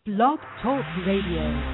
Blog Talk Radio.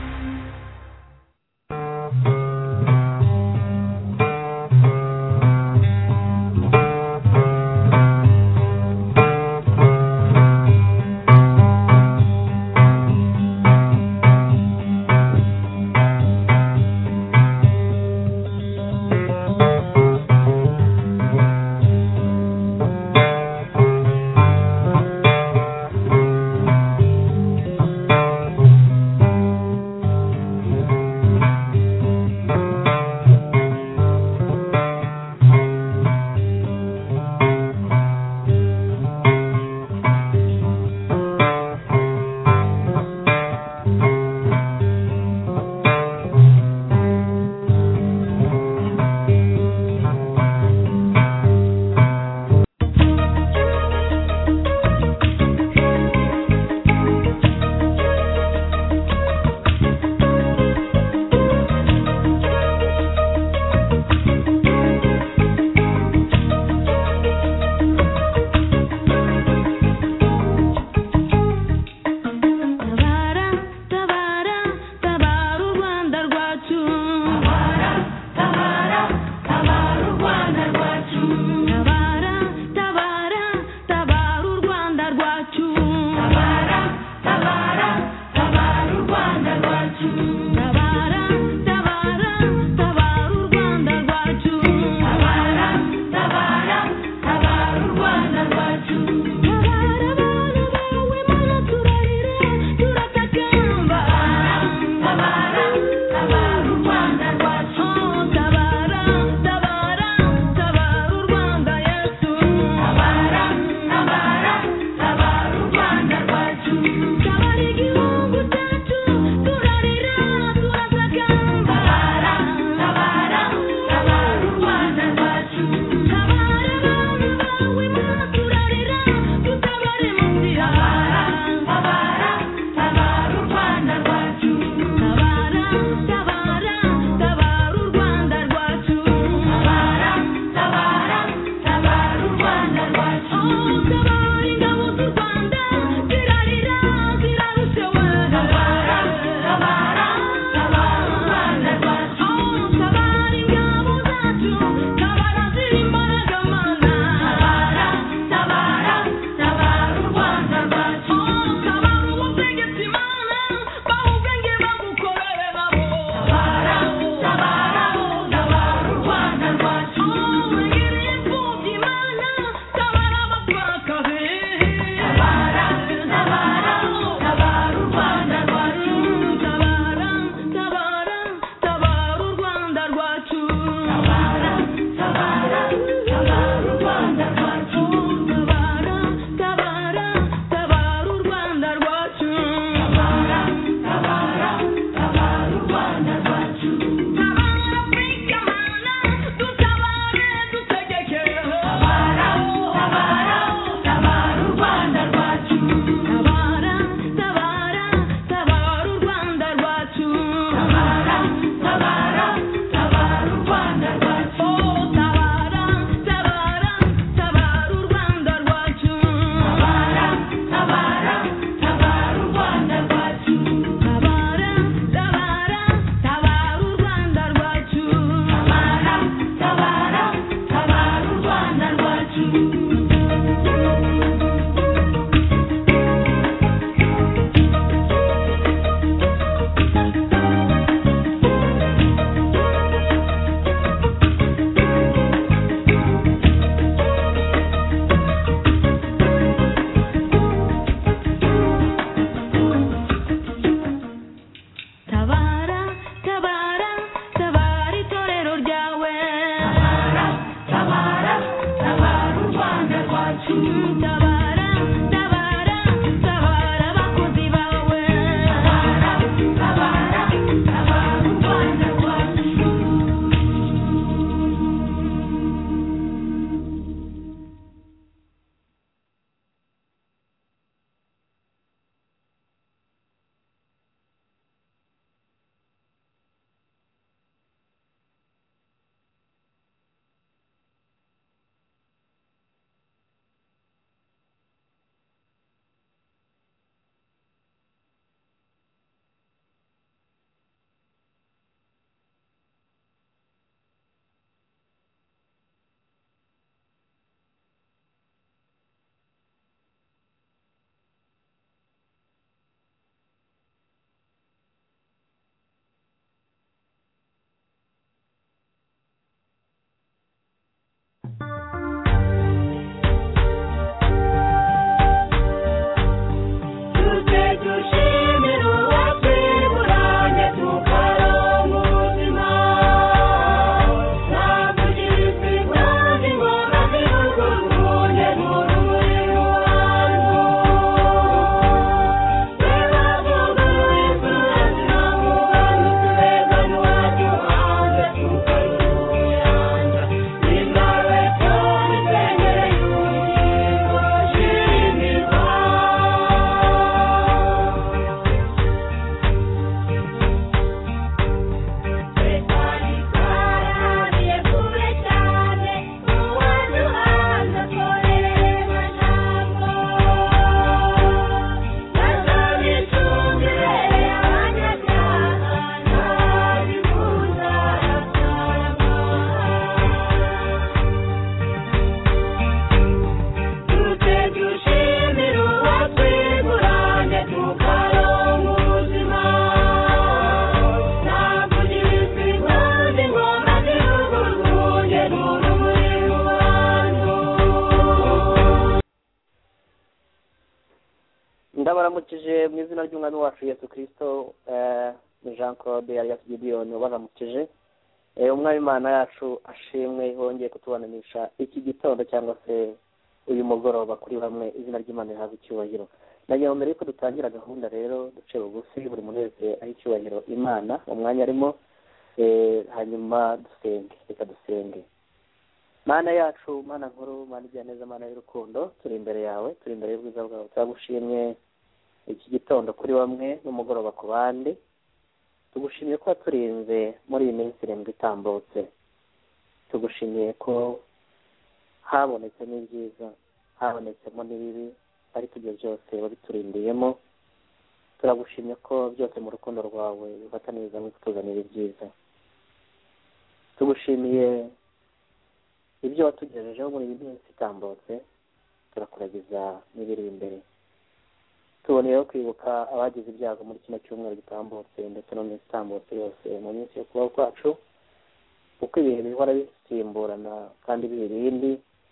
ndabaramukije mu izina ry'umwami wacu Yesu Kristo. Ni Jean Claude alias Gideon wabaramukije. Umwami Imana yacu ashimwe hongeye kutubananisha iki gitondo cyangwa se uyu mugoroba kuri bamwe. Izina ry'Imana rihabwa icyubahiro. Nagira mbere yuko dutangira gahunda rero duce bugufi buri muntu wese aho icyubahiro Imana umwanya arimo, hanyuma dusenge. Reka dusenge. Mana yacu, Mana nkuru, Mana igira neza, Mana y'urukundo, turi imbere yawe, turi imbere y'ubwiza bwawe. Turagushimye iki gitondo kuri bamwe n'umugoroba ku bandi. Tugushimiye ko waturinze muri iyi minsi 7 itambutse. Tugushimiye ko habonetse n'ibyiza, habonetsemo n'ibibi, ariko ibyo byose wabiturindiyemo. Turagushimye ko byose mu rukundo rwawe bifataniriza mu kutuzanira ibyiza. Tugushimiye ibyo watugejejeho muri iyi minsi itambutse, turakuragiza n'ibiri imbere. Tuboneyeho kwibuka abagize ibyago muri kino cyumweru gitambutse ndetse no mu minsi itambutse yose mu minsi yo kubaho kwacu, kuko ibihe bihora bisimburana kandi biha ibindi.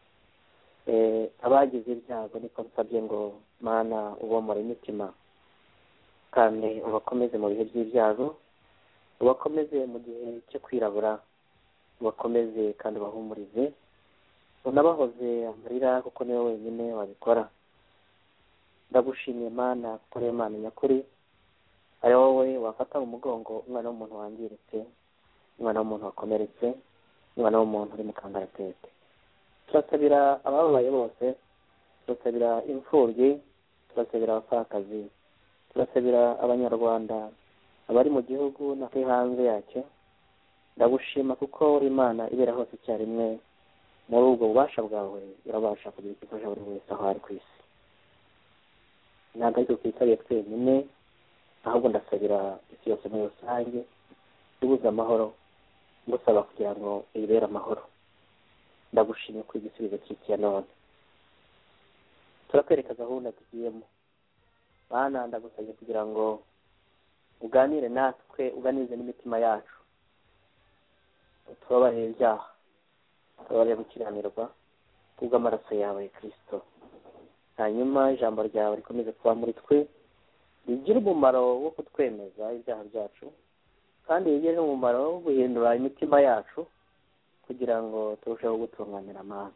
Abagize ibyago niko nsabye ngo Mana ubomore imitima kandi ubakomeze mu bihe by'ibyago, ubakomeze mu gihe cyo kwirabura, ubakomeze kandi ubahumurize, unabahoze amarira kuko niwe wenyine wabikora. Ndagushimiye Mana kuko uri Imana nyakuri, ari wowe wafata mu mugongo umwana w'umuntu wangiritse, umwana w'umuntu wakomeretse, umwana w'umuntu uri mu kangaratete. Turasabira abababaye bose, turasabira imfubyi, turasabira abapfakazi, turasabira abanyarwanda abari mu gihugu n'abari hanze yacyo. Ndagushima kuko uri Imana ibera hose icyarimwe. Muri ubwo bubasha bwawe urabasha kugira icyo ufasha buri wese aho ari ku isi. Ntabwo ariko twitabiye twenyine, ahubwo ndasabira isi yose muri rusange, ibuze amahoro, ngusaba kugira ngo ibere amahoro. Ndagushimye ko igisubizo cy'ikiya none. Turakwereka gahunda tugiyemo. Mana ndagusabye kugira ngo uganire natwe, uganize n'imitima yacu. Tubabarire ibyaha, tubabarire gukiranirwa kubw'amaraso yawe Kristo. Hanyuma ijambo ryawe rikomeze kuba muri twe, rigira umumaro wo kutwemeza ibyaha byacu, kandi rigire n'umumaro wo guhindura imitima yacu kugira ngo turusheho gutunganira Mana.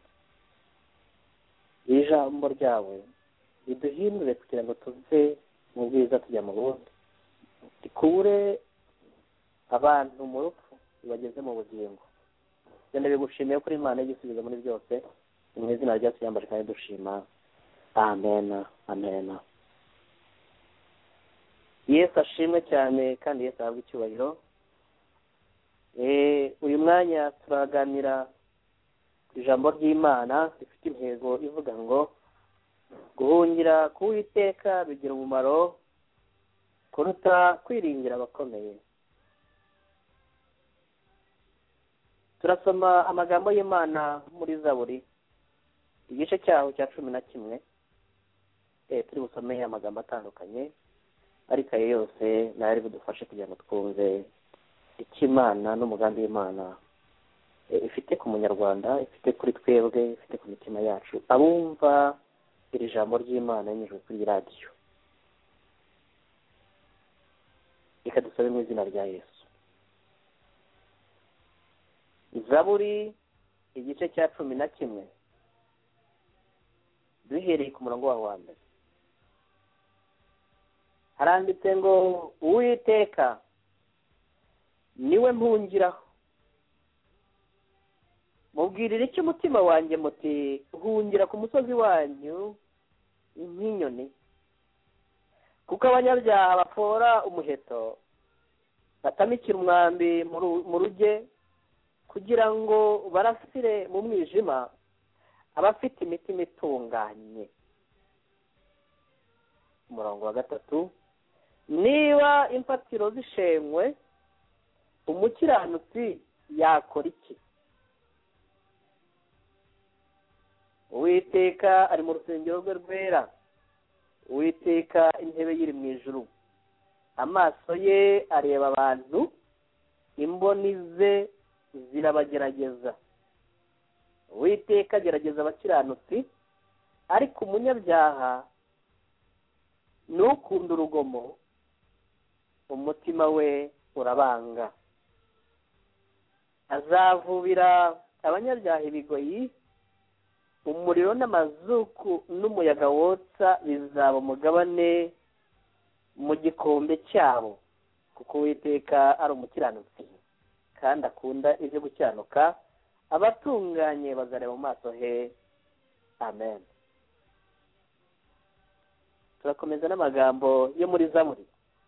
Ijambo ryawe riduhindure kugira ngo tuve mu bwiza tujya mu bundi, rikure abantu mu rupfu bageze mu bugingo. Genda bigushimiye kuri Imana y'igisubizo muri byose, mu izina rya Yesu yambaje kandi dushima. Amen, amen. Yesu ashimwe cyane kandi Yesu ahabwa icyubahiro. Uyu mwanya turaganira ku ijambo ry'Imana rifite intego ivuga ngo guhungira ku Uwiteka bigira umumaro kuruta kwiringira abakomeye. Turasoma amagambo y'Imana muri Zaburi igice cyaho cya 11. Turi busome amagambo atandukanye, ariko ayo yose nari budufashe kugira ngo twumve icyo Imana n'umugambi w'Imana ifite ku munyarwanda, ifite kuri twebwe, ifite ku mitima yacu abumva iri jambo ry'Imana yanyujwe kuri radiyo. Reka dusabe mu izina rya Yesu. Zaburi igice cya 11 duhereye ku murongo wa mbere. Haranditse ngo Uwiteka niwe mpungiraho. Mubwirire icyo umutima wanjye muti hungira ku musozi wanyu nk'inyoni, kuko abanyabyaha bafora umuheto, batamikira umwambi mu ruge, kugira ngo barasire mu mwijima abafite imitima itunganye. Umurongo wa 3, niba imfatiro zishenywe, umukiranutsi yakora iki? Uwiteka ari mu rusengero rwe rwera, Uwiteka intebe yiri mu ijuru. Amaso ye areba abantu, imboni ze zirabagerageza. Uwiteka agerageza abakiranutsi, ariko umunyabyaha n'ukunda urugomo umutima we urabanga. Azavubira abanyabyaha ibigoyi, umuriro n'amazuku n'umuyaga wotsa bizaba umugabane mu gikombe cyabo, kuko Uwiteka ari umukiranutsi kandi akunda ibyo gukiranuka, abatunganye bazareba mu maso he. Amen. Turakomeza n'amagambo yo muri Zaburi,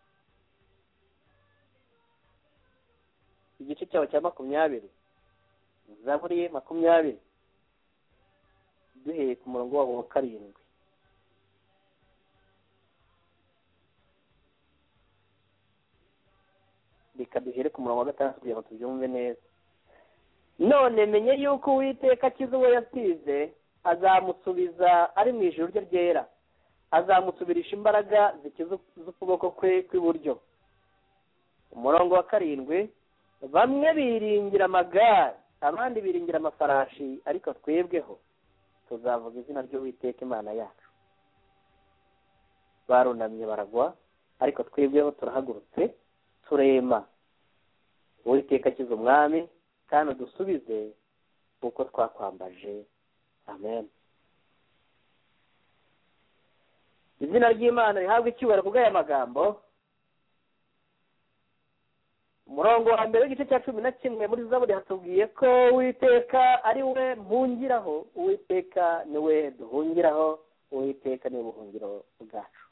igice cyaho cya 20. Zaburi 20 duhereye ku murongo wabo wa 7. Reka duhere ku murongo wa 5 kugira ngo tubyumve neza. None menye yuko Uwiteka akiza uwo yasize, azamusubiza ari mu ijuru rye ryera, azamusubirisha imbaraga zikiza z'ukuboko kwe kw'iburyo. Umurongo wa 7, bamwe biringira amagare, abandi biringira amafarashi, ariko twebweho tuzavuga izina ry'Uwiteka Imana yacu. Barunamye baragwa, ariko twebweho turahagurutse turema. Uwiteka akiza umwami kandi dusubize uko twakwambaje. Amen. Izina ry'Imana rihabwa icyubahiro kubw'aya magambo. Umurongo wa mbere w'igice cya 11 muri Zaburi hatubwiye ko Uwiteka ari we mpungiraho, Uwiteka ni we duhungiraho, Uwiteka ni ubuhungiro bwacu.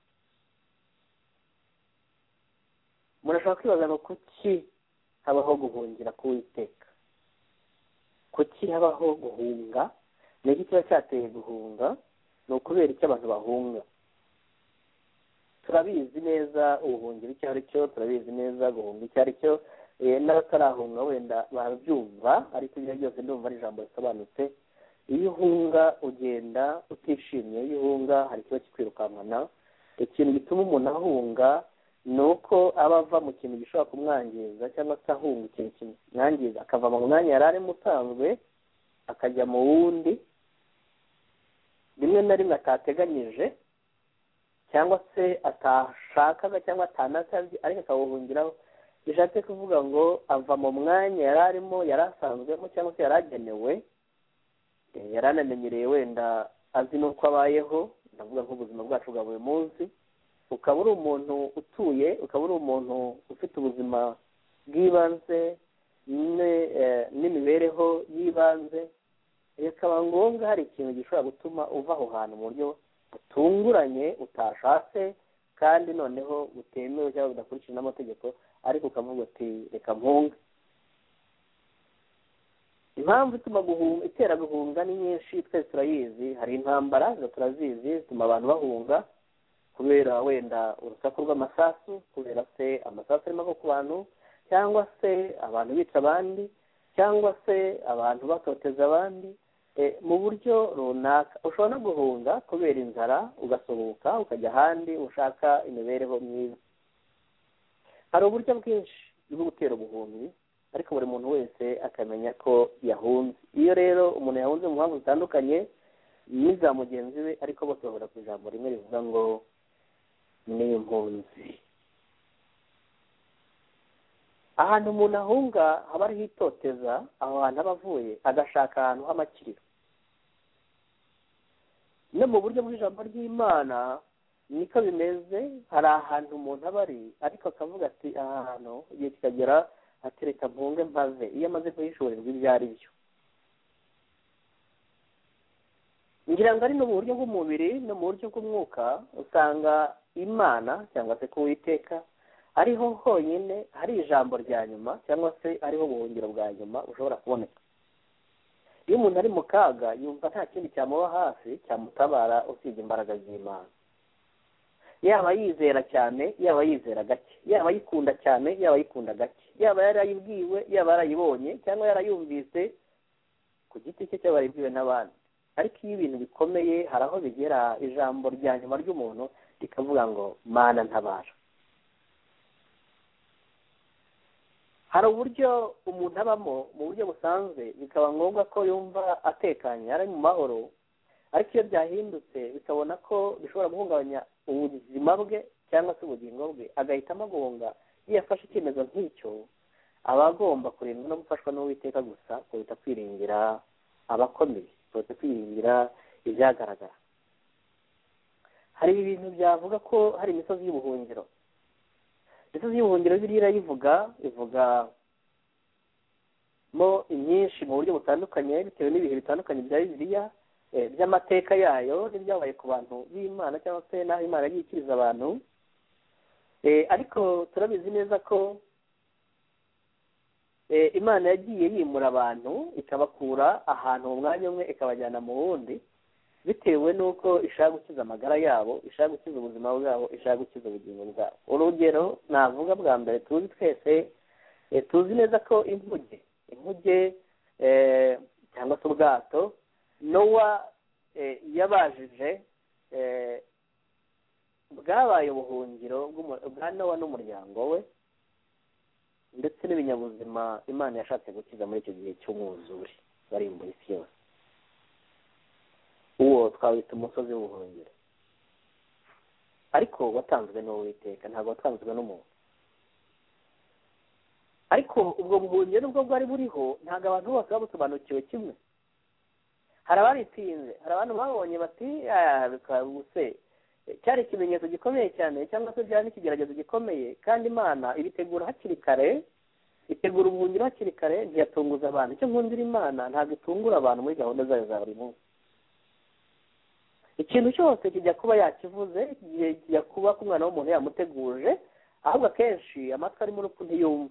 Murashaka kwibaza ngo kuki habaho guhungira ku Uwiteka? Kuki habaho guhunga? Ni iki kiba cyateye guhunga? Ni ukubera icyo abantu bahunga. Turabizi neza ubuhungiro icyo ari cyo, turabizi neza guhunga icyo ari cyo, n'abatarahunga wenda barabyumva, ariko ibyo byose ndumva ari ijambo risobanutse. Iyo uhunga ugenda utishimye, iyo uhunga hari ikiba kikwirukankana. Ikintu gituma umuntu ahunga ni uko aba ava mu kintu gishobora kumwangiza, cyangwa se ahunga ikintu kimwangiza, akava mu mwanya yari arimo usanzwe akajya mu wundi rimwe na rimwe atateganyije, cyangwa se atashakaga cyangwa atanasabye, ariko akawuhungiraho. Bishatse kuvuga ngo ava mu mwanya yari arimo, yari asanzwemo, cyangwa se yari agenewe, yari anamenyereye, wenda azi n'uko abayeho, ndavuga nk'ubuzima bwacu bwa buri munsi. Ukaba uri umuntu utuye, ukaba uri umuntu ufite ubuzima bw'ibanze n'imibereho y'ibanze, bikaba ngombwa hari ikintu gishobora gutuma uva aho hantu mu buryo butunguranye utashatse, kandi noneho butemewe cyangwa budakurikije n'amategeko, ariko ukavuga uti reka mpunge. Impamvu itera guhunga ni nyinshi, twese turayizi. Hari intambara, zo turazizi, zituma abantu bahunga kubera wenda urusaku rw'amasasu, kubera se amasasu arimo ava ku bantu, cyangwa se abantu bica abandi, cyangwa se abantu batoteza abandi mu buryo runaka. Ushobora no guhunga kubera inzara, ugasohoka ukajya ahandi ushaka imibereho myiza. Hari uburyo bwinshi bwo gutera ubuhunzi, ariko buri muntu wese akamenya ko yahunze. Iyo rero umuntu yahunze mu mpamvu zitandukanye n'iza mugenzi we, ariko bose bahura ku ijambo rimwe rivuga ngo ni impunzi. Ahantu umuntu ahunga haba ariho itoteza, aho hantu aba avuye agashaka ahantu h'amakiriro. No mu buryo bw'ijambo ry'Imana niko bimeze. Hari ahantu umuntu aba ari, ariko akavuga ati aha hantu igihe kikagera atereka mpunge mpave, iyo amaze kuhishurirwa ibyo ari byo. Ngira ngo ari no mu buryo bw'umubiri no mu buryo bw'umwuka, usanga Imana cyangwa se ku Uwiteka ariho honyine hari ijambo rya nyuma, cyangwa se ariho ubuhungiro bwa nyuma bushobora kuboneka. Iyo umuntu ari mu kaga yumva nta kindi cyamuba hafi cyamutabara usibye imbaraga z'Imana. Yaba yizera cyane, yaba yizera gake, yaba yikunda cyane, yaba yikunda gake, yaba yarayibwiwe, yaba yarayibonye, cyangwa yarayumvise ku giti cye, cyangwa yarayibwiwe n'abandi. Ariko iyo ibintu bikomeye, hari aho bigera ijambo rya nyuma ry'umuntu rikavuga ngo Mana ntabara. Hari uburyo umuntu abamo mu buryo busanzwe, bikaba ngombwa ko yumva atekanye, ari mu mahoro, ariko iyo byahindutse bikabona ko bishobora guhungabanya ubuzima bwe cyangwa se ubugingo bwe agahitamo guhunga, iyo yafashe icyemezo nk'icyo aba agomba kurindwa no gufashwa n'uwiteka gusa kuruta kwiringira abakomeye, kuruta kwiringira ibyagaragara. hari ibintu byavuga ko hari imisozi y'ubuhungiro. Imisozi y'ubuhungiro Bibiliya ivuga mo imyinshi mu buryo butandukanye bitewe n'ibihe bitandukanye bya Bibiliya, by'amateka yayo n'ibyabaye ku bantu b'Imana cyangwa se n'aho Imana yagiye ikiriza abantu. Ariko turabizi neza ko Imana yagiye yimura abantu ikabakura ahantu mu mwanya umwe ikabajyana mu wundi, bitewe n'uko ishaka gukiza amagara yabo, ishaka gukiza ubuzima bwabo, ishaka gukiza ubugingo bwabo. Urugero navuga bwa mbere tuzi twese, tuzi neza ko inkuge cyangwa se ubwato Nowa yabajije bwabaye ubuhungiro bwa Nowa n'umuryango we ndetse n'ibinyabuzima Imana yashatse gukiza muri icyo gihe cy'umwuzure barimbura isi yose. Uwo twawita umusozi w'ubuhungiro, ariko watanzwe n'Uwiteka, ntabwo watanzwe n'umuntu. Ariko ubwo buhungiro nubwo bwari buriho, ntabwo abantu bose babusobanukiwe kimwe. Hari abaritinze, hari abantu babonye bati cyari ikimenyetso gikomeye cyane cyangwa se byari n'ikigeragezo gikomeye, kandi Imana ibitegura hakiri kare, itegura ubuhungiro hakiri kare, ntiyatunguza abantu. Icyo nkundira Imana, ntabwo itungura abantu muri gahunda zayo za buri munsi. Ikintu cyose kijya kuba yakivuze, kijya kuba ko umwana w'umuntu yamuteguje, ahubwo akenshi amatwi arimo urupfu ntiyumva.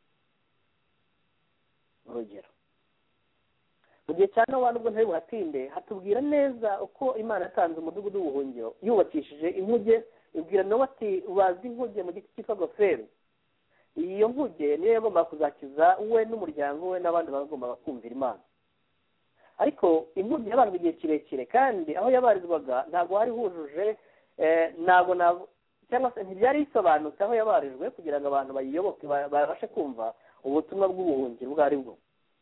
Urugero, mu gihe cya Nowa nubwo ntari buhatinde, hatubwira neza uko Imana yatanze umudugudu w'ubuhungiro yubakishije inkuge. Ibwira Nowa ati ubaze inkuge mu giti cyitwa goferi. Iyo nkuge niyo yagombaga kuzakiza we n'umuryango we n'abandi bagombaga kumvira Imana. Ariko inkuge yabarizwa igihe kirekire, kandi aho yabarizwaga ntabwo hari hujuje, cyangwa se ntibyari bisobanutse aho yabarijwe kugira ngo abantu bayiyoboke babashe kumva ubutumwa bw'ubuhungiro ubwo ari bwo.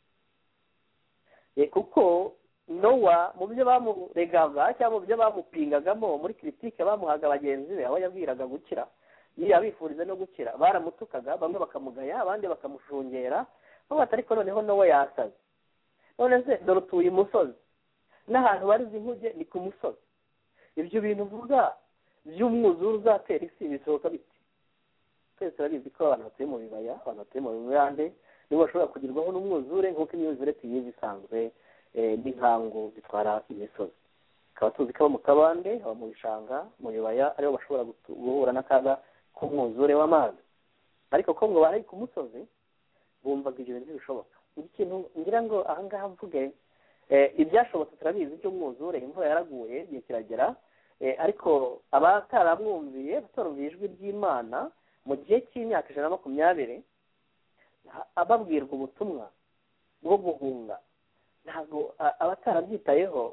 Kuko Nowa mu byo bamuregaga cyangwa mu byo bamupingagamo muri kiritike bamuhaga bagenzi be, aho yabwiraga gukira, yabifuriza no gukira, baramutukaga, bamwe bakamugaya, abandi bakamushungera, bati ariko noneho Nowa yasaze. None se dore utuye umusozi, n'ahantu barize inkuge ni ku musozi. Ibyo bintu uvuga by'umwuzure uzatera isi bisohoka biti? Twese turabizi ko abantu batuye mu bibaya, abantu batuye mu bibande nibo bashobora kugirwaho n'umwuzure, nk'uko imyuzure tuyizi isanzwe n'inkangu zitwara imisozi. Tukaba tuzi ko abo mu kabande, abo mu bishanga, mu bibaya aribo bashobora guhura n'akaga k'umwuzure w'amazi. Ariko ko ngo bari ku musozi bumvaga ibyo bintu bishoboka. Ikintu ngira ngo aha ngaha mvuge, ibyashobotse turabizi cy'umwuzure, imvura yaraguye igihe kiragera, ariko abataramwumviye batarumviye ijwi ry'Imana mu gihe cy'imyaka 120 ababwirwa ubutumwa bwo guhunga, ntabwo abatarabyitayeho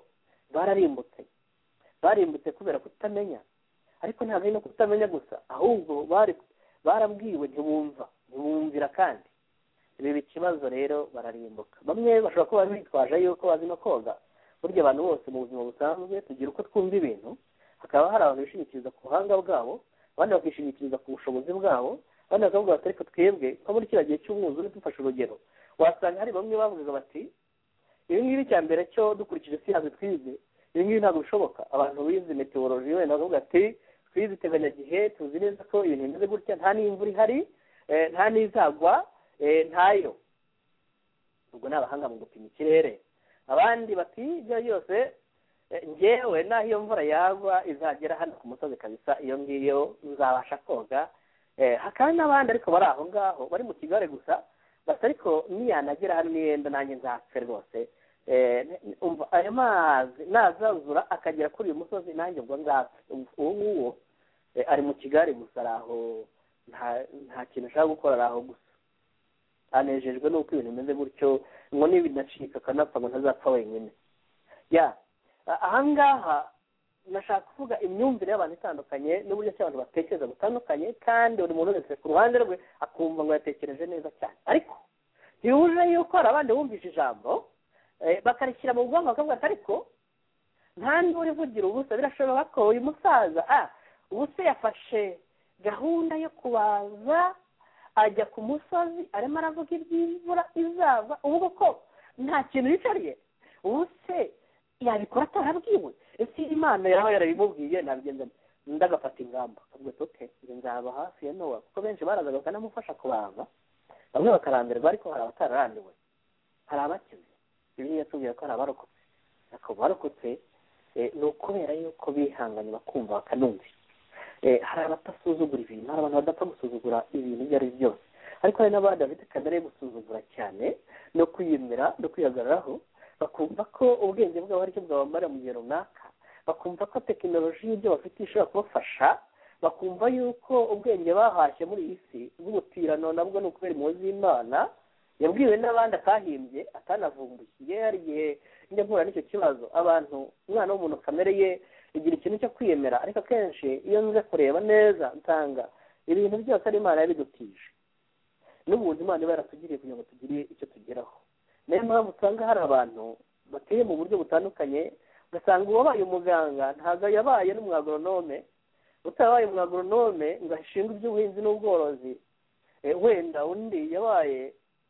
barimbutse kubera kutamenya. Ariko ntabwo ari no kutamenya gusa, ahubwo barabwiwe ntibumvira. Kandi ibi ikibazo rero bararimbuka. Bamwe bashobora kuba bitwaje yuko bazi no koga. Burya abantu bose mu buzima busanzwe tugira uko twumva ibintu, hakaba hari abantu bishingikiriza ku buhanga bwabo, abandi bakishingikiriza ku bushobozi bwabo, abandi bakavuga bati ariko twebwe nko muri kiriya gihe cy'umwuzure dufashe urugero, wasanga hari bamwe bavuga bati ibi ngibi cya mbere cyo dukurikije siyansi twize, ibi ngibi ntabwo bishoboka. Abantu bize meteorology wenda bavuga ati twize iteganyagihe, tuzi neza ko ibintu bimeze gutya, nta n'imvura ihari, nta n'izagwa, ntayo. Ubwo ni abahanga mu gupima ikirere. Abandi bati ibyo yose njyewe naho iyo mvura yagwa izagera hano ku musozi kabisa, iyo ngiyo nzabasha koga. Hakaba n'abandi ariko bari aho ngaho bari mu Kigali gusa, bati ariko niyanagera hano niyenda nanjye nzapfe rwose. Ayo mazi nazazura akagera kuri uyu musozi nanjye ubwo nzapfe. Uwo ari mu Kigali gusa, ari aho nta kintu ashaka gukora, ari aho gusa, anejejwe n'uko ibintu bimeze gutyo, ngo nibinacika akanapfa ngo ntazapfa wenyine. Ahangaha nashaka kuvuga imyumvire y'abantu itandukanye n'uburyo cy'abantu batekereza butandukanye, kandi buri muntu wese ku ruhande rwe akumva ngo yatekereje neza cyane. Ariko ntibihuje yuko hari abandi bumvise ijambo bakarishyira mu bwonko bakavuga ati ariko nta n'urivugira ubusa, birashoboka ko uyu musaza ubu se yafashe gahunda yo kubaza ajya ku musozi arimo aravuga iby'imvura izava ubu ko nta kintu yicariye, ubu se yabikora atarabwiwe? ese imana yaba yarabimubwiye nabigenza ndagafata ingamba ubwo toke nzaba hafi ya Nowa, kuko benshi barazaga bakanamufasha kubaza, bamwe bakarambirwa, ariko hari abatararambiwe, hari abakize. Bibiliya yatubwira ko hari abarokotse, ariko barokotse ni ukubera yuko bihanganye bakumva bakanumvira. hari abatasuzugura ibintu, hari abantu badapfa gusuzugura ibintu ibyo ari byo byose, ariko hari n'abandi bafite kamere yo gusuzugura cyane no kwiyemera no kwihagararaho, bakumva ko ubwenge bwabo ari cyo bwabamara mu gihe runaka, bakumva ko tekinoloji y'ibyo bafite ishobora kubafasha, bakumva yuko ubwenge bahashye muri iyi si bw'ubutirano nabwo ni ukubera impuhwe z'Imana yabwiwe n'abandi atahimbye atanavumbukiye. Hari igihe njya mpura n'icyo kibazo, abantu umwana w'umuntu kamere ye igira ikintu cyo kwiyemera, ariko akenshi iyo nze kureba neza nsanga ibintu byose ari Imana yabidutije, n'ubuntu Imana iba yaratugiriye kugira ngo tugire icyo tugeraho. Niyo mpamvu usanga hari abantu bateye mu buryo butandukanye, ugasanga uwabaye umuganga ntabwo yabaye n'umwagoronome, utabaye umwagoronome ngo ashinge iby'ubuhinzi n'ubworozi, wenda undi yabaye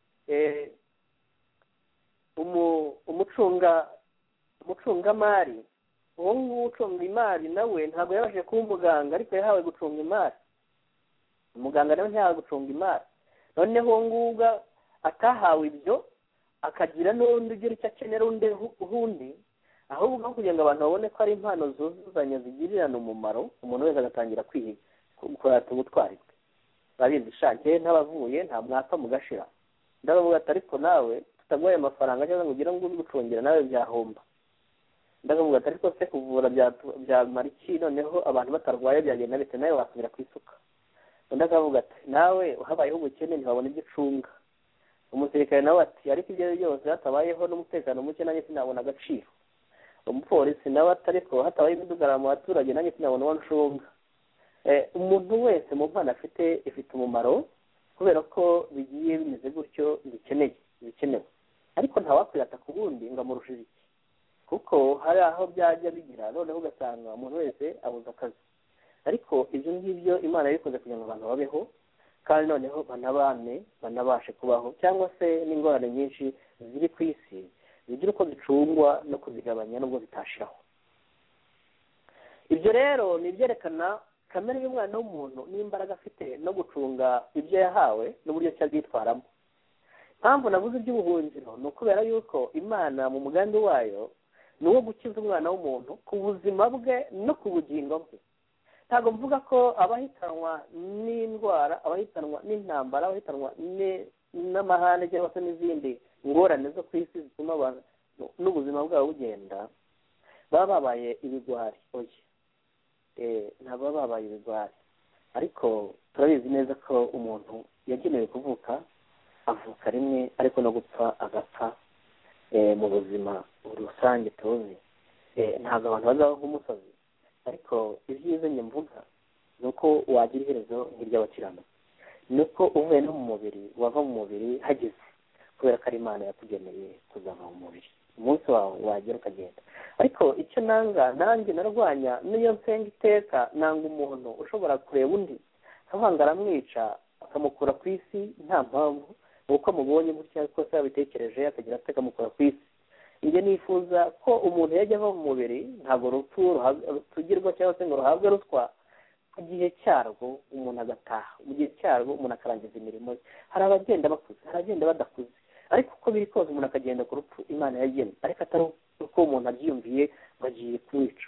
umucungamari, uwo nguwo ucunga imari nawe ntabwo yabashije kuba umuganga, ariko yahawe gucunga imari. Umuganga nawe ntiyahawe gucunga imari, noneho uwo nguwo atahawe ibyo akagira n'undi ugira icyo akenera undi, ahubwo kugira ngo abantu babone ko ari impano zuzuzanya zigirirana umumaro, umuntu wese agatangira kurata ubutwari bwe. Babizi shanke ntabavuye nta mwapfa mugashira, ndabavuga ati ariko nawe tutaguhaye amafaranga cyangwa ngo ugire ngo uri gucungira nawe byahomba. Ndabavuga ati ariko se kuvura bya mariki, noneho abantu batarwaye byagenda bite, nawe wasubira ku isuka. Undi akavuga ati nawe habayeho ubukene ntiwabona ibyo ucunga. Umusirikare nawe ati ariko ibyo ari byose hatabayeho n'umutekano muke nanjye sinabona agaciro. Umupolisi nawe ati ariko hatabaye imidugararo mu baturage nanjye sinabona uwo ncunga. Umuntu wese mu mpano afite ifite umumaro, kubera ko bigiye bimeze gutyo bikenewe, ariko ntawakwirata ku wundi ngo amurushije iki, kuko hari aho byajya bigira noneho ugasanga umuntu wese abuze akazi. Ariko ibyo ngibyo Imana yabikoze kugira ngo abantu babeho, kandi noneho banabashe kubaho, cyangwa se n'ingorane nyinshi ziri ku isi zigira uko zicungwa no kuzigabanya nubwo zitashiraho. Ibyo rero ni ibyerekana kamere y'umwana w'umuntu n'imbaraga afite no gucunga ibyo yahawe n'uburyo cyabyitwaramo. Impamvu navuze iby'ubuhungiro ni ukubera yuko Imana mu mugambi wayo ni uwo gukiza umwana w'umuntu ku buzima bwe no ku bugingo bwe. Ntabwo mvuga ko abahitanwa n'indwara, abahitanwa n'intambara, abahitanwa n'amahane cyangwa se n'izindi ngorane zo ku isi zituma abantu n'ubuzima bwabo bugenda baba babaye ibigwari. Ntabwo baba babaye ibigwari, ariko turabizi neza ko umuntu yagenewe kuvuka avuka rimwe, ariko no gupfa agapfa mu buzima rusange tuzi. Ntabwo abantu bazabaho nk'umusozi, ariko ibyiza njye mvuga ni uko wagira iherezo nk'iry'abakiranutsi, ni uko uvuye no mu mubiri wava mu mubiri hageze, kubera ko ari Imana yakugeneye kuzava mu mubiri, umunsi wawe wagera ukagenda. Ariko icyo nanjye narwanya n'iyo nsenga iteka, nanga umuntu ushobora kureba undi akavanga aramwica akamukura ku isi nta mpamvu, uko amubonye gutya ko se yabitekereje akagira ati akamukura ku isi. Njye nifuza ko umuntu yajya ava mu mubiri, ntabwo urupfu rutugirwa cyangwa se ngo ruhabwe ruswa, ku gihe cyarwo umuntu agataha, mu gihe cyarwo umuntu akarangiza imirimo ye. Hari abagenda bakuze, hari abagenda badakuze, ariko uko biri kose umuntu akagenda ku rupfu Imana yagennye, ariko atari uko umuntu abyiyumviye ngo agiye kumwica.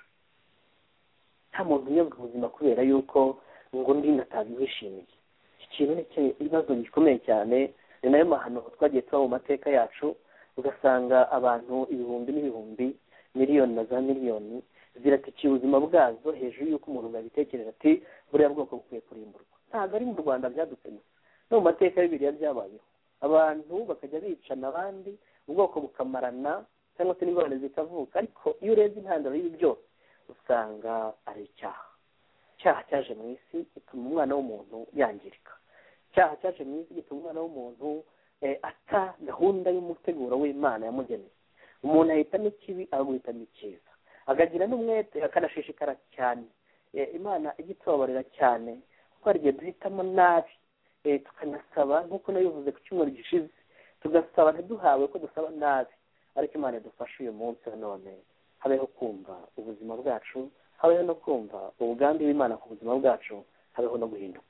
Nta muntu unyobwa ubuzima kubera yuko ngo undi natabyishimiye. Iki kintu ni ikibazo gikomeye cyane, ni nayo mahano twagiye tuba mu mateka yacu, ugasanga abantu ibihumbi n'ibihumbi, miliyoni na za miliyoni ziratikiye ubuzima bwazo hejuru y'uko umuntu yabitekereje ati buriya bwoko bukwiye kurimburwa. Ntabwo ari mu Rwanda byadutse gusa, no mu mateka y'Bibiliya byabayeho. Abantu bakajya bicana abandi, ubwoko bukamarana cyangwa se n'ingorane zikavuka, ariko iyo urebye intandaro y'ibi byose usanga ari icyaha. Icyaha cyaje mu isi gituma umwana w'umuntu yangirika. Icyaha cyaje mu isi gituma umwana w'umuntu ata gahunda y'umuteguro w'Imana yamugeneye. Umuntu ahitamo ikibi, aguhitamo icyiza, akagira n'umwete, akanashishikara cyane imana ijya itubabarira cyane kuko hari igihe duhitamo nabi tukanasaba nk'uko nabivuze ku cyumweru gishize tugasaba ntiduhawe ko dusaba nabi, ariko imana idufashe uyu munsi wa none habeho kumva ubuzima bwacu, habeho no kumva umugambi w'imana ku buzima bwacu, habeho no guhinduka.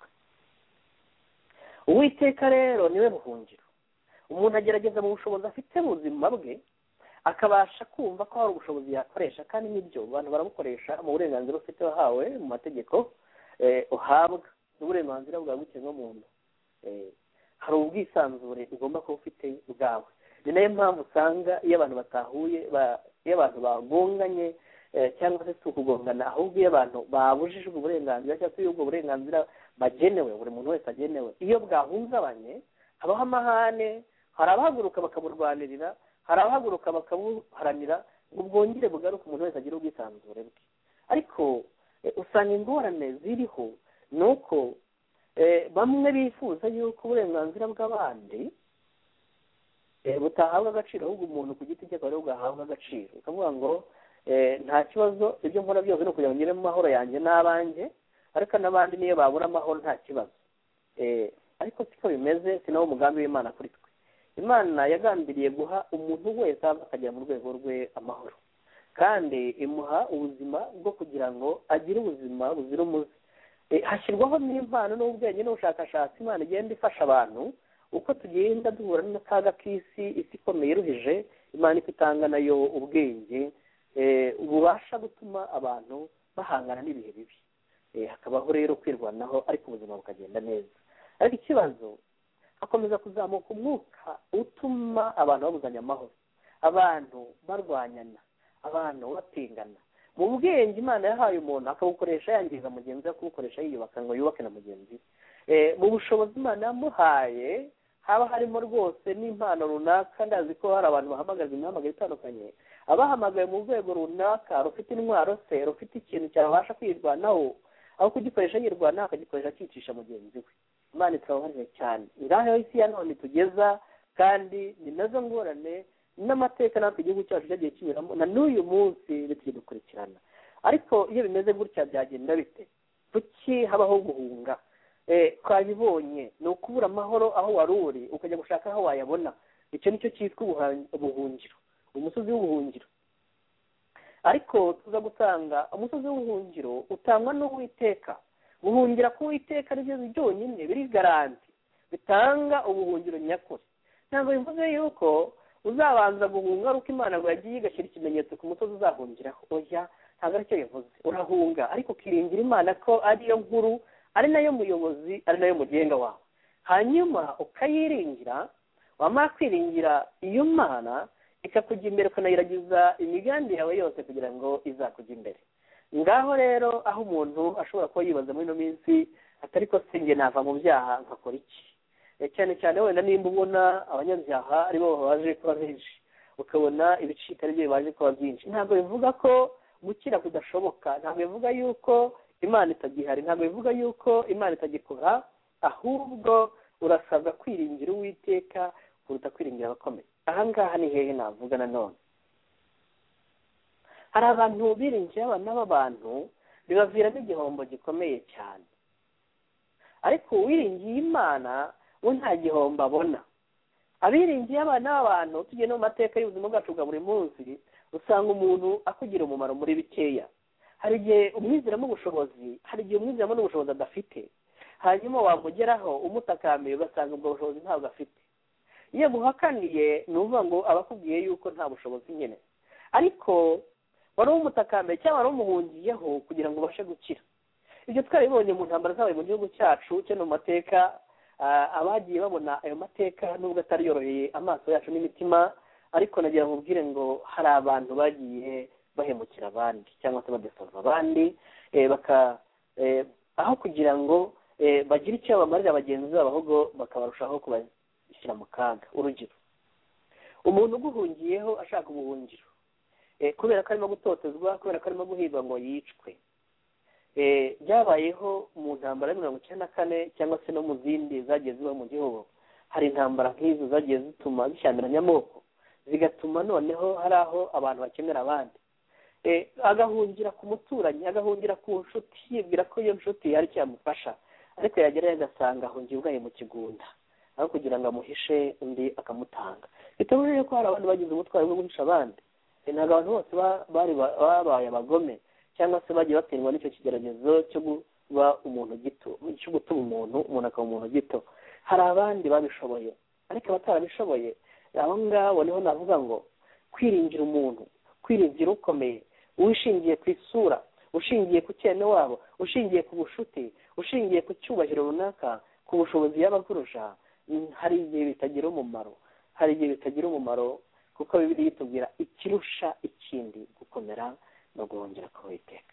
Uwiteka rero niwe buhungiro. Umuntu agerageza mu bushobozi afite mu buzima bwe akabasha kumva ko hari ubushobozi yakoresha, kandi n'ibyo abantu barabukoresha mu burenganzira ufite wahawe mu mategeko uhabwa n'uburenganzira bwa bw'ikiremwamuntu. Hari ubwisanzure ugomba kuba ufite bwawe. Ni nayo mpamvu usanga iyo abantu batahuye, iyo abantu bagonganye cyangwa se si ukugongana, ahubwo iyo abantu babujijwe uburenganzira cyangwa se iyo ubwo burenganzira bagenewe, buri muntu wese agenewe, iyo bwahungabanye habaho amahane, hari abahaguruka bakaburwanirira, hari abahaguruka bakabuharanira ngo bwongere bugaruke umuntu wese agira ubwisanzure bwe. Ariko usanga ingorane ziriho ni uko bamwe bifuza yuko uburenganzira bw'abandi butahabwa agaciro, ahubwo umuntu ku giti cye akaba ariwe bwahabwa agaciro. Ukavuga ngo nta kibazo, ibyo nkora byose ni ukugira ngo ngire mu mahoro yanjye n'abanjye, ariko n'abandi niyo babura amahoro nta kibazo. Ariko siko bimeze, si nawo umugambi w'Imana kuri twe. Imana yagambiriye guha umuntu wese akagera mu rwego rwe amahoro, kandi imuha ubuzima bwo kugira ngo agire ubuzima buzira umuze. Hashyirwaho n'impano n'ubwenge n'ubushakashatsi Imana igenda ifasha abantu uko tugenda duhura n'akaga k'isi, isi ikomeye iruhije, Imana itanga nayo ubwenge bubasha gutuma abantu bahangana n'ibihe bibi. Hakabaho rero kwirwanaho, ariko ubuzima bukagenda neza. Ariko ikibazo hakomeza kuzamuka umwuka utuma abantu babuzanya amahoro, abantu barwanyana, abantu batingana. Mu bwenge Imana yahaye umuntu akabukoresha yangiza mugenzi we, kubukoresha yiyubaka ngo yubake na mugenzi we. Mu bushobozi Imana yamuhaye haba harimo rwose n'impano runaka. Ndazi ko hari abantu bahamagaza imihamagaro itandukanye, abahamagaye mu rwego runaka rufite intwaro se, rufite ikintu cyabasha kwirwanaho, aho kugikoresha yirwanaho akagikoresha akicisha mugenzi we. Imana itababarire cyane. Ngaho isi ya none tugeza, kandi ni nazo ngorane n'amateka natwe igihugu cyacu cyagiye kinyuramo na n'uyu munsi bitugikurikirana. Ariko iyo bimeze gutya byagenda bite? Kuki habaho guhunga? Twabibonye ni ukubura amahoro aho wari uri ukajya gushaka aho wayabona. Icyo nicyo cyitwa ubuhungiro, umusozi w'ubuhungiro. Ariko tuza gusanga umusozi w'ubuhungiro utangwa n'Uwiteka. Guhungira k'Uwiteka ari byo byonyine biri garanti bitanga ubuhungiro nyakuri. Ntabwo bivuze yuko uzabanza guhunga ari uko Imana ngo yagiye igashyira ikimenyetso ku musozi uzahungiraho. Oya, ntabwo aricyo bivuze. Urahunga ariko ukiringira Imana ko ariyo nkuru, ari nayo muyobozi, ari nayo mugenga wawe. Hanyuma ukayiringira, wamara kwiringira iyo Mana ikakujya imbere, ukanayiragiza imigambi yawe yose kugira ngo izakujya imbere. Ngaho rero aho umuntu ashobora kuba yibaza muri ino minsi atari ko singe nava mu byaha nkakora iki? Cyane cyane wenda nimba ubona abanyabyaha aribo baje kuba benshi, ukabona ibicika ari byo baje kuba byinshi. Ntabwo bivuga ko gukira kudashoboka, ntabwo bivuga yuko Imana itagihari, ntabwo bivuga yuko Imana itagikora, ahubwo urasabwa kwiringira Uwiteka kuruta kwiringira abakomeye. Aha ngaha ni hehe navuga nanone? Hari abantu biringiye abana b'abantu bibaviramo igihombo gikomeye cyane, ariko uwiringiye Imana we nta gihombo abona. Abiringiye abana b'abantu, tugiye no mu mateka y'ubuzima bwacu bwa buri munsi, usanga umuntu akugira umumaro muri bikeya. Hari igihe umwizeramo ubushobozi, hari igihe umwizeramo n'ubushobozi adafite, hanyuma wamugeraho umutakamiye ugasanga ubwo bushobozi ntabwo afite. Iyo guhakaniye ni uvuga ngo abakubwiye yuko nta bushobozi nyine, ariko wari umutakamiye cyangwa wari umuhungiyeho kugira ngo ubashe gukira. Ibyo twabibonye mu ntambara zabaye mu gihugu cyacu cyo mu mateka. Abagiye babona ayo mateka nubwo atari yoroheye amaso yacu n'imitima, ariko nagira ngo ubwire ngo hari abantu bagiye bahemukira abandi cyangwa se badesova abandi, aho kugira ngo bagire icyo bamarira bagenzi babo, ahubwo bakabarushaho kubashyira mu kaga. Urugero, umuntu uguhungiyeho ashaka ubuhungiro kubera ko arimo gutotezwa, kubera ko arimo guhigwa ngo yicwe. Byabayeho mu ntambara ya 1994 cyangwa se no mu zindi zagiye ziba mu gihugu. Hari intambara nk'izo zagiye zituma zishyamiranya amoko, zigatuma noneho hari aho abantu bakenera abandi. agahungira ku muturanyi, agahungira ku nshuti, yibwira ko iyo nshuti hari icyo yamufasha, ariko yagerayo agasanga ahungiye ubwayo mu kigunda, aho kugira ngo amuhishe undi akamutanga. bitabujije ko hari abantu bagize ubutwari bwo guhisha abandi. Ntabwo abantu bose babaye abagome cyangwa se bagiye baterwa n'icyo kigeragezo cyo kuba umuntu gito, cyo gutuma umuntu akaba umuntu gito. Hari abandi babishoboye, ariko abatarabishoboye abo ngabo niho navuga ngo kwiringira umuntu, kwiringira ukomeye, uwishingiye ku isura, ushingiye ku cyene wabo, ushingiye ku bushuti, ushingiye ku cyubahiro runaka, ku bushobozi y'abakurusha, hari igihe bitagira umumaro, kuko Bibiliya itubwira ikirusha ikindi gukomera no guhungira ku Uwiteka.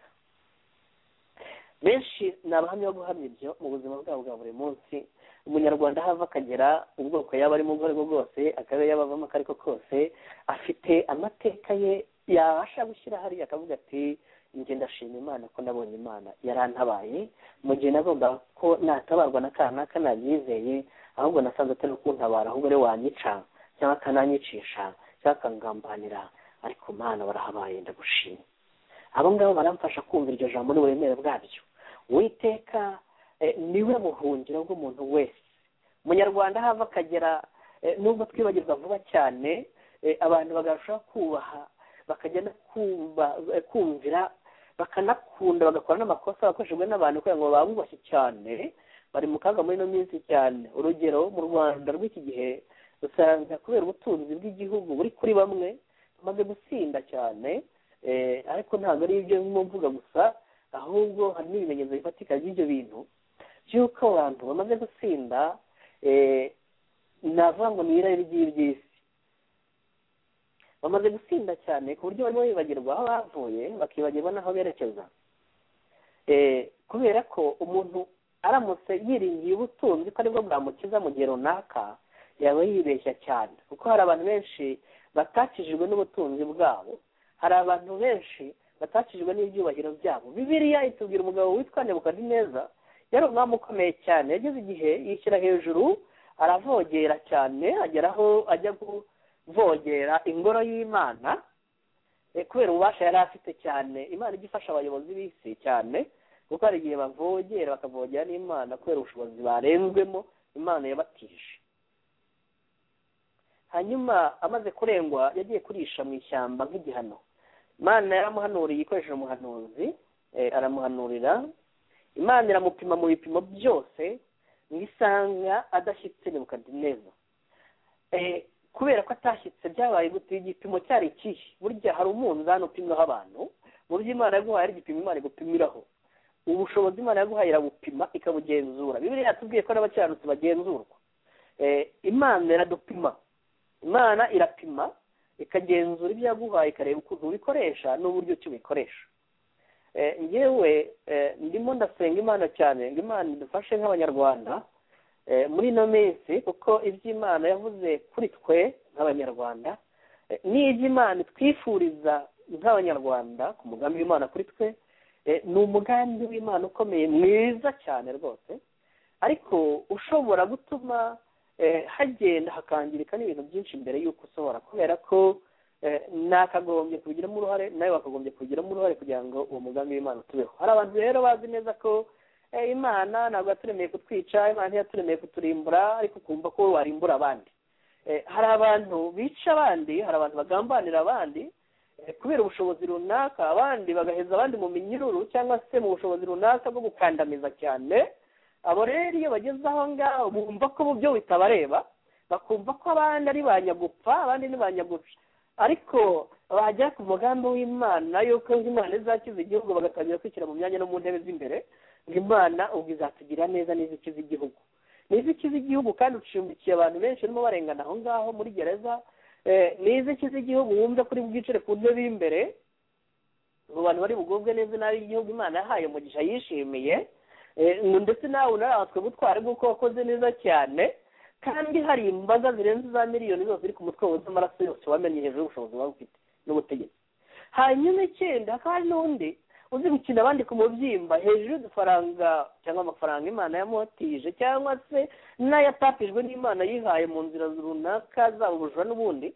Benshi ni abahamya bo guhamya ibyo mu buzima bwabo bwa buri munsi. Umunyarwanda hava akagera, ubwoko yaba ari mu bwo aribwo bwose, akaba yabavamo ako ariko kose, afite amateka ye yabasha gushyira hariya akavuga ati njye ndashima Imana ko nabonye Imana yarantabaye mu gihe nagomba ko natabarwa na kanaka nabyizeye, ahubwo nasanze atari kuntabara, ahubwo ari wanyica cyangwa akananyicisha cyangwa akangambanira, ariko Imana barahabaye ndagushima. Abo ngabo baramfasha kumva iryo jambo n'uburemere bwabyo. Uwiteka niwe buhungiro bw'umuntu wese. Umunyarwanda hava akagera, nubwo twibagirwa vuba cyane, abantu bagarushaho kubaha, bakagenda kumvira, bakanakunda, bagakora n'amakosa bakoreshejwe n'abantu kugira ngo babubashye cyane, bari mu kaga muri ino minsi cyane. Urugero, mu Rwanda rw'iki gihe usanga kubera ubutunzi bw'igihugu buri kuri bamwe bamaze gusinda cyane, ariko ntabwo ari ibyo mvuga gusa, ahubwo hari n'ibimenyetso bifatika by'ibyo bintu by'uko abantu bamaze gusinda, navuga ngo ni irari ry'iby'isi. Bamaze gusinda cyane ku buryo barimo bibagirwa aho bavuye, bakibagirwa n'aho berekeza, kubera ko umuntu aramutse yiringiye ubutunzi ko aribwo bwamukiza mu gihe runaka, yaba yibeshya cyane, kuko hari abantu benshi batakijijwe n'ubutunzi bwabo, hari abantu benshi batakijijwe n'ibyubahiro byabo. Bibiliya itubwira umugabo witwa Nebukadineza, yari umwami ukomeye cyane, yageze igihe yishyira hejuru, aravogera cyane, ageraho ajya kuvogera ingoro y'Imana, kubera ububasha yari afite cyane. Imana ijya ifasha abayobozi b'isi cyane, kuko hari igihe bavogera bakavogera n'Imana kubera ubushobozi barenzwemo, Imana yabatije. Hanyuma amaze kurengwa, yagiye kurisha mu ishyamba nk'igihano. Imana yaramuhanuriye ikoresheje umuhanuzi, aramuhanurira. Imana iramupima mu bipimo byose, ngisanga adashyitse Nebukadineza. Kubera ko atashyitse byabaye gute? Igipimo cyari ikihe? Burya hari umunzani upimwaho abantu, mu byo Imana yaguhaye ari igipimo Imana igupimiraho. Ubushobozi Imana yaguhaye irabupima ikabugenzura. Bibiliya yatubwiye ko n'abakiranutsi bagenzurwa. Imana iradupima, Imana irapima ikagenzura ibyo yaguhaye, ikareba ukuntu ubikoresha n'uburyo ki ubikoresha. Ngewe ndimo ndasenga Imana cyane ngo Imana idufashe nk'abanyarwanda muri ino minsi, kuko iby'Imana yavuze kuri twe nk'abanyarwanda n'iby'Imana twifuriza nk'abanyarwanda ku mugambi w'Imana kuri twe, ni umugambi w'Imana ukomeye mwiza cyane rwose, ariko ushobora gutuma hagenda hakangirika n'ibintu byinshi mbere y'uko usohora, kubera ko nakagombye kubigiramo uruhare, nawe wakagombye kubigiramo uruhare kugira ngo uwo mugambi w'Imana tubeho. Hari abantu rero bazi neza ko Imana ntabwo yaturemeye kutwica, Imana ntiyaturemeye kuturimbura, ariko ukumva ko warimbura abandi. Hari abantu bica abandi, hari abantu bagambanira abandi kubera ubushobozi runaka, abandi bagaheza abandi mu minyururu cyangwa se mu bushobozi runaka bwo gukandamiza cyane. Abo rero iyo bageze aho ngaho bumva ko mu byo bitabareba, bakumva ko abandi ari banyagupfa, abandi ni banyaguca, ariko bajya ku mugambi w'Imana yuko Imana izakiza igihugu, bagatangira kwishyira mu myanya no mu ntebe z'imbere, ngo Imana ubwo izatugira neza n'izikiza igihugu. N'izikiza igihugu kandi ucumbikiye abantu benshi barimo barengana aho ngaho muri gereza, n'izikiza igihugu wumve kuri bwicare ku ntebe y'imbere, ngo abantu bari bugubwe neza nabi igihugu Imana yahaye umugisha yishimiye, ndetse nawe unarahatswe gutwara bw'uko wakoze neza cyane, kandi hari imbaga zirenze za miliyoni zose ziri ku mutwe wawe z'amaraso yose wamenye hejuru y'ubushobozi waba ufite n'ubutegetsi. Hanyuma ikindi hakaba hari n'undi uzi gukina abandi ku mubyimba hejuru y'udufaranga cyangwa amafaranga Imana yamutije, cyangwa se n'ayatapijwe n'Imana yihaye mu nzira runaka zaba ubujura n'ubundi,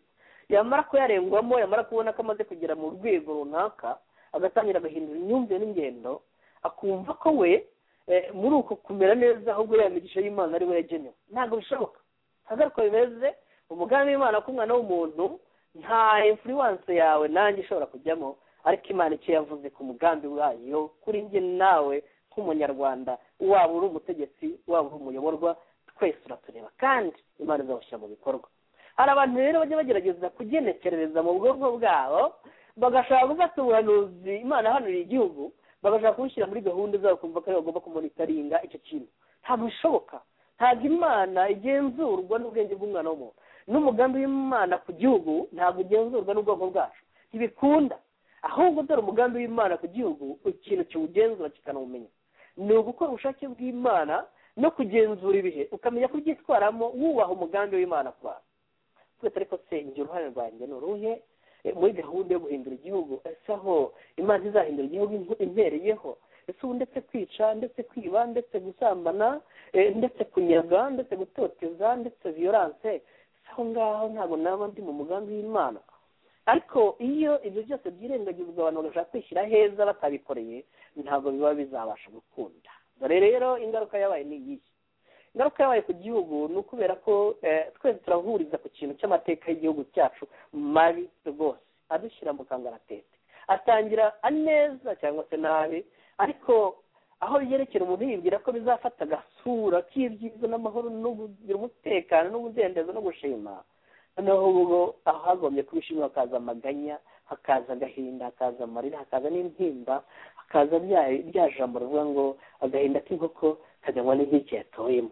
yamara kuyarengwamo, yamara kubona ko amaze kugera mu rwego runaka, agatangira agahindura imyumvire n'ingendo, akumva ko we muri uko kumera neza ahubwo ya migisha y'Imana ari we yagenewe. Ntabwo bishoboka. Hagaruka bimeze umugambi w'Imana ku mwana w'umuntu, nta influence yawe nanjye ishobora kujyamo, ariko Imana icyo yavuze ku mugambi wayo kuri njye nawe nk'umunyarwanda, waba uri umutegetsi, waba uri umuyoborwa, twese uratureba kandi Imana izawushyira mu bikorwa. Hari abantu rero bajya bagerageza kugenekerereza mu bwonko bwabo, bagashaka gufata ubuhanuzi Imana yahanuriye igihugu, bagashaka kubushyira muri gahunda zabo, kumva ko bagomba kumonitaringa icyo kintu. Ntabwo bishoboka. Ntabwo Imana igenzurwa n'ubwenge bw'umwana w'umuntu, n'umugambi w'Imana ku gihugu ntabwo ugenzurwa n'ubwonko bwacu, ntibikunda. Ahubwo dore umugambi w'Imana ku gihugu, ikintu kiwugenzura kikanawumenya ni ugukora ubushake bw'Imana no kugenzura ibihe, ukamenya kubyitwaramo wubaha umugambi w'Imana ku bantu. Twese ariko se njye uruhare rwanjye ni uruhe muri gahunda yo guhindura igihugu? Ese aho Imana izahindura igihugu impereyeho? Ese ubu ndetse kwica, ndetse kwiba, ndetse gusambana, ndetse kunyaga, ndetse gutoteza, ndetse violence, aho ngaho ntabwo naba ndi mu mugambi w'Imana. Ariko iyo ibyo byose byirengagizwa, abantu bagashaka kwishyira heza batabikoreye, ntabwo biba bizabasha gukunda. Dore rero ingaruka yabaye ni iyi. Ingaruka yabaye ku gihugu ni ukubera ko twese turahuriza ku kintu cy'amateka y'igihugu cyacu mabi rwose, adushyira mu kangaratete, atangira aneza cyangwa se nabi, ariko aho byerekera umuntu yibwira ko bizafata agasura k'ibyiza n'amahoro no kugira umutekano n'umudendezo no gushima, noneho ubwo aho hagombye kubishimira hakaza amaganya, hakaza agahinda, hakaza amarira, hakaza n'intimba, hakaza rya jambo rivuga ngo agahinda k'inkoko kajyanwa n'inkike yatoyemo,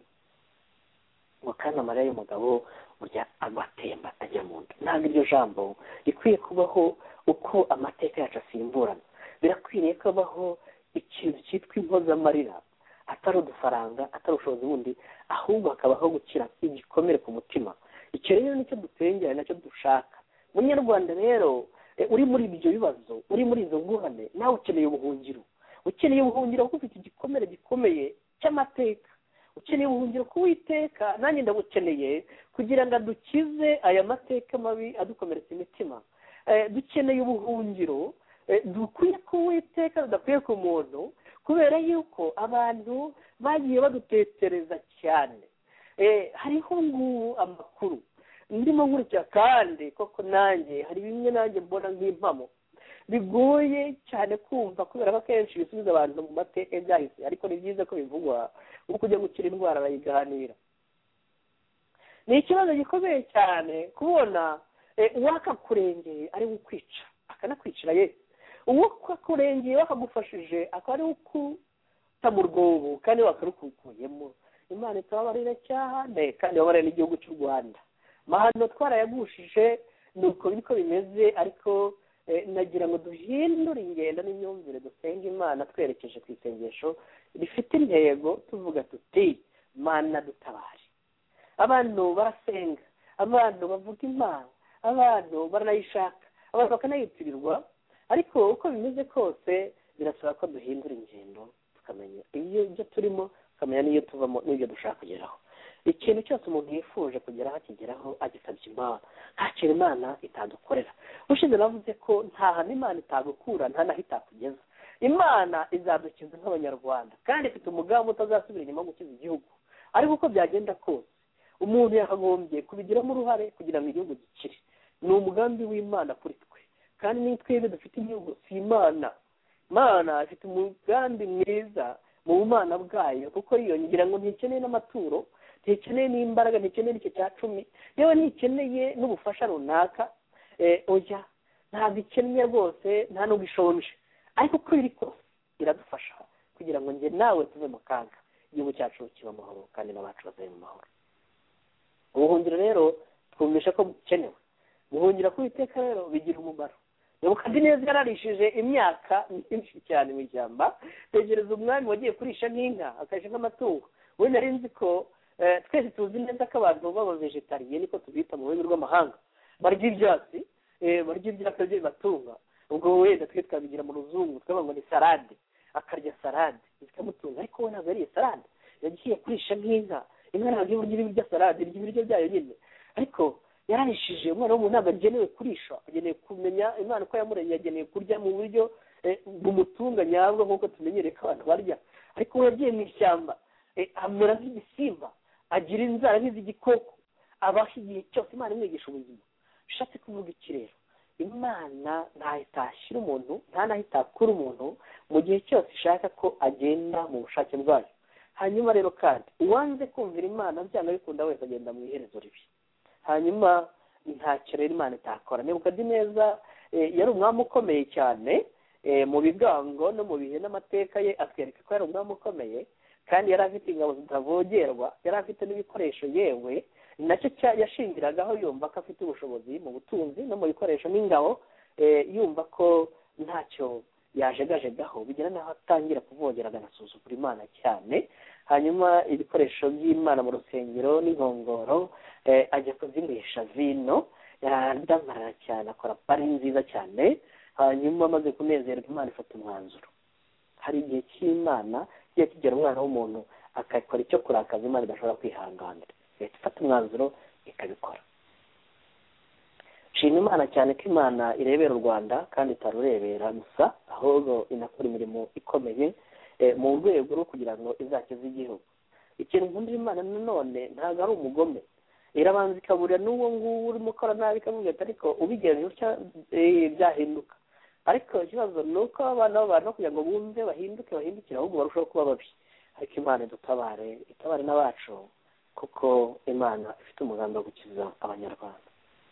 ngo kandi amarira y'umugabo burya agatemba ajya mu nda. Ntabwo iryo jambo rikwiye kubaho uko amateka yacu asimburana. Birakwiriye kubaho ikintu cyitwa impozamarira, atari udufaranga, atari ubushobozi bundi, ahubwo hakabaho gukira igikomere ku mutima. Icyo rero nicyo dutengera, nacyo dushaka. Munyarwanda rero uri muri ibyo bibazo, uri muri izo ngorane, nawe ukeneye ubuhungiro. Ukeneye ubuhungiro kuko ufite igikomere gikomeye cy'amateka. Ukeneye ubuhungiro k'Uwiteka, nanjye ndabukeneye kugira ngo adukize aya mateka mabi adukomeretsa imitima. Dukeneye ubuhungiro dukwiye ku Uwiteka, tudakwiye ku muntu, kubera yuko abantu bagiye badutetereza cyane. Hariho ngubu amakuru ndimo nkurikira, kandi koko nanjye hari bimwe nanjye mbona nk'impamo bigoye cyane kumva, kubera ko akenshi bisubiza abantu mu mateka byahise, ariko ni byiza ko bivugwa, uko kujya gukira indwara bayiganira. Ni ikibazo gikomeye cyane kubona uwakakurengeye ari ukwica, akanakwicira ye. Uwo kakurengeye wakagufashije akaba ari ukuta mu rwobo kandi wakarukukuyemo. Imana itababarira cyane kandi babarira n'igihugu cy'u Rwanda. Mahano twarayagushije, nuko biko bimeze, ariko nagira ngo duhindure ingendo n'imyumvire, dusenga Imana twerekeje ku isengesho rifite intego, tuvuga tuti Mana dutabare. Abantu barasenga, abantu bavuga Imana, abantu baranayishaka, abantu bakanayitirirwa, ariko uko bimeze kose birasaba ko duhindura ingendo, tukamenya ibyo turimo, tukamenya n'iyo tuvamo n'ibyo dushaka kugeraho. Ikintu cyose umuntu yifuje kugeraho akigeraho agisabye Imana, nta kintu Imana itadukorera. Ushize navuze ko nta hantu Imana itagukura, nta naho itakugeza. Imana izadukiza nk'Abanyarwanda, kandi ifite umugambi utazasubira inyuma wo gukiza igihugu. Ariko uko byagenda kose umuntu yakagombye kubigiramo uruhare kugira ngo igihugu gikire. Ni umugambi w'Imana kuri twe, kandi ni twebwe dufite igihugu, si Imana. Imana ifite umugambi mwiza mu bumana bwayo, kuko iyo ngira ngo ntikeneye n'amaturo, ntikeneye n'imbaraga, ntikeneye n'icyo cya cumi, yewe ntikeneye n'ubufasha runaka. Oya, ntabwo ikeneye rwose, nta n'ubwo ishonje, ariko uko iri kose iradufasha kugira ngo njye nawe tuve mu kaga, igihugu cyacu kiba amahoro kandi n'abacu bazabe mu mahoro. Ubuhungiro rero twumvisha ko bukenewe. Guhungira ku Uwiteka rero bigira umumaro. Nebukadineza yararishije imyaka myinshi cyane mu ishyamba, tegereza umwami wagiye kurisha nk'inka, akarisha nk'amatungo. We nari nzi ko twese tuzi neza ko abantu b'abavegetariye, niko tubita mu rurimi rw'amahanga, barya ibyatsi, barya ibyatsi by'ibibatunga. Ubwo wenda twe twabigira mu ruzungu twavuga ngo ni salade, akarya salade zikamutunga, ariko we ntabwo yariye salade, yagiye kurisha nk'inka. Inka ntabwo iba irya salade, irya ibiryo byayo nyine. Ariko yarahishije umwana w'umuntu ntabwo agenewe kurisha, agenewe kumenya Imana uko yamuremye, agenewe kurya mu buryo bumutunga nyabwo nk'uko tumenyereye ko abantu barya. Ariko we yagiye mu ishyamba amera nk'igisimba, agira inzara nk'iz'igikoko, abaho igihe cyose. Imana imwigisha ubuzima. Bishatse kuvuga iki rero? Imana ntahita ashyira umuntu, nta nahita akura umuntu mu gihe cyose ishaka ko agenda mu bushake bwayo. Hanyuma rero kandi uwanze kumvira Imana byanga bikunda wese agenda mu iherezo ribi. Hanyuma ntacyo rero Imana itakora. Nebukadineza yari umwami ukomeye cyane mu bigango no mu bihe n'amateka ye atwereka ko yari umwami ukomeye, kandi yari afite ingabo zitavogerwa, yari afite n'ibikoresho yewe nacyo yashingiragaho yumva ko afite ubushobozi mu butunzi no mu bikoresho n'ingabo, yumva ko ntacyo yajegajegaho, bigera n'aho atangira kuvogera akanasuzugura Imana cyane. Hanyuma ibikoresho by'Imana mu rusengero n'inkongoro ajya kuzinywesha vino, yaradamarara cyane, akora pari nziza cyane. Hanyuma amaze kunezerwa Imana ifata umwanzuro. Hari igihe cy'Imana kigiye kigera umwana w'umuntu akakora icyo kurakaza Imana idashobora kwihanganira, ifata umwanzuro ikabikora. Shima Imana cyane ko Imana irebera u Rwanda kandi itarurebera gusa, ahubwo inakora imirimo ikomeye mu rwego rwo kugira ngo izakize igihugu. Ikintu nkundira Imana nanone ntabwo ari umugome, irabanza ikaburira n'uwo nguwo urimo ukora nabi ikavuga ati ariko ubigenje utya byahinduka. Ariko ikibazo ni uko abana b'abantu kugira ngo bumve bahindukire ahubwo barushaho kuba babi. Ariko Imana idutabare, itabare n'abacu, kuko Imana ifite umugambi wo gukiza Abanyarwanda.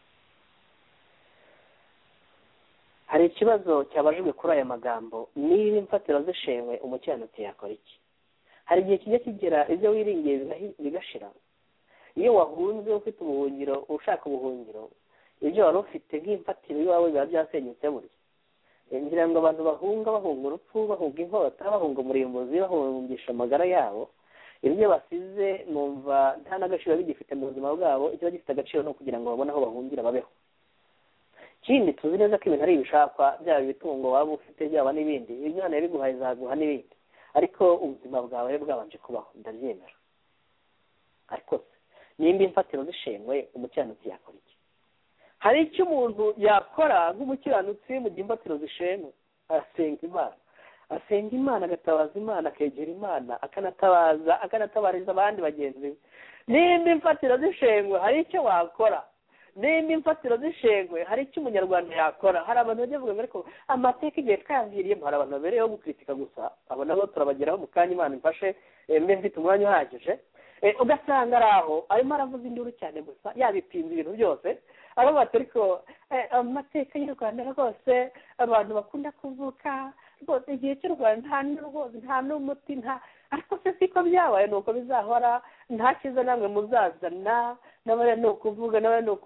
Hari ikibazo cyabajijwe kuri aya magambo, niba imfatiro zishenywe umukiranutsi yakora iki? Hari igihe kijya kigera ibyo wiringiye bigashira. Iyo wahunze ufite ubuhungiro, ushaka ubuhungiro, ibyo wari ufite nk'imfatiro iwawe biba byasenyutse burya. Ngira ngo abantu bahunga urupfu, bahunga inkota, bahunga umurimbuzi, bahungisha amagara yabo, ibyo basize numva nta n'agaciro bigifite mu buzima bwabo. Ikiba gifite agaciro no kugira ngo babone aho bahungira babeho. Ikindi tuzi neza ko ibintu ari ibishakwa, byaba ibitungo waba ufite byaba n'ibindi, Imana yabiguhaye izaguha n'ibindi, ariko ubuzima bwawe bwabanje kubaho, ndabyemera. Ariko nimba imfatiro zishenywe umukiranutsi yakora iki? Hari icyo umuntu yakora nk'umukiranutsi mu gihe imfatiro zishenywe? Asenga Imana, agatabaza Imana, akegera Imana, akanatabariza abandi bagenzi be. Nimba imfatiro zishenywe hari icyo wakora. Nimba imfatiro zishenywe hari icyo umunyarwanda yakora. Hari abantu bajya bavuga ariko amateka igihe twayaviriyemo, hari abantu babereyeho gukritika gusa, abo nabo turabageraho mu kanya. Imana imfashe mbe mfite umwanya uhagije. Ugasanga ari aho arimo aravuza induru cyane gusa, yabipinze ibintu byose, aravuga ariko amateka y'u Rwanda rwose abantu bakunda kuvuka rwose, igihe cy'u Rwanda nta n'umuti, ariko se siko byabaye, nuko bizahora, nta cyiza namwe muzazana, n'abariya ni ukuvuga,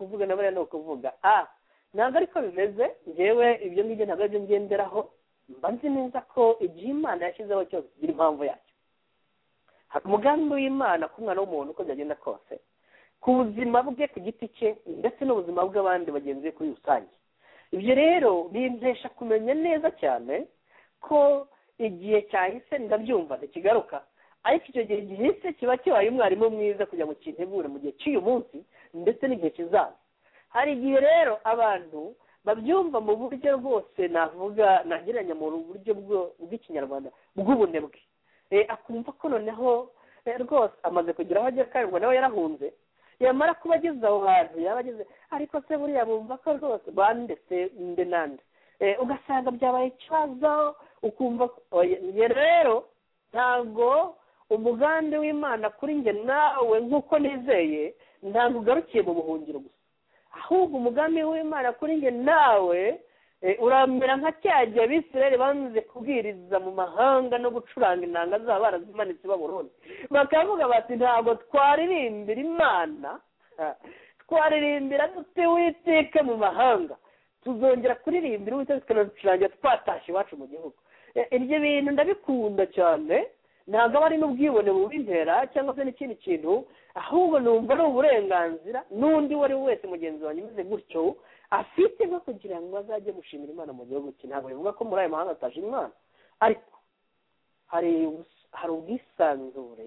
ntabwo ariko bimeze. Njyewe ibyo ngibyo ntabwo aribyo ngenderaho. Mba nzi neza ko igihe Imana yashyizeho cyose kigira impamvu yacyo. Hari umugambi w'Imana ku mwana w'umuntu uko byagenda kose, ku buzima bwe ku giti cye ndetse n'ubuzima bw'abandi bagenzi be kuri rusange. Ibyo rero bimpesha kumenya neza cyane ko igihe cyahise ndabyumva ntikigaruka, ariko icyo gihe gihise kiba kibaye umwarimu mwiza kugira ngo kintegure mu gihe cy'uyu munsi ndetse n'igihe kizaza. Hari igihe rero abantu babyumva mu buryo rwose navuga nagereranya mu buryo bw'ikinyarwanda bw'ubunebwe, akumva ko noneho rwose amaze kugira aho agera kandi ngo nawe yarahunze, yamara kuba ageze aho hantu yaba ageze, ariko se buriya bumva ko rwose bandetse nde nande, ugasanga byabaye ikibazo, ukumva rero ntabwo umugambi w'Imana kuri njye nawe nk'uko nizeye ntabwo ugarukiye mu buhungiro gusa, ahubwo umugambi w'Imana kuri njye nawe uramera nka cya gihe Abisirayeli banze kubwiriza mu mahanga no gucuranga inanga zabo barazimanitse i Babuloni, bakavuga bati ntabwo twaririmbira Imana, twaririmbira dute Uwiteka mu mahanga, tuzongera kuririmbira Uwiteka tukanacurangira twatashye iwacu mu gihugu. Ibyo bintu ndabikunda cyane, ntabwo aba ari n'ubwibone bubintera cyangwa se n'ikindi kintu, ahubwo numva ari uburenganzira n'undi uwo ari we wese mugenzi wanjye umeze gutyo afite nko kugira ngo azajye gushimira Imana mu gihugu cye. Ntabwo bivuga ko muri ayo mahanga ataje Imana, ariko hari ubwisanzure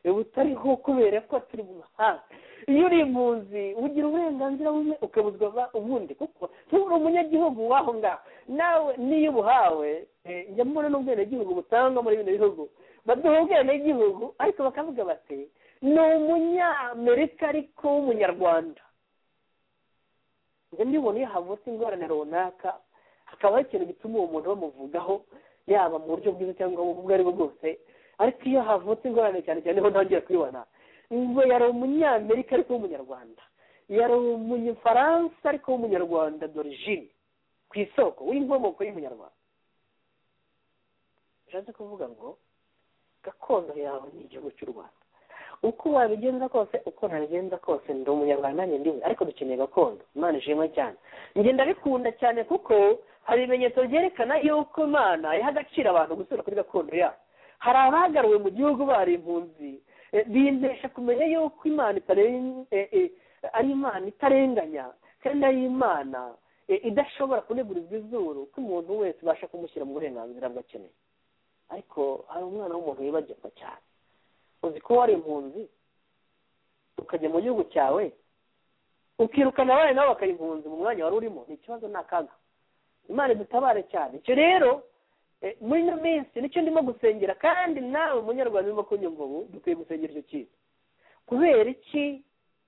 butariho kubera ko turi mu mahanga. Iyo uri impunzi ugira uburenganzira bumwe ukabuzwa ubundi, kuko nturi umunyagihugu w'aho ngaho. Nawe niyo ubuhawe njya mbona n'ubwenegihugu butangwa muri bino bihugu, baduha ubwenegihugu ariko bakavuga bati ni umunyamerika ariko w'umunyarwanda. njye mbibona iyo havutse ingorane runaka hakabaho ikintu gituma uwo muntu bamuvugaho, yaba mu buryo bwiza cyangwa mu bwo ari bwo bwose. Ariko iyo havutse ingorane cyane cyane niho ntangiye kubibona, ngo yari umunyamerika ariko w'umunyarwanda, yari umunyafaransa ariko w'umunyarwanda d'origine, ku isoko w'inkomoko y'umunyarwanda. bishatse kuvuga ngo gakondo yawe ni igihugu cy'u Rwanda. Uko wabigenza kose, uko ntabigenza kose, ndi umunyarwanda nanjye ndiwe, ariko dukeneye gakondo. Imana ishimwe cyane. Njye ndabikunda cyane kuko hari ibimenyetso byerekana yuko Imana yaha agaciro abantu gusubira kuri gakondo yabo. Hari abagaruwe mu gihugu bari impunzi, bintesha kumenya yuko Imana ari Imana itarenganya, kandi ari Imana idashobora kunegurizwa izuru ko umuntu wese ubasha kumushyira mu burenganzira bwe akeneye. Ariko hari umwana w'umuntu wibagirwa cyane. Uzi ko wari impunzi ukajya mu gihugu cyawe ukirukana abana nabo bakaba impunzi mu mwanya wari urimo, ni ikibazo, ni akaga. Imana idutabare cyane. Icyo rero muri ino minsi nicyo ndimo gusengera, kandi nawe munyarwanda urimo kunyumva ubu dukwiye gusengera icyo kintu. Kubera iki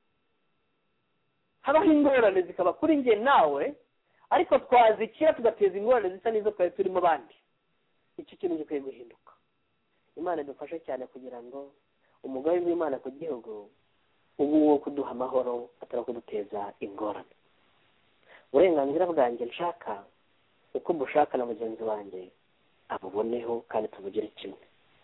habaho ingorane zikaba kuri njye nawe, ariko twazikira tugateza ingorane zisa n'izo twari turimo abandi? Iki kintu gikwiye guhinduka. Imana idufashe cyane kugira ngo umugambi w'Imana ku gihugu ubu wo kuduha amahoro atari kuduteza ingorane. Uburenganzira bwanjye nshaka uko mbushaka na mugenzi wanjye abuboneho kandi tubugire kimwe.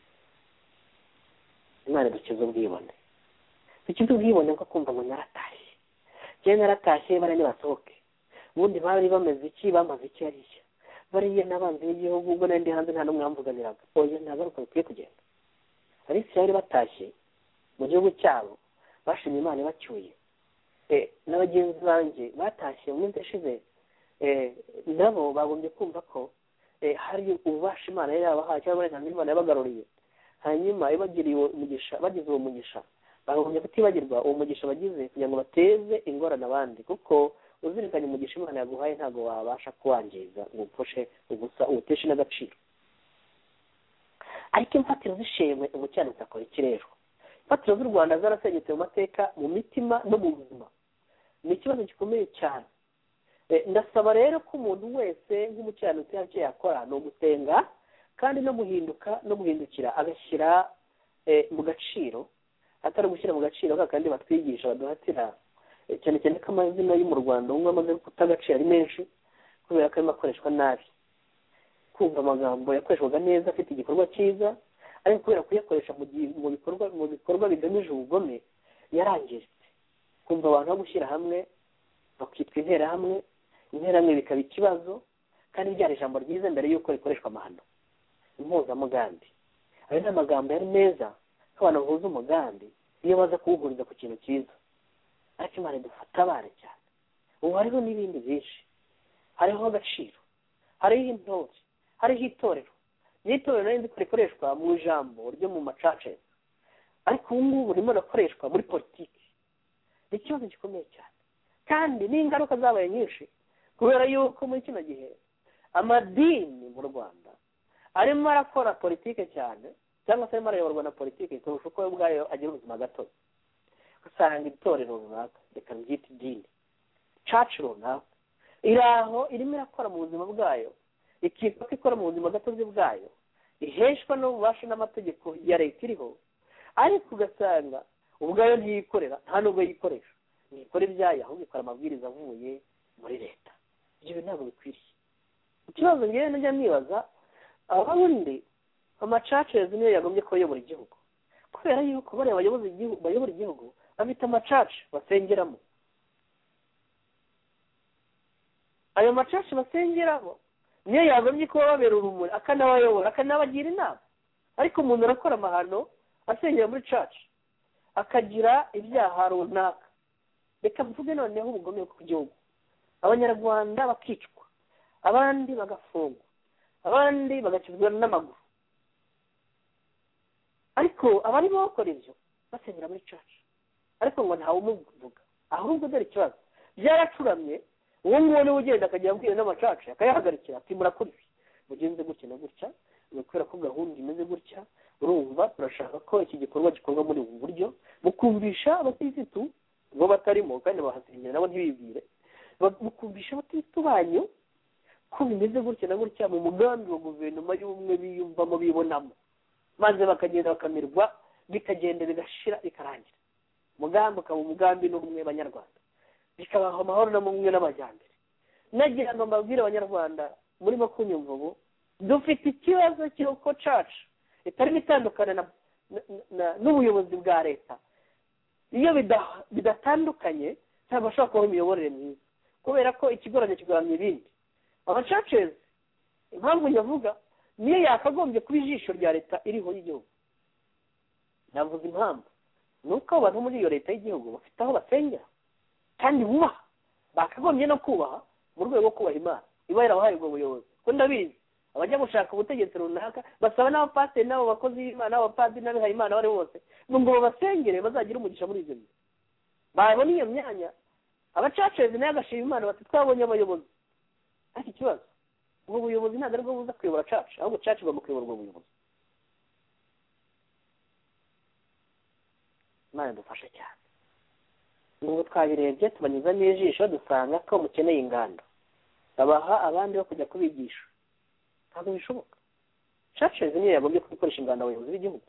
Imana dukize ubwibone. Dukize ubwibone bwo kumva ngo naratashye. Njye naratashye bari nibasohoke. Ubundi bari bameze iki, bamaze iki hariya. Bariya n'abanzi b'igihugu ubwo nandi hanze nta n'umwe wamvuganiraga. Oya, nagaruka bikwiye kugenda. Abisirayeli batashye mu gihugu cyabo bashimye Imana ibacyuye. N'abagenzi banjye batashye mu minsi ishize, nabo bagombye kumva ko hari ububasha Imana yari yabahaye cyangwa uburenganzira Imana yabagaruriye. Hanyuma ibagiriye umugisha, bagize uwo mugisha, bagombye kutibagirwa uwo mugisha bagize kugira ngo bateze ingorane abandi, kuko uzirikanye umugisha Imana yaguhaye ntabwo wabasha kuwangiza ngo upfushe ubusa uwuteshe n'agaciro. Ariko imfatiro zishimwe umukiranutsi akora iki rero? Imfatiro z'u Rwanda zarasenyutse mu mateka, mu mitima no mu buzima. Ni ikibazo gikomeye cyane. Ndasaba rero ko umuntu wese nk'umukiranutsi icyo yakora ni ugusenga, kandi no guhinduka no guhindukira agashyira mu gaciro, atari gushyira mu gaciro kandi batwigisha baduhatira, cyane cyane ko amazina yo mu Rwanda umwe amaze kutagaciro ari menshi kubera ko arimo akoreshwa nabi. Kumva amagambo yakoreshwaga neza afite igikorwa cyiza, ariko kubera kuyakoresha mu bikorwa bigamije ubugome yarangiritse. Kumva abantu bo gushyira hamwe bakitwa interahamwe, interahamwe bikaba ikibazo, kandi ryari ijambo ryiza mbere y'uko rikoreshwa amahano. Impuzamugambi, ayo ni amagambo yari meza ko abantu bahuza umugambi iyo baza kuwuhuriza ku kintu cyiza. Ariko Imana idutabare cyane. Ubu hariho n'ibindi byinshi, hariho agaciro, hariho intore, hariho itorero. N'itorero nari nzi ko rikoreshwa mu ijambo ryo mu macace, ariko ubu ngubu ririmo rirakoreshwa muri politiki. Ni ikibazo gikomeye cyane, kandi n'ingaruka zabaye nyinshi, kubera yuko muri kino gihe amadini mu Rwanda arimo arakora politiki cyane, cyangwa se arimo arayoborwa na politiki kurusha uko ubwayo agira ubuzima gatoya. Usanga itorero runaka, reka mbyite idini, church runaka, iri aho irimo irakora mu buzima bwayo, ikitwa ko ikora mu buzima gatozi bwayo, iheshwa n'ububasha n'amategeko ya leta iriho, ariko ugasanga ubwayo ntiyikorera, nta nubwo yikoresha, ntikora ibyayo, ahubwo ikora amabwiriza avuye muri leta. Ibyo ntabwo bikwiriye. Ikibazo ngewe najya nibaza, ababundi amacacezi niyo yagombye kuyobora igihugu, kubera yuko bariya bayobora igihugu bafite amacaci basengeramo. Ayo macaci basengeramo niyo yagombye kuba babera urumuri, akanabayobora, akanabagira inama. Ariko umuntu arakora amahano asengera muri caci, akagira ibyaha runaka. Reka mvuge noneho ubugome ku gihugu. Abanyarwanda bakicwa, abandi bagafungwa, abandi bagakizwa n'amaguru. Ariko abarimo bakora ibyo basengera muri church ariko ngo ntawe umuvuga ahubwo dore ikibazo byaracuramye uwo nguwo niwe ugenda akajya abwira n'amacaca akayahagarikira ati murakora ibi mugenze gutya na gutya kubera ko gahunda imeze gutya urumva turashaka ko iki gikorwa gikorwa muri ubu buryo mukumvisha abatisitu bo batarimo kandi bahasengera nabo ntibibwire mukumvisha abatisitu banyu ko bimeze gutya na gutya mu mugambi wa guverinoma y'ubumwe biyumvamo bibonamo maze bakagenda bakamirwa bikagenda bigashira bikarangira umugambi ukaba umugambi n'ubumwe banyarwanda bikabaha amahoro n'ubumwe n'amajyambere nagira ngo mbabwire abanyarwanda murimo kunyumva ubu dufite ikibazo cy'uko church itarimo itandukana n'ubuyobozi bwa leta iyo bidatandukanye ntabwo bashobora kubaho imiyoborere myiza kubera ko ikigoranye kigoramye ibindi churches impamvu nyavuga niyo yakagombye kuba ijisho rya leta iriho y'igihugu navuze impamvu ni uko abantu muri iyo leta y'igihugu bafite aho basengera kandi bubaha bakagombye no kubaha mu rwego rwo kubaha imana iba yarabahaye ubwo buyobozi ko ndabizi abajya gushaka ubutegetsi runaka basaba n'abapasiteri n'abo bakozi b'imana n'abapadiri n'abihaye imana bari bose ngo babasengere bazagire umugisha muri ibyo bintu babona iyo myanya abacacezi nayo agashima imana bati twabonye abayobozi ariko ikibazo ubwo buyobozi ntabwo aribwo buza kuyobora caca ahubwo caca igomba kuyobora ubwo buyobozi imana dufashe cyane ubu twabirebye tubanyuzamo ijisho dusanga ko mukeneye ingando babaha abandi bo kujya kubigisha ntabwo bishoboka churches niyo yagombye gukoresha ingando abayobozi b'igihugu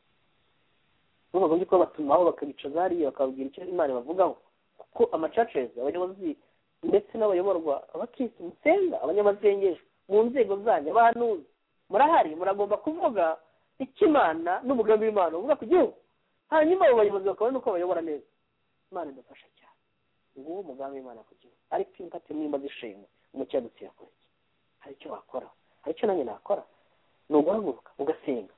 bo bagombye kuba batumaho bakabicaza hariya bakabwira icyo imana bavugaho kuko churches abayobozi ndetse n'abayoborwa abakristo musenga abanyamasengesho mu nzego zanyu abahanuzi murahari muragomba kuvuga ikimana n'umugambi w'imana uvuga ku gihugu hanyuma abo bayobozi bakabona uko bayobora neza imana idufasha cyane nguwo umugambi w'imana ku gihugu ariko impate nimba zishimwe umukiranutsi yakora iki hari icyo wakora hari icyo nanjye nakora ni uguhaguruka ugasenga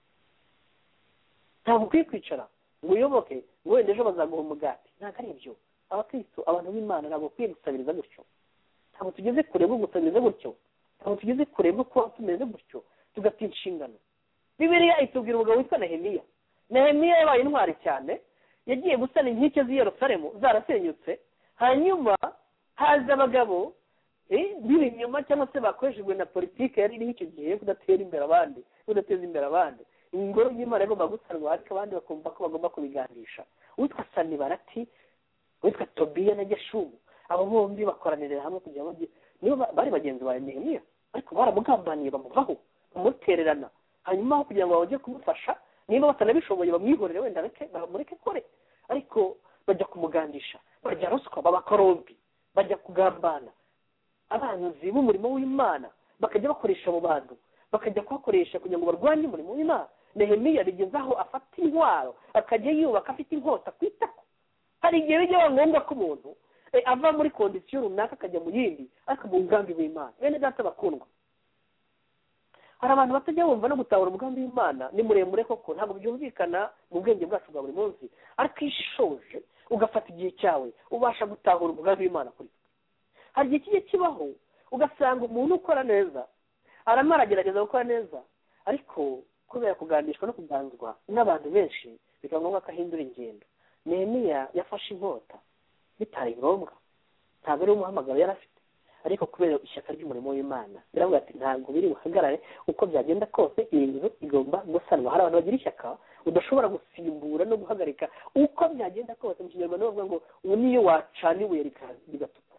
ntabwo ukwiye kwicara ngo uyoboke ngo wenda ejo bazaguha umugati ntabwo ari ibyo abakristo abantu b'imana ntabwo ukwiye gusabiriza gutyo ntabwo tugeze kure bwo gusabiriza gutyo ntabwo tugeze kure bwo kuba tumeze gutyo tugata inshingano bibiliya itubwira umugabo witwa nehemiya yabaye intwari cyane yagiye gusana inkike z'i Yerusalemu zarasenyutse hanyuma haza abagabo b'ibinyoma cyangwa se bakoreshejwe na politiki yari iriho icyo gihe yo kudatera imbere abandi kudateza imbere abandi ingoro y'imana igomba gusanwa ariko abandi bakumva ko bagomba kubiganisha uwitwa Sanibalati uwitwa Tobiya na Geshumu abo bombi bakoranirira hamwe kugira ngo nibo bari bagenzi ba Nehemiya ariko baramugambaniye bamuvaho bamutererana hanyuma kugira ngo bajye kumufasha niba batanabishoboye bamwihorere wenda bamureke kore ariko bajya kumugandisha bajya ruswa babakorombi bajya kugambana abanzi b'umurimo w'imana bakajya bakoresha abo bantu bakajya kubakoresha kugira ngo barwanye umurimo w'imana Nehemiya bigeze aho afata intwaro akajya yubaka afite inkota ku itako hari igihe bijya ngombwa ko umuntu ava muri kondisiyo runaka akajya mu yindi ariko mu mugambi w'imana bene data bakundwa hari abantu batajya bumva no gutahura umugambi w'imana ni muremure koko ntabwo byumvikana mu bwenge bwacu bwa buri munsi ariko iyo ishoje ugafata igihe cyawe ubasha gutahura umugambi w'imana kuri hari igihe kijya kibaho ugasanga umuntu ukora neza arimo aragerageza gukora neza ariko kubera kugandishwa no kuganzwa n'abantu benshi bikaba ngombwa ko ahindura ingendo Nehemiya yafashe inkota bitari ngombwa ntabwo ari umuhamagaro yari afite ariko kubera ishyaka ry'umurimo w'imana biravuga ati ntabwo biri buhagarare uko byagenda kose iyi nzu igomba gusanwa hari abantu bagira ishyaka udashobora gusimbura no guhagarika uko byagenda kose mu kinyarwanda bavuga ngo ubu niyo wacana ibuye rigatukura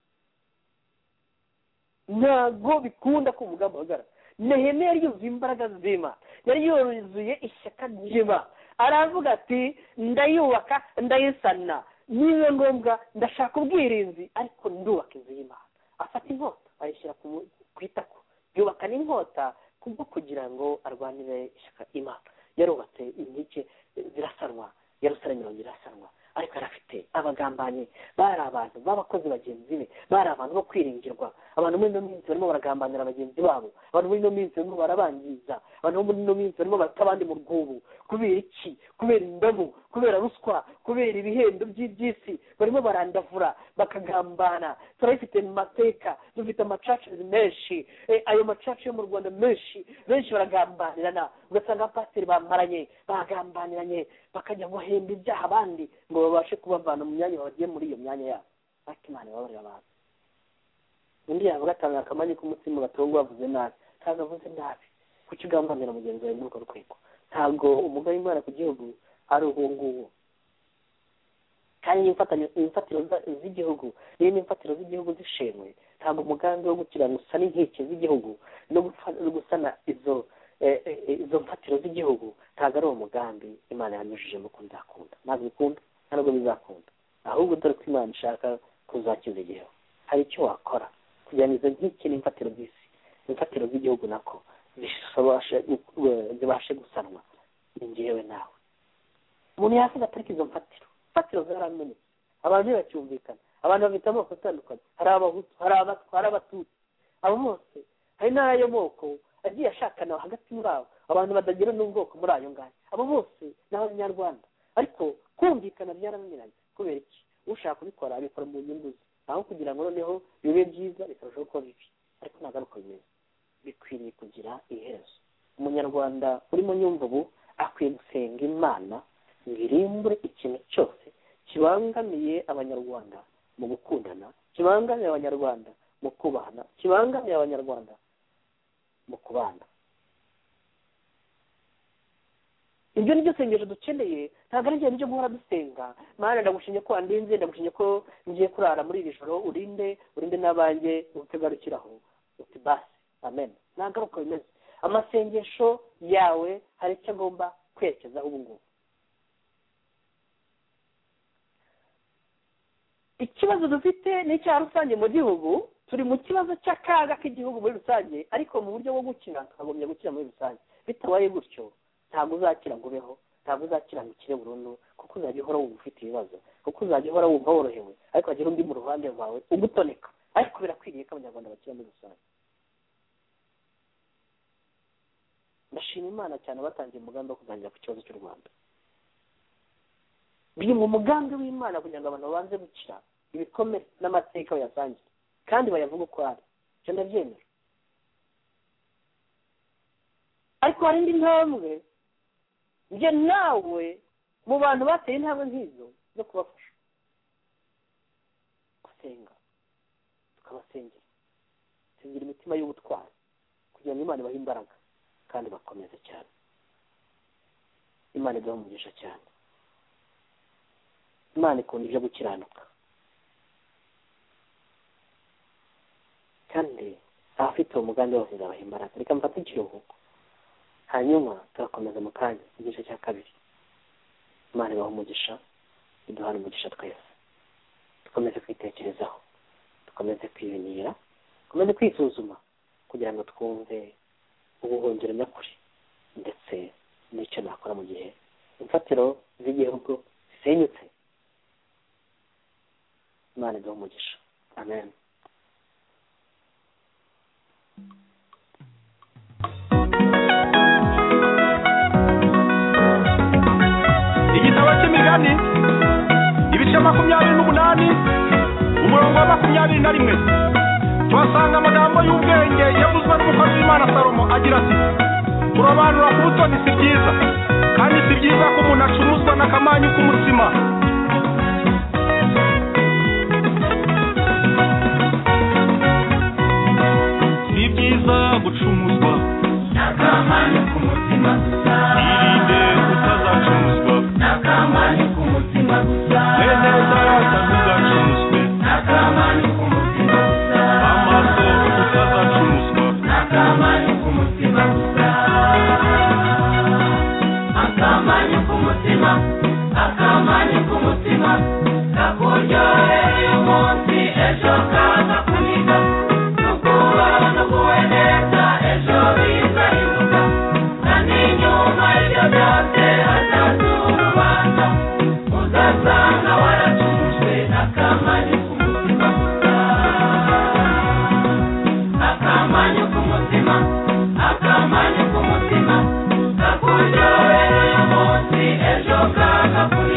ntabwo bikunda ko umugambi uhagarara Nehemiya yari yuzuye imbaraga z'Imana yari yuzuye ishyaka ry'Imana aravuga ati ndayubaka ndayisana niba ngombwa ndashaka ubwirinzi ariko ndubaka inzu y'Imana afata inkota ayishyira ku itako yubaka n'inkota kubwo kugira ngo arwanire ishyaka Imana yarubatse inkike zirasanwa Yerusalemu yongera irasanwa ariko arafite abagambanyi bari abantu b'abakozi bagenzi be bari abantu bo kwiringirwa abantu muri ino minsi barimo baragambanira bagenzi babo abantu muri ino minsi barimo barabangiza abantu muri ino minsi barimo bata abandi mu rwubu kubera iki kubera indamu kubera ruswa kubera ibihendo by'iby'isi barimo barandavura bakagambana. turabifite mu mateka, dufite amacaci menshi, ayo macaci yo mu Rwanda benshi baragambanirana, ugasanga abapasiteri bamaranye bagambaniranye bakajya guhemba ibyaha abandi ngo babashe kubavana mu myanya bagiye muri iyo myanya yabo. ariko Imana ibabarira abantu. undi yavuga atanga akamanyi k'umutsima gatongo bavuze nabi, ntabwo avuze nabi kuki ugambanira mugenzi wawe muri urwo rwego. ntabwo umugambi w'Imana ku gihugu ari uwo nguwo. kandi imfatiro z'igihugu niyo n'imfatiro z'igihugu zishenwe, ntabwo umugambi wo gukira gusa n'inkike z'igihugu no gusana izo mfatiro z'igihugu ntabwo ari uwo mugambi Imana yanyujijemo ko nzakunda. ntabwo bikunda, ntabwo bizakunda. ahubwo dore ko Imana ishaka kuzakiza igihugu, hari icyo wakora kugira ngo izo nkike n'imfatiro z'isi, imfatiro z'igihugu nako zibashe gusanwa. ni njyewe nawe. umuntu yavuga atari izo mfatiro zaramenetse, abantu bacyumvikana, abantu bafite amoko atandukanye, hari abahutu, hari abatwa, hari abatutsi, abo bose hari n'ayo moko agiye ashakana hagati muri abo, abantu batagira n'ubwoko muri ayo ngayo, abo bose ni abanyarwanda. ariko kumvikana byarananiranye. kubera iki? ushaka kubikora abikora mu nyungu ze, aho kugira ngo noneho bibe byiza bikarushaho kuba bibi. ariko ntabwo ari uko bimeze, bikwiriye kugira iherezo. umunyarwanda urimo nyumva ubu akwiye gusenga Imana ngo irimbure ikintu cyose kibangamiye abanyarwanda mu gukundana, kibangamiye abanyarwanda mu kubahana, kibangamiye abanyarwanda mu kubana. ibyo ni byo sengesho dukeneye, ntabwo ari igihe cyo guhora dusenga Mana ndagushimye ko wandinze, ndagushimye ko ngiye kurara muri iri joro, urinde n'abanjye utegarukiraho uti basi amen. ntabwo ari uko bimeze. amasengesho yawe hari icyo agomba kwerekezaho ubu ngubu. ikibazo dufite ni icya rusange mu gihugu, turi mu kibazo cy'akaga k'igihugu muri rusange, ariko mu buryo bwo gukira tukagombye gukira muri rusange. bitabaye gutyo ntabwo uzakira ngo ubeho, ntabwo uzakira ngo ukire burundu, kuko uzajya uhora wumva ufite ibibazo, kuko uzajya uhora wumva worohewe, ariko hagira undi mu ruhande rwawe ugutoneka. ariko birakwiriye ko abanyarwanda bakira muri rusange. ndashima Imana cyane batangiye umugambi wo kuganira ku kibazo cy'u Rwanda. biri mu mugambi w'Imana kugira ngo abantu babanze gukira ibikomere n'amateka bayasangiye kandi bayavuga uko ari. icyo ndabyemera. ariko hari indi ntambwe njye nawe mu bantu bateye intambwe nk'izo zo kubafasha gusenga, tukabasengera, tugira imitima y'ubutwari kugira ngo Imana ibahe imbaraga kandi bakomeze cyane. Imana iduha umugisha cyane. Imana ikunda ibyo gukiranuka, kandi abafite uwo mugambi wose izabaha imbaraga. reka mfate ikiruhuko, hanyuma tugakomeza mu kanya igice cya kabiri. Imana ibaha umugisha, iduhana umugisha twese. dukomeze kwitekerezaho, dukomeze kwibinira, dukomeze kwisuzuma kugira ngo twumve ubuhungiro nyakuri ndetse n'icyo nakora mu gihe imfatiro z'igihugu zisenyutse. Imana iduha umugisha. amen. igitabo cy'imigani ibice 28 umurongo wa 21 tuhasanga amagambo y'ubwenge yavuzwe n'umukozi w'Imana Salomo agira ati: kurobanura ku butoni si byiza, kandi si byiza ko umuntu acumuzwa n'akamanyu k'umutsima. si byiza gucumuzwa n'akamanyu k'umutsima gusa, irinde utazacumuzwa n'akamanyu k'umutsima gusa, neza utazacumuzwe n'akamanyu k'umutsima gusa, amaso utazacumuzwa n'akamanyu k'umutsima gusa. akamanyu k'umutsima, akamanyu k'umutsima kakuryoheye umunsi, ejo kaza kuniga, nukuba nukuwe neza ejo bizahinduka, kandi nyuma y'ibyo byose hazaza urubanza, uzasanga waracumujwe n'akamanyu k'umutsima gusa. akamanyu k'umutsima, akamanyu k'umutsima kakuryoheye umunsi, ejo kaza kuniga.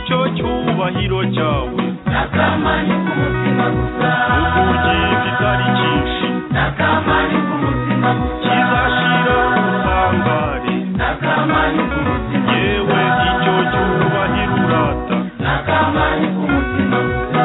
icyo cyubahiro cyawe n'akamanyu k'umutima gusa uburyo kitari cyinshi n'akamanyu k'umutima gusa kizashira ubutangare n'akamanyu k'umutima yewe icyo cyubahiro urata n'akamanyu k'umutima gusa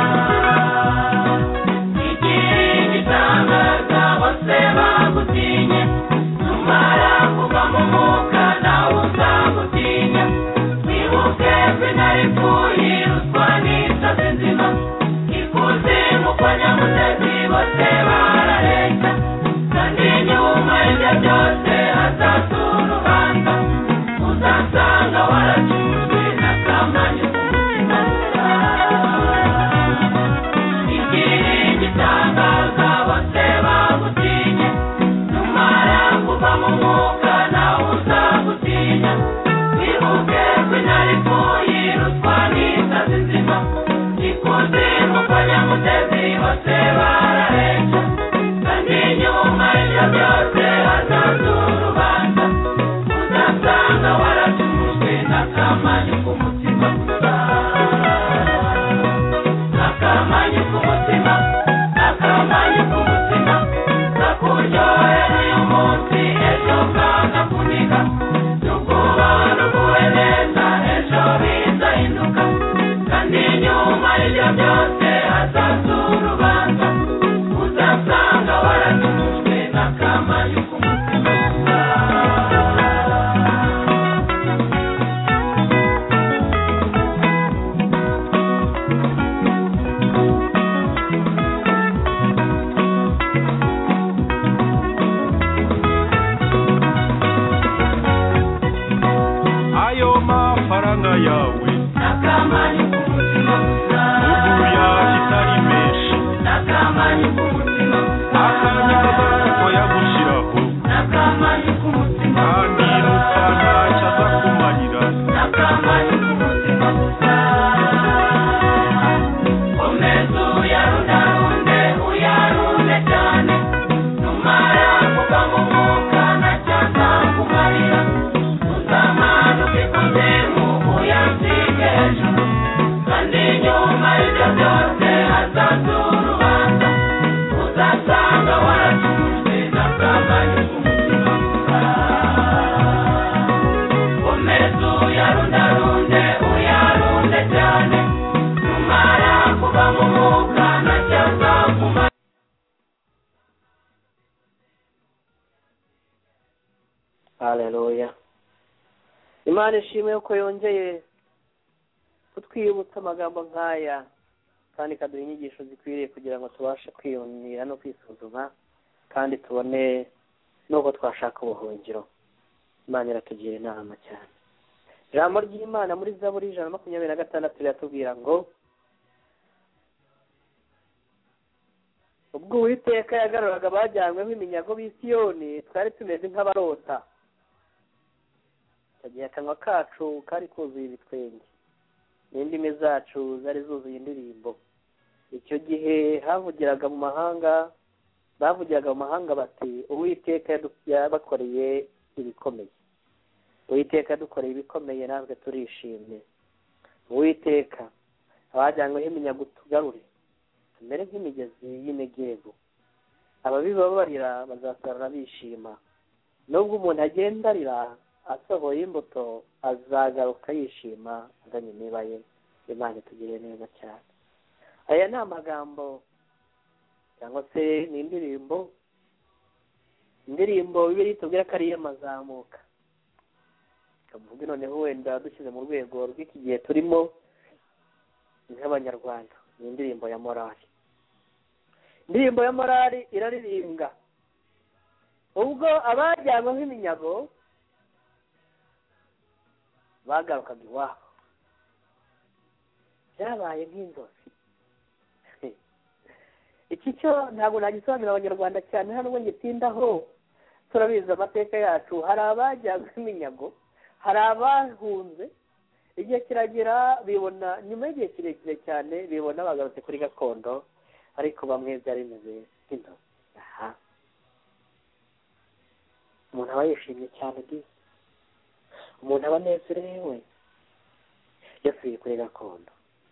igihe gitangaza bose bagutinye numara kuva mu mwuka nawe uzagutinya wibuke sinaripfuye ruswa n'isazi nzima ikuzimu kwa nyamutezi bose barareshya kandi nyuma y'ibyo byose hazaza urubanza uzasanga waracuzwe n'akamanyu k'umutima gusa igihe gitangaza bose bagutinye numara kuva mu mwuka nawe uzagutinya wibuke sinaripfuye ruswa n'isazi nzima ikuzimu kwa nyamutezi bose barareshya kandi nyuma y'ibyo byose hazaza urubanza uzasanga waracumujwe n'akamanyu k'umutima gusa n'akamanyu k'umutima n'akamanyu k'umutima kakuryohera uyu munsi ejo kagafunika tukuba nuguwe neza ejo bizahinduka kandi nyuma y'ibyo byose hazaza urubanza uzasanga waracumujwe n'akamanyu k'umutima gusa ayo mafaranga yawe n'akamanyu k'umutima gusa uguya kitari menshi n'akamanyu k'umutima gusa akanyaza ko yagushyiraho n'akamanyu k'umutima kandi rupfa ntacyo aza kumarira n'akamanyu k'umutima gusa komeza uyarundarunde uyarunde cyane numara kuva mu mwuka ntacyo azakumarira uzamanuka ikuzimu uyasige hejuru kandi nyuma y'ibyo byose hazaza urubanza uzasanga waracumujwe n'akamanyu k'umutima gusa komeza uyarundarunde uyarunde cyane numara kuva mu mwuka ntacyo azakumarira haleluya imana ishimwe ko yongeye kutwibutsa amagambo nk'aya kandi ikaduha inyigisho zikwiriye kugira ngo tubashe kwiyunira no kwisuzuma kandi tubone n'uko twashaka ubuhungiro. Imana iratugira inama cyane. Ijambo ry'Imana muri Zaburi 126 riratubwira ngo ubwo Uwiteka yagaruraga abajyanyweho iminyago b'i Siyoni twari tumeze nk'abarota. Igihe akanwa kacu kari kuzuye ibitwenge n'indimi zacu zari zuzuye indirimbo. Icyo gihe bavugiraga mu mahanga bati Uwiteka yabakoreye ibikomeye. Uwiteka yadukoreye ibikomeye natwe turishimye. Uwiteka abajyanyweho iminyago tugarure tumere nk'imigezi y'Inegebu. Ababibabarira bazasarura bishima. Nubwo umuntu agenda arira asohoye imbuto azagaruka yishima aganye imiba ye. Imana itugirire neza cyane. Aya ni amagambo cyangwa se ni indirimbo Bibiliya itubwira ko ari iy'amazamuka. Kavuga noneho wenda dushyize mu rwego rw'iki gihe turimo nk'abanyarwanda, ni indirimbo ya morali. Indirimbo ya morali iraririmbwa ubwo abajyanyweho iminyago bagarukaga iwabo. Byabaye nk'inzozi. Iki cyo ntabwo nagisobanurira abanyarwanda cyane hano ngo ngitindaho. Turabizi amateka yacu, hari abajyanyweho iminyago, hari abahunze, igihe kiragira bibona nyuma y'igihe kirekire cyane bibona bagarutse kuri gakondo, ariko bamwe byari bimeze nk'inzozi. Umuntu aba yishimye cyane, umuntu aba anezerewe. yasubiye kuri gakondo.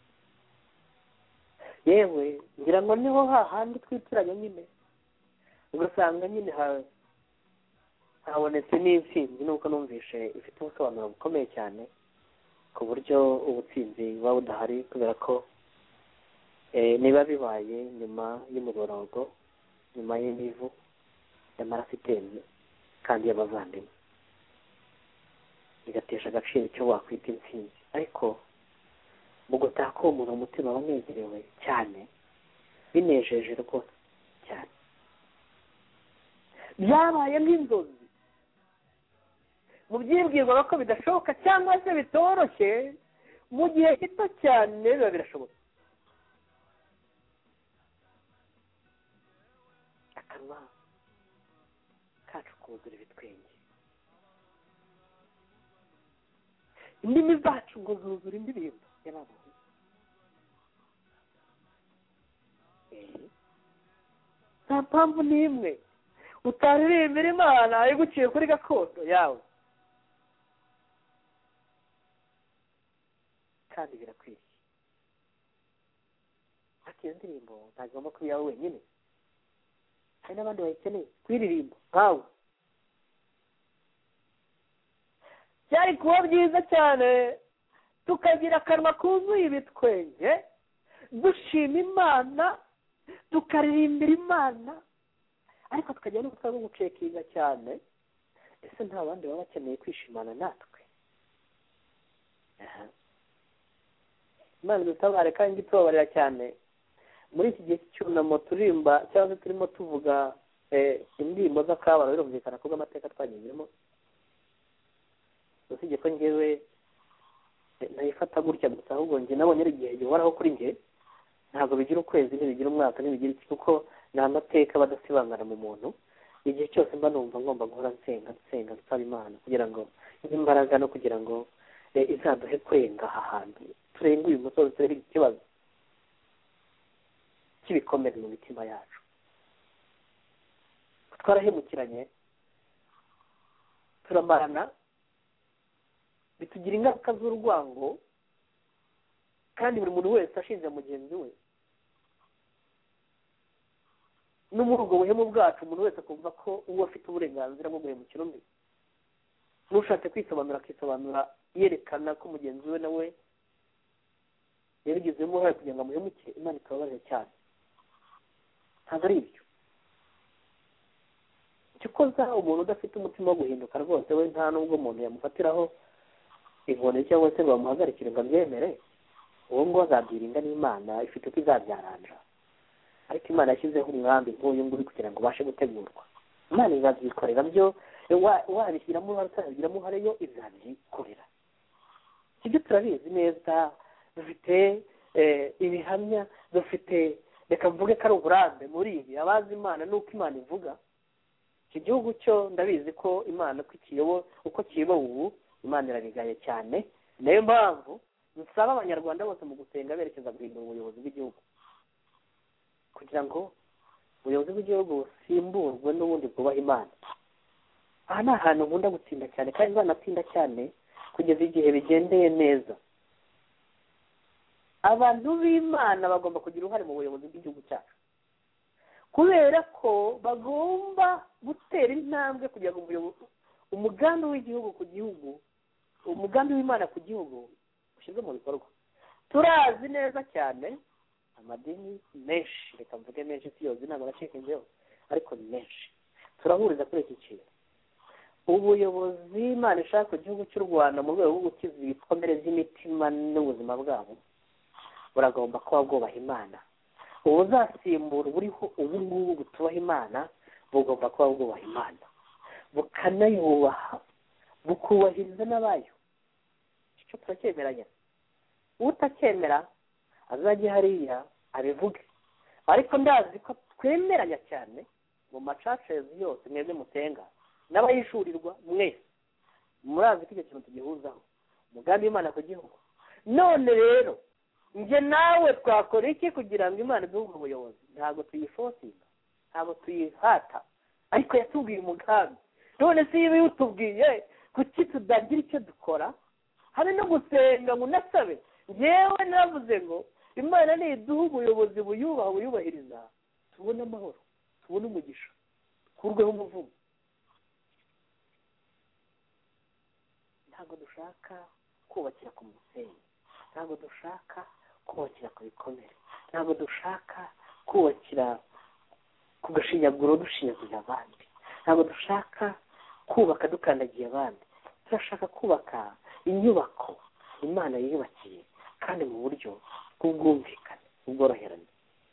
Yewe ngira ngo niho hahandi twituranye nyine, ugasanga nyine habonetse n'intsinzi, nuko numvishe ifite ubusobanuro bukomeye cyane ku buryo ubutsinzi buba budahari, kubera ko niba bibaye nyuma y'umuborogo, nyuma y'imivu y'amaraso itemye kandi y'abavandimwe, bigatesha agaciro icyo wakwita intsinzi. Ariko mu gutaha ko umuntu umutima wanezerewe cyane, binejeje rwose cyane, byabaye nk'inzozi mu byibwirwaga ko bidashoboka cyangwa se bitoroshye, mu gihe gito cyane biba birashoboka. Akanwa kacu kuzura ibitwenge, indimi zacu ngo zuzura indirimbo y'abantu. Nta mpamvu n'imwe utaririmbira Imana iguciye kuri gakondo yawe, kandi birakwiriye. Ati iyo ndirimbo ntagomba kuba iyawe wenyine, hari n'abandi bayikeneye kuririmba nkawe. Byari kuba byiza cyane tukagira akanwa kuzuye ibitwenge, dushima Imana, tukaririmbira Imana, ariko tukagira n'ubutwari bwo gucekinga cyane. Ese nta bandi baba bakeneye kwishimana natwe? Imana dutabare kandi itubabarira cyane muri iki gihe cy'icyunamo turirimba cyangwa se turimo tuvuga indirimbo z'akababaro. Birumvikana ko amateka twanyuzemo, usibye ko njyewe nayifata gutya gusa, ahubwo njye nabonye ari igihe gihoraho kuri njye. Ntabwo bigira ukwezi, ntibigira umwaka, ntibigira iki, kuko ni amateka badasibangana mu muntu. Igihe cyose mba numva ngomba guhora nsenga nsaba Imana kugira ngo imbaraga no kugira ngo izaduhe kwenga aha hantu, turenge uyu musozi, turenge ikibazo cy'ibikomere mu mitima yacu. Twarahemukiranye, turamarana, bitugira ingaruka z'urwango, kandi buri muntu wese ashinja mugenzi we. No muri ubwo buhemu bwacu umuntu wese akumva ko uwo afite uburenganzira bwo guhemukira undi. N'ushatse kwisobanura akisobanura yerekana ko mugenzi we nawe yabigizemo uruhare kugira ngo amuhemukire. Imana ikababarira cyane. Ntabwo ari ibyo. Icyo koza umuntu udafite umutima wo guhinduka rwose, we nta n'ubwo umuntu yamufatiraho inkoni cyangwa se bamuhagarikire ngo abyemere, uwo ngo azabyirinda n'Imana ifite uko izabyaranja. Ariko Imana yashyizeho umwambi nk'uyu nguyu kugira ngo ubashe gutegurwa. Imana izabyikorera byo, wabishyiramo uruhare utabigiramo uruhare, yo izabyikorera. Ibyo turabizi neza, dufite ibihamya, dufite, reka mvuge ko ari uburambe muri ibi. Abazi Imana n'uko Imana ivuga, iki gihugu cyo ndabizi ko Imana uko kiyobowe ubu, Imana irabigaye cyane. Niyo mpamvu nsaba abanyarwanda bose mu gusenga berekeza guhindura ubuyobozi bw'igihugu, kugira ngo ubuyobozi bw'igihugu busimburwe n'ubundi bwubaha Imana. Aha ni ahantu nkunda gutsinda cyane, kandi banatinda cyane kugeza igihe bigendeye neza. Abantu b'Imana bagomba kugira uruhare mu buyobozi bw'igihugu cyacu, kubera ko bagomba gutera intambwe kugira ngo umugambi w'igihugu ku gihugu, umugambi w'Imana ku gihugu ushyirwe mu bikorwa. Turazi neza cyane amadini menshi, reka mvuge menshi, si yose ntabwo nacekenzeho, ariko ni menshi. Turahuriza kuri iki kintu. Ubuyobozi Imana ishaka ku gihugu cy'u Rwanda mu rwego rwo gukiza ibikomere by'imitima n'ubuzima bwabo, buragomba kuba bwubaha Imana. Ubuzasimbura buriho ubu ngubu butubaha Imana bugomba kuba bwubaha Imana, bukanayubaha, bukubahiriza n'abayo. Icyo turacyemeranya. Utacyemera azajye hariya abivuge. Ariko ndazi ko twemeranya cyane mu macacezi yose mwebwe musenga n'abayishurirwa mwese, murazi ko icyo kintu tugihuzaho, umugambi w'Imana ku gihugu. None rero njye nawe twakora iki kugira ngo Imana iduhe ubuyobozi? Ntabwo tuyifosinga, ntabwo tuyihata, ariko yatubwiye umugambi. None si ibi utubwiye, kuki tudagira icyo dukora habe no gusenga ngo unasabe. Njyewe navuze ngo Imana niduha ubuyobozi buyubaha buyubahiriza, tubone amahoro, tubone umugisha, kurweho umuvumo. Ntabwo dushaka kubakira ku musenyi, ntabwo dushaka kubakira ku bikomere, ntabwo dushaka kubakira ku gashinyaguro dushinyaguye abandi, ntabwo dushaka kubaka dukandagiye abandi. Turashaka kubaka inyubako Imana yiyubakiye kandi mu buryo bw'ubwumvikane, ubworoherane.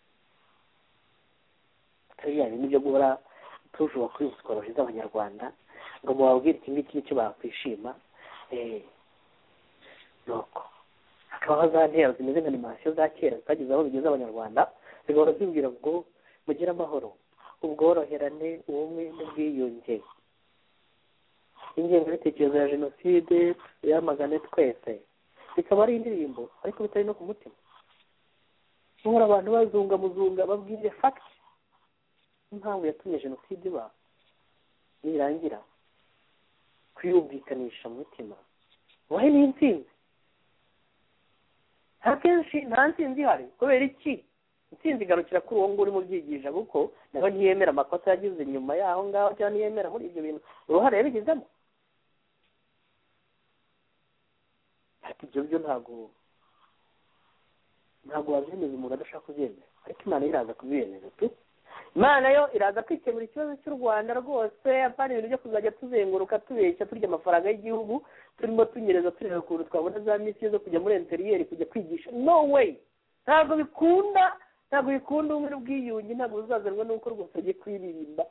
Atari bya bintu byo guhora tujuba kuri psikoloji z'Abanyarwanda ngo mubabwire iki ngiki nicyo bakwishima. Nuko hakabaho za ntero zimeze nka animasiyo za kera zitageze aho bigeze Abanyarwanda, zigahora zibwira ngo mugire amahoro, ubworoherane, ubumwe n'ubwiyunge. Ingengabitekerezo ya jenoside yamagane twese, bikaba ari indirimbo ariko bitari no ku mutima. Nuhora abantu bazunga babwire fact impamvu yatumye jenoside iba, nirangira kwiyumvikanisha mu mutima wahe n'intsinzi. Akenshi nta ntsinzi ihari. Kubera iki? Intsinzi igarukira kuri uwo nguwo urimo ubyigisha, kuko nawe ntiyemera amakosa yagize nyuma y'aho ngaho, cyangwa ntiyemera muri ibyo bintu uruhare yabigizemo. Ariko ibyo byo ntabwo wabyemeza umuntu adashaka kubyemera. Ariko Imana iraza kubyemeza tu. Imana yo iraza kwikemura ikibazo cy'u Rwanda rwose, apana ibintu byo kuzajya tuzenguruka tubeshya turya amafaranga y'igihugu, turimo tunyereza tureba ukuntu twabona za misiyo zo kujya muri interiyeri kujya kwigisha. No way. Ntabwo bikunda ubumwe n'ubwiyunge, ntabwo buzazanwa n'uko rwose agiye kuririmba.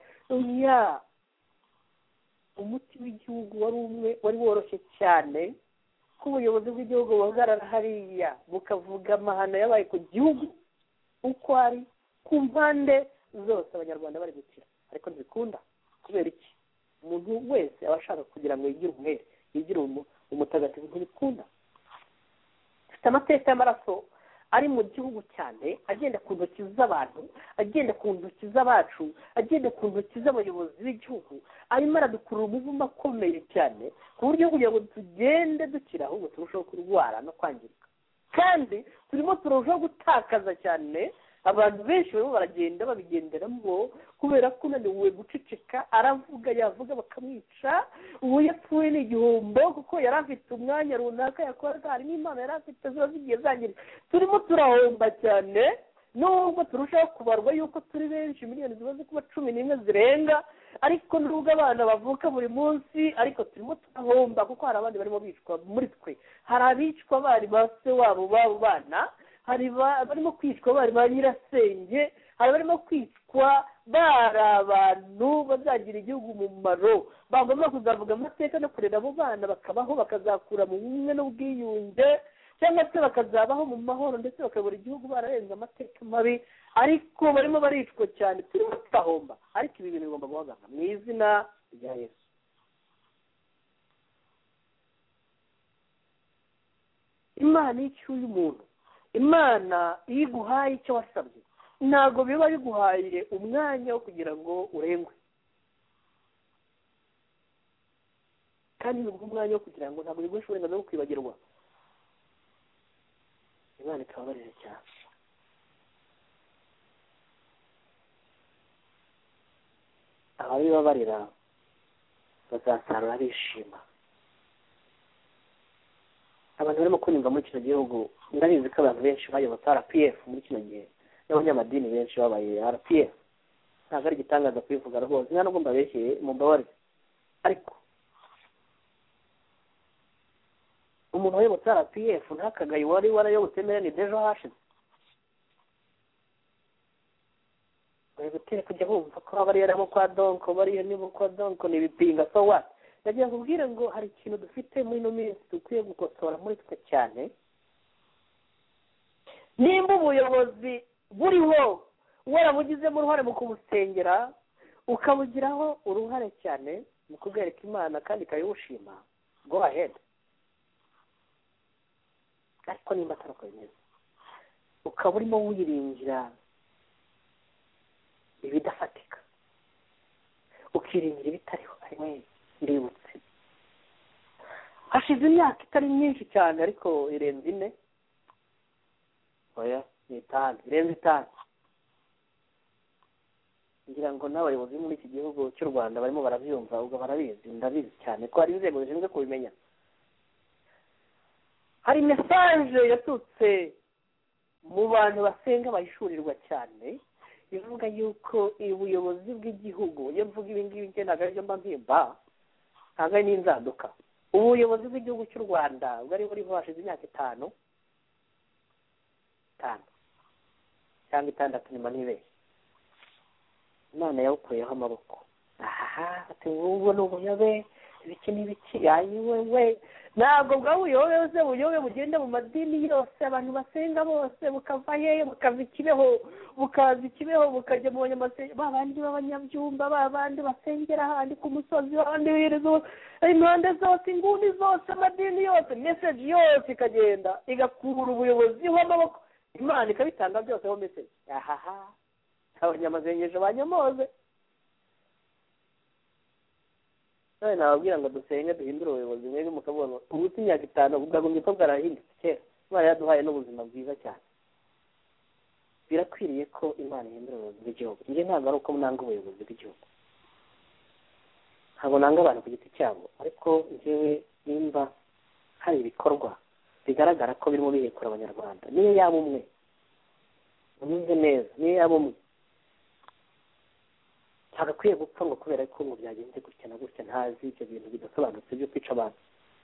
Umuti w'igihugu wari woroshye cyane, ko ubuyobozi bw'igihugu buhagarara hariya bukavuga amahano yabaye ku gihugu uko ari, ku mpande zose Abanyarwanda bari gukira. Ariko ntibikunda. Kubera iki? Umuntu wese aba ashaka kugira ngo yigire umwere, yigire umutagatifu. Ntibikunda. Dufite amateka y'amaraso ari mu gihugu cyane, agenda ku ntoki z'abantu, agenda ku ntoki z'abacu, agenda ku ntoki z'abayobozi b'igihugu, arimo aradukurura umuvumo akomeye cyane, ku buryo kugira ngo tugende dukira ahubwo turushaho kurwara no kwangirika. Kandi turimo turushaho gutakaza cyane. Abantu benshi barimo baragenda babigenderamo kubera ko unaniwe guceceka, aravuga yavuga bakamwica. Ubu yapfuye ni igihombo, kuko yari afite umwanya runaka yakoraga, hari n'Imana yari afite ziba zigiye zangira. Turimo turahomba cyane, nubwo turushaho kubarwa yuko turi benshi, miliyoni zimaze kuba 11 zirenga, ariko nubwo abana bavuka buri munsi, ariko turimo turahomba kuko hari abandi barimo bicwa muri twe. Hari abicwa bari ba se wabo babo bana, hari barimo kwicwa bari ba nyirasenge, hari barimo kwicwa bari abantu bazagira igihugu umumaro, bagomba kuzavuga amateka no kurera abo bana bakabaho, bakazakura mu bumwe n'ubwiyunge, cyangwa se bakazabaho mu mahoro ndetse bakabura igihugu bararenze amateka mabi. Ariko barimo baricwa cyane, turimo turahomba. Ariko ibi bintu bigomba guhagarara mu izina rya Yesu. Imana icyuye umuntu, Imana iyo iguhaye icyo wasabye, ntabwo biba biguhaye umwanya wo kugira ngo urengwe, kandi biguha umwanya wo kugira ngo ntabwo biguhe uburenganzira bwo kwibagirwa. Imana ikababarire cyane. Ababibabarira bazasarura bishima. Abantu barimo kunyumva muri kino gihugu, ndabizi ko abantu benshi bayobotse RPF muri kino gihe, n'abanyamadini benshi babaye RPF. Ntabwo ari igitangaza kubivuga rwose, nta nubwo mbabeshyeye, mumbabarire. Ariko umuntu wayobotse RPF ntakagaye wari warayobotse mbere ni dejo hashize. Bari kujya bumva ko bari yaramo kwa donko, bari nibo kwa donko n'ibipinga. So what? Ndagira kubwira ngo hari ikintu dufite muri ino minsi dukwiye gukosora muri twe cyane. Nimba ubuyobozi buriho warabugizemo uruhare mu kumusengera, ukabugiraho uruhare cyane mu kubwereka Imana kandi ikayushima, go ahead. Ariko nimba atari bimeze, ukaba urimo wiringira ibidafatika, ukiringira ibitariho. Ndibutse hashize imyaka itari myinshi cyane ariko irenze 4 oya ni 5 irenze 5 ngira ngo n'abayobozi muri iki gihugu cy'u Rwanda barimo barabyumva ubwo barabizi ndabizi cyane ko hari inzego zishinzwe kubimenya. Hari message yatutse mu bantu basenga bahishurirwa cyane ivuga yuko ubuyobozi bw'igihugu iyo mvuga ibi ngibi nge ntabwo aribyo mba mpimba ntabwo ari n'inzaduka. Ubuyobozi bw'igihugu cy'u Rwanda bwari buriho hashize imyaka 5 cyangwa 6 nyuma n'ibeshye Imana yawukuyeho amaboko. Ati ubu n'ubuyobe ibiki n'ibiki ayiwewe ntabwo buyobe bugenda mu madini yose abantu basenga bose bukava hehe bukava ikibeho bukajya mu banyamasenga babandi b'abanyabyumba babandi basengera ahandi ku musozi babandi birizo impande zose inguni zose amadini yose message yose ikagenda igakura ubuyobozi w'amaboko Imana ikabitanga byose ho message abanyamasengesho banyamoze nababwira ngo dusenge duhindure ubuyobozi mwebwe mukabona ubu imyaka 5 bwagombye ko bwarahindutse kera Imana yaduhaye n'ubuzima bwiza cyane. Birakwiriye ko Imana ihindura ubuyobozi bw'igihugu. Njye ntabwo ari uko nanga ubuyobozi bw'igihugu ntabwo nanga abantu ku giti cyabo ariko njyewe nimba hari ibikorwa bigaragara ko birimo bihekura abanyarwanda niyo yaba umwe umeze neza niyo yaba umwe agakwiye gupfa ngo kubera ko ngo byagenze gutya na gutya ntazi ibyo bintu bidasobanutse byo kwica abantu.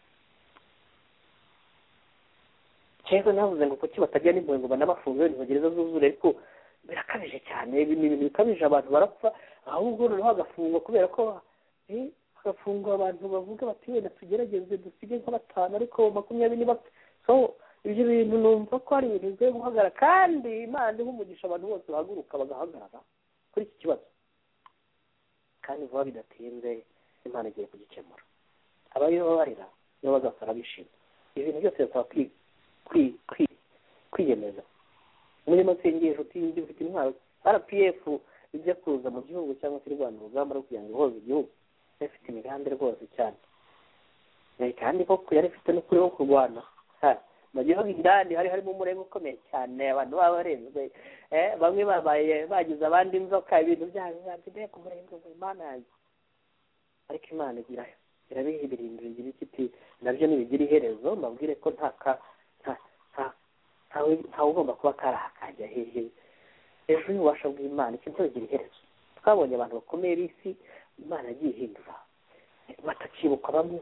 Cyangwa navuze ngo kuki batajya n'impuhwe ngo banabafunge ntibagereza zuzure ariko birakabije cyane ibintu bikabije abantu barapfa ahubwo noneho agafungwa kubera ko agafungwa abantu bavuga bati wenda tugerageze dusige nka 5 ariko 20 bapfa. So ibyo bintu numva ko ari ibintu byo guhagarara kandi Imana ihumugisha abantu bose bahaguruka bagahagarara kuri iki kibazo kandi vuba bidatinze Imana igiye kugikemura. Abayoborera nibo bazasara bishima. Ibintu byose bisaba kwiyemeza. Umunyamasengesho utinze ufite intwaro RPF ijya kuza mu gihugu cyangwa se Rwanda urugamba rwo kugira ngo ihoze igihugu ifite imigambi rwose cyane kandi koko yari ifite no kuri wo kurwana mu gihugu indani harimo umurego ukomeye cyane abantu babarenzwe bamwe bagize abandi inzoka ibintu byabyo ku murenge w'Imana yanjye ariko Imana irabihibirindira igira ikiti nabyo nibigira iherezo mbabwire ko nta ugomba kuba karahakajya hehe ejo y'ububasha bw'Imana ikintu kigira iherezo. Twabonye abantu bakomeye b'isi Imana yagiye ihindura batakibukwa bamwe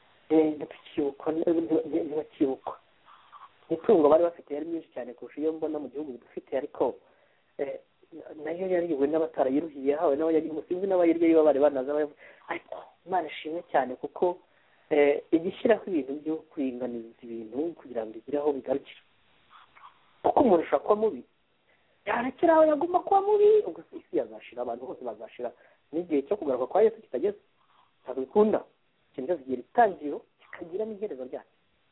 ntibakibukwa imitungo bari bafite yari myinshi cyane kurusha iyo mbona mu gihugu dufite ariko nayo yariwe n'abatarayiruhiye hawe nawe yagiye umusinzi n'abayirya iyo bari banaza ariko Imana ishimwe cyane kuko igishyiraho ibintu byo kuringaniza ibintu kugira ngo igire aho bigarukira kuko umuntu ushobora kuba mubi yarekera aho yaguma kuba mubi ubwo isi yazashira abantu bose bazashira n'igihe cyo kugaruka kwa Yesu kitageze ntabwo bikunda ikintu cyose kigira itangiro kikagira n'iherezo ryacyo.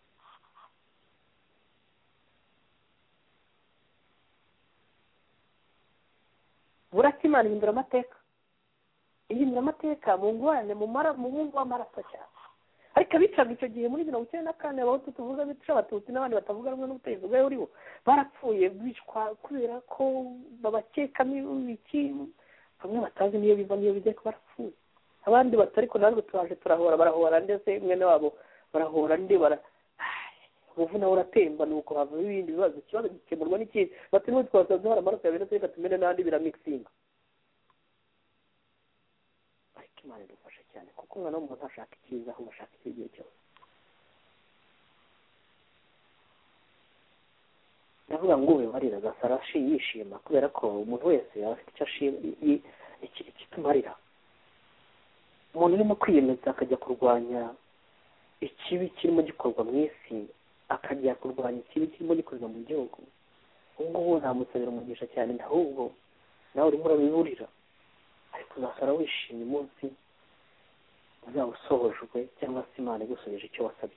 Buraki Imana ihindura amateka mu ngorane mu mungu w'amaraso cyane ariko abicaga icyo gihe muri 1994 abahutu tuvuga bica abatutsi n'abandi batavuga rumwe n'ubutegetsi bwayo uriho barapfuye bicwa kubera ko babakekamo iki bamwe batazi niyo biva niyo bijya ko barapfuye abandi batariko natwe turaje barahora ndetse mwene wabo barahora ndi ubu nawe uratemba nuko hava ibindi bibazo ikibazo gikemurwa n'iki batirimo twasaze hari amaraso ya bene reka tumene n'andi biramixinga ariko Imana idufasha cyane kuko umwana w'umuntu ashaka icyiza aho bashaka igihe cyose. ndavuga ngo ube warira gasara yishima kubera ko umuntu wese afite icyo ashima ikitumarira umuntu urimo kwiyemeza akajya kurwanya ikibi kirimo gikorwa mu isi akajya kurwanya ikibi kirimo gikorwa mu gihugu ubwo ubu ntamusabira umugisha cyane ahubwo nawe urimo urabiburira ariko uzasara wishimye umunsi uzaba usohojwe cyangwa se Imana igusubije icyo wasabye.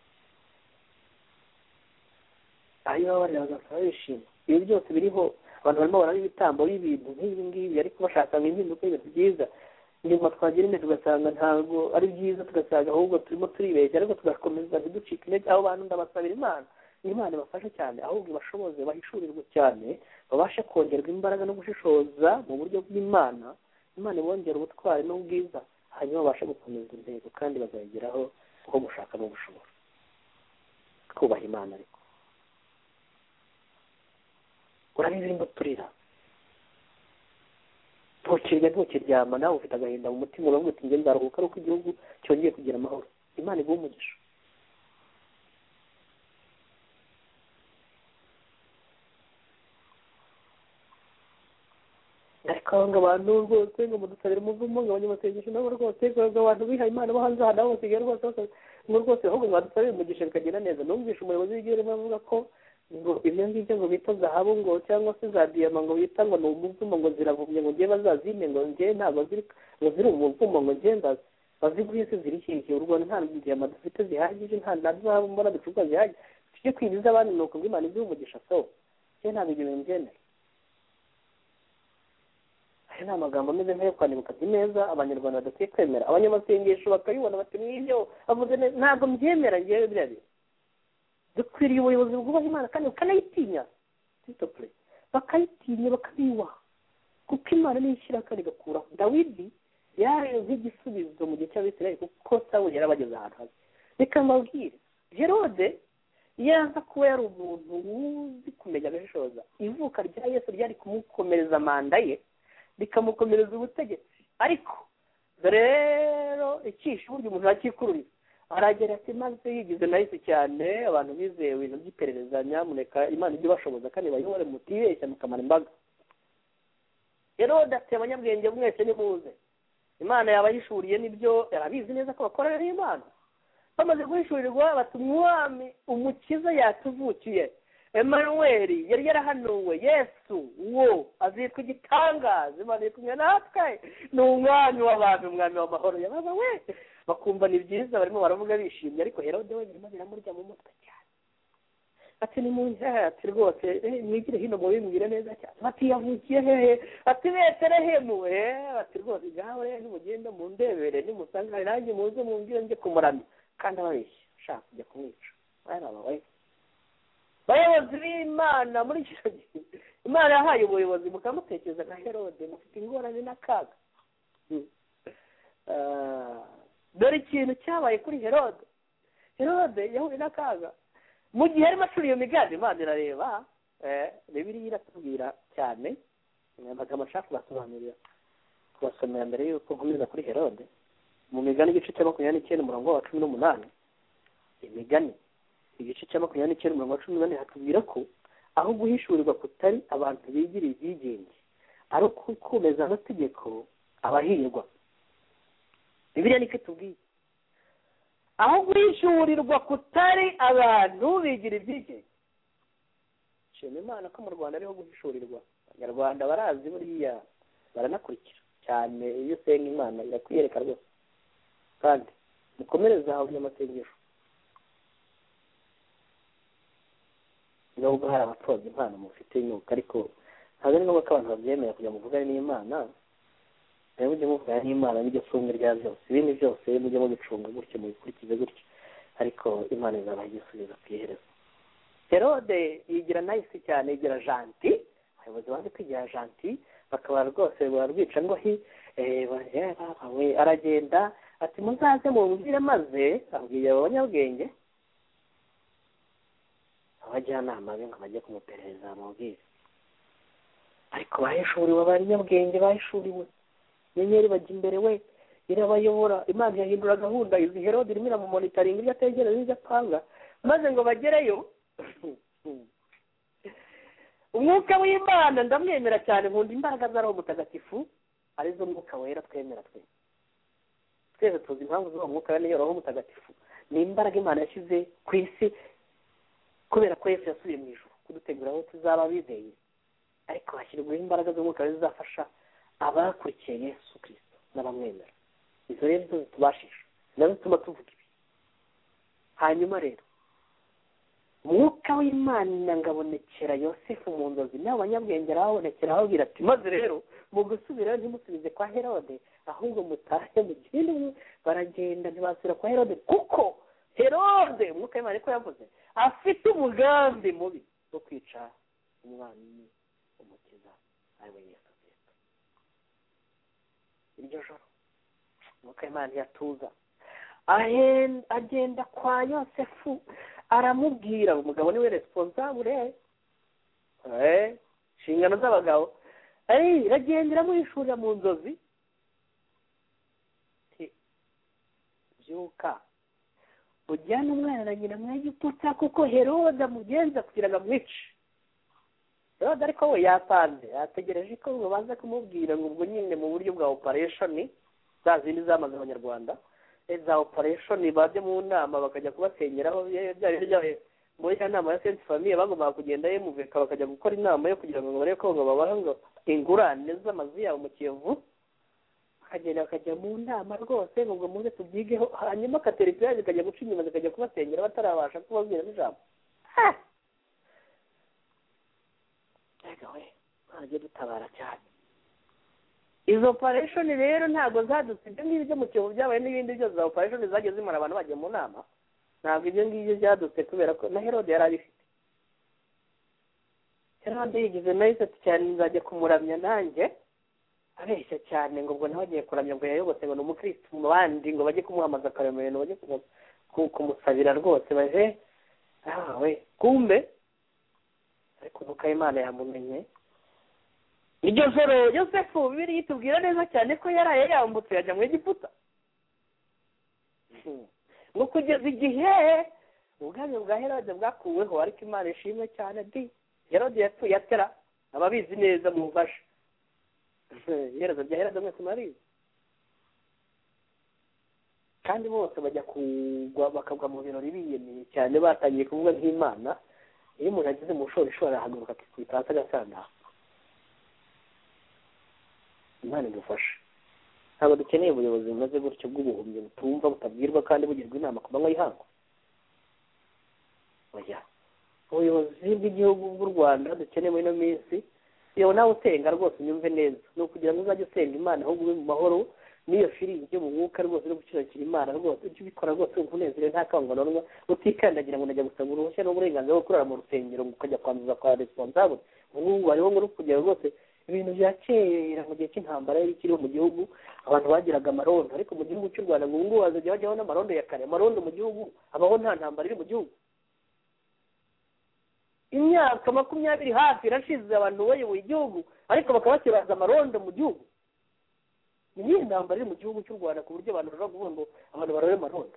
Ayo bari bazasara wishimye ibi byose biriho abantu barimo baraba ibitambo y'ibintu nk'ibi ngibi ariko bashaka impinduka y'ibintu byiza nyuma twagira intege tugasanga ntabwo ari byiza, tugasanga ahubwo turimo turibeshya, ariko tugakomeza ntiducike intege. Abo bantu ndabasabira Imana ibafashe cyane, ahubwo ibashoboze bahishurirwe cyane, babashe kongerwa imbaraga no gushishoza mu buryo bw'Imana, Imana ibongera ubutwari n'ubwiza, hanyuma babashe gukomeza intego kandi bazageraho aho gushaka no gushobora kubaha Imana. Ariko urabizimba turira, ntukiryama, nawe ufite agahinda mu mutima, uravuga uti njye nzaruhuka ari uko igihugu cyongeye kugira amahoro. Imana iguhe umugisha. ariko ngo abantu rwose ngo mudusabire umuvumo, ngo abanyamasengesho nabo rwose ngo abantu bihaye Imana bo hanze aha nabo basigaye rwose ngo rwose ahubwo ngo badusabire umugisha bikagenda neza. Numvishe umuyobozi w'igihugu avuga ko ngo ibyo ngibyo ngo bita zahabu ngo cyangwa se za diyama ngo bita ngo ni umuvumo ngo ziravumye ngo ngiye bazazime ngo ngiye ntabwo ziri umuvumo ngo ngiye baziguhe se ziri hehe. U Rwanda nta diyama dufite zihagije, nta na zahabu mbona ducuruza zihagije, tujye kwibiza abandi ni uko ngo Imana iduhe umugisha. So ngiye ntabwo ibyo bintu byemera. Aya ni amagambo ameze nk'ayo kwandika neza abanyarwanda badakwiye kwemera. Abanyamasengesho bakabibona bati mw'ibyo avuze neza, ntabwo mbyemera ngewe biriya bintu. Dukwiriye ubuyobozi bwubaha Imana kandi bakanayitinya, bakayitinya bakabiyubaha, kuko Imana niyo ishyira kandi igakuraho. Dawidi yaje nk'igisubizo mu gihe cy'Abisirayeli kuko Sawuli yarabageze ahantu habi. Reka mbabwire, Herode yaza kuba yari umuntu uzi kumenya agashishoza, ivuka rya Yesu ryari kumukomereza manda ye, rikamukomereza ubutegetsi. Ariko rero icyishe uburyo umuntu akikururiza aragera ati maze yigize nahise cyane, abantu bizeye ibintu by'iperereza, nyamuneka Imana ijye bashoboza kandi bayobore mutibeshya mukamara imbaga. Herode ati abanyabwenge mwese nimuze, Imana yabayishuriye n'ibyo yarabizi neza ko bakorera Imana. Bamaze guhishurirwa bati umwami umukiza yatuvukiye, Emmanuel yari yarahanuwe, Yesu uwo azitwa igitangaza, Imana iri kumwe natwe, ni umwami w'abantu, umwami w'amahoro. Yabaza we bakumva ni byiza, barimo baravuga bishimye, ariko Herode we birimo biramurya mu mutwe cyane. Ati ni mu nzira, ati rwose mwigire hino mubimbwire neza cyane. Ati yavukiye hehe? Ati Betelehemu. Ati rwose gawe nimugenda mu ndebere nimusanga nanjye muze mumbwire njye kumuramya. Kandi ababeshya shaka kujya kumwica. Bayobozi b'Imana muri icyo gihe, Imana yahaye ubuyobozi mukamutekereza nka Herode, mufite ingorane n'akaga. Dore ikintu cyabaye kuri Herode. Herode yahuye n'akaga mu gihe arimo acura iyo migambi. Imana irareba, Bibiliya iratubwira cyane, amagambo ashaka kubasomera mbere y'uko nkomeza kuri Herode. Mu Migani igice cya 29 umurongo wa 18, Imigani igice cya 29 umurongo wa 18 hatubwira ko aho guhishurirwa kutari abantu bigiriye ibyigenge, ari ukomeza amategeko abahirwa. Bibiliya niko itubwiye, aho guhishurirwa kutari abantu bigira ibyigenge. Shima Imana ko mu Rwanda ariho guhishurirwa. Abanyarwanda barazi buriya, baranakurikira cyane. Iyo usenga Imana irakwiyereka rwose, kandi mukomereza aho abanyamasengesho. Nubwo hari abapfobya impano mufite inyuka, ariko ntabwo ari ngombwa ko abantu babyemera kugira ngo muvugane n'Imana. Nawe mujye muvugana n'Imana n'iryo funga rya byose, ibindi byose mujye mubicunga gutyo, mubikurikize gutyo, ariko Imana izabaha igisubizo ku iherezo. Herode yigira nahise cyane, yigira janti. Abayobozi bazi kwigira janti bakaba rwose barwica ngo aragenda ati muzaze mumvire, maze abwiye abanyabwenge, abajyanama be ngo bajye kumuperereza amubwire. Ariko bahishuriwe, abanyabwenge bahishuriwe, inyenyeri bajya imbere we irabayobora. Imana yahindura gahunda. Izi Herode irimo iramumonitaringa ibyo ategereza n'ibyo apanga, maze ngo bagereyo. Umwuka w'Imana ndamwemera cyane, nkunda imbaraga za Roho Mutagatifu, arizo mwuka wera twemera twese tuzi impamvu z'uwo mwuka niyo Roho Mutagatifu. Ni imbaraga Imana yashyize ku isi kubera ko Yesu yasubiye mu ijuru kudutegura aho tuzaba bizeye. Ariko hashyirwaho imbaraga z'umwuka zizafasha abakurikiye Yesu Kristo n'abamwemera. Izo rero nizo zitubashisha, nazo zituma tuvuga ibi. Hanyuma rero umwuka w'imana ngabonekera yosefu mu nzozi n'abanyabwenge arababonekera ababwira ati maze rero mu gusubirayo ntimusubize kwa herode ahubwo mutahe mugende. Baragenda ntibasubira kwa herode kuko herode umwuka w'imana ariko yavuze afite umugambi mubi wo kwica umwami umukiza ari we Yesu Kristo. Iryo joro umwuka w'imana ntiyatuza, agenda kwa yosefu aramubwira umugabo niwe responsable inshingano z'abagabo. Iragenda iramuhishurira mu nzozi byuka ujyana umwana na nyina mu Egiputa kuko herode amugenza kugira ngo amwice. Herode ariko we yapanze yategereje ko babanza kumubwira ngo ubwo nyine mu buryo bwa operation za zindi zamaze abanyarwanda za operation bajya mu nama bakajya kubasenyeraho byari byaje muri ya nama ya Sainte Famille bagomba kugenda yemuveka bakajya gukora inama yo kugira ngo barebe ko babaha ngo ingurane z'amazu yabo mu Kiyovu. Bakajya mu nama rwose ngo muze tubyigeho, hanyuma kateripiyari zikajya guca inyuma zikajya kubasenyera batarabasha kubabwira n'ijambo. we ntajya dutabara cyane. Izo operation rero ntabwo zadutse ibyo ngibyo byo mu Kiyovu byabaye n'ibindi byose za operation zagiye zimara abantu bagiye mu nama, ntabwo ibyo ngibyo byadutse kubera ko na Herode yari abifite. Herode yigize nahise cyane nzajya kumuramya nanjye abeshya cyane ngo ubwo nawe agiye kuramya ngo yayobotse ngo ni umukristo mu bandi ngo bajye kumuhamaza akaremero bajye kumusabira rwose baje we kumbe ariko nuko Imana yamumenye. Iryo joro Yosefu Bibiliya itubwira neza cyane ko yaraye yambutse yajya mu Egiputa ngo kugeza igihe ubwami bwa Herode bwakuweho, ariko Imana ishimwe cyane Herode yapfuye atera ababizi neza mu mfasha iherezo rya Herode mwese murabizi, kandi bose bajya kugwa bakagwa mu birori biyemeye cyane batangiye kuvuga nk'Imana. Iyo umuntu ageze mu bushorishori arahaguruka akikubita hasi agasanda. Imana idufashe. Ntabwo dukeneye ubuyobozi bumaze gutyo bw'ubuhumyi butumva butabwirwa kandi bugirwa inama ku manywa y'ihangu. Ubuyobozi bw'igihugu bw'u Rwanda dukeneye muri ino minsi, yewe nawe usenga rwose unyumve neza, ni ukugira ngo uzajye usenga Imana ahubwo ube mu mahoro n'iyo firingi yo mu mwuka rwose no gukiragira Imana rwose ujye ubikora rwose umunezero nta kangononwa utikandagira ngo najya gusaba uruhushya n'uburenganzira bwo kurara mu rusengero ngo ukajya kwanduza kwa responsable. Ubu bariho ngo kugira rwose ibintu bya kera mu gihe cy'intambara yari kiriho mu gihugu abantu bagiraga amarondo, ariko mu gihugu cy'u Rwanda ngo ubu ngubu hazajya hajyaho n'amarondo ya kare. Amarondo mu gihugu abaho nta ntambara iri mu gihugu. Imyaka 20 hafi irashize abantu bayoboye igihugu ariko bakaba bakibaza amarondo mu gihugu. Ni intambara iri mu gihugu cy'u Rwanda ku buryo abantu bashobora kuvuga ngo abantu barore amarondo.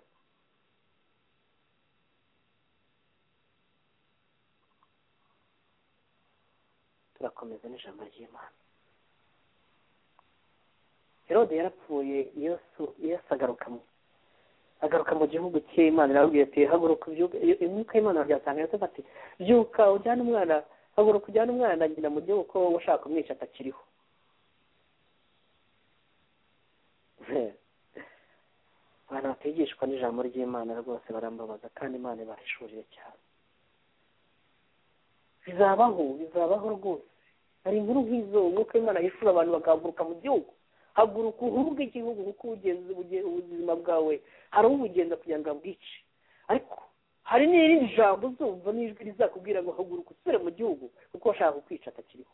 Turakomeza n'ijambo ry'Imana. Herode yarapfuye, Yesu agaruka mu gihugu cye. Imana irababwira ati haguruka ubyuke. Imyuka y'Imana byasanga Yesu ati byuka ujyane umwana, haguruka ujyane umwana nyina mu gihugu ko ushaka kumwica atakiriho. Abantu batigishwa n'ijambo ry'Imana rwose barambabaza kandi Imana ibahishuriye cyane. Bizabaho rwose. Hari inkuru nk'izo umwuka w'Imana yishura abantu bagahaguruka mu gihugu. Haguruka uhuruge igihugu kuko ubuzima bwawe hari ubugenza kugira ngo abwice. Ariko hari n'irindi jambo uzumva n'ijwi rizakubwira ngo haguruka usubire mu gihugu kuko washaka kukwica atakiriho.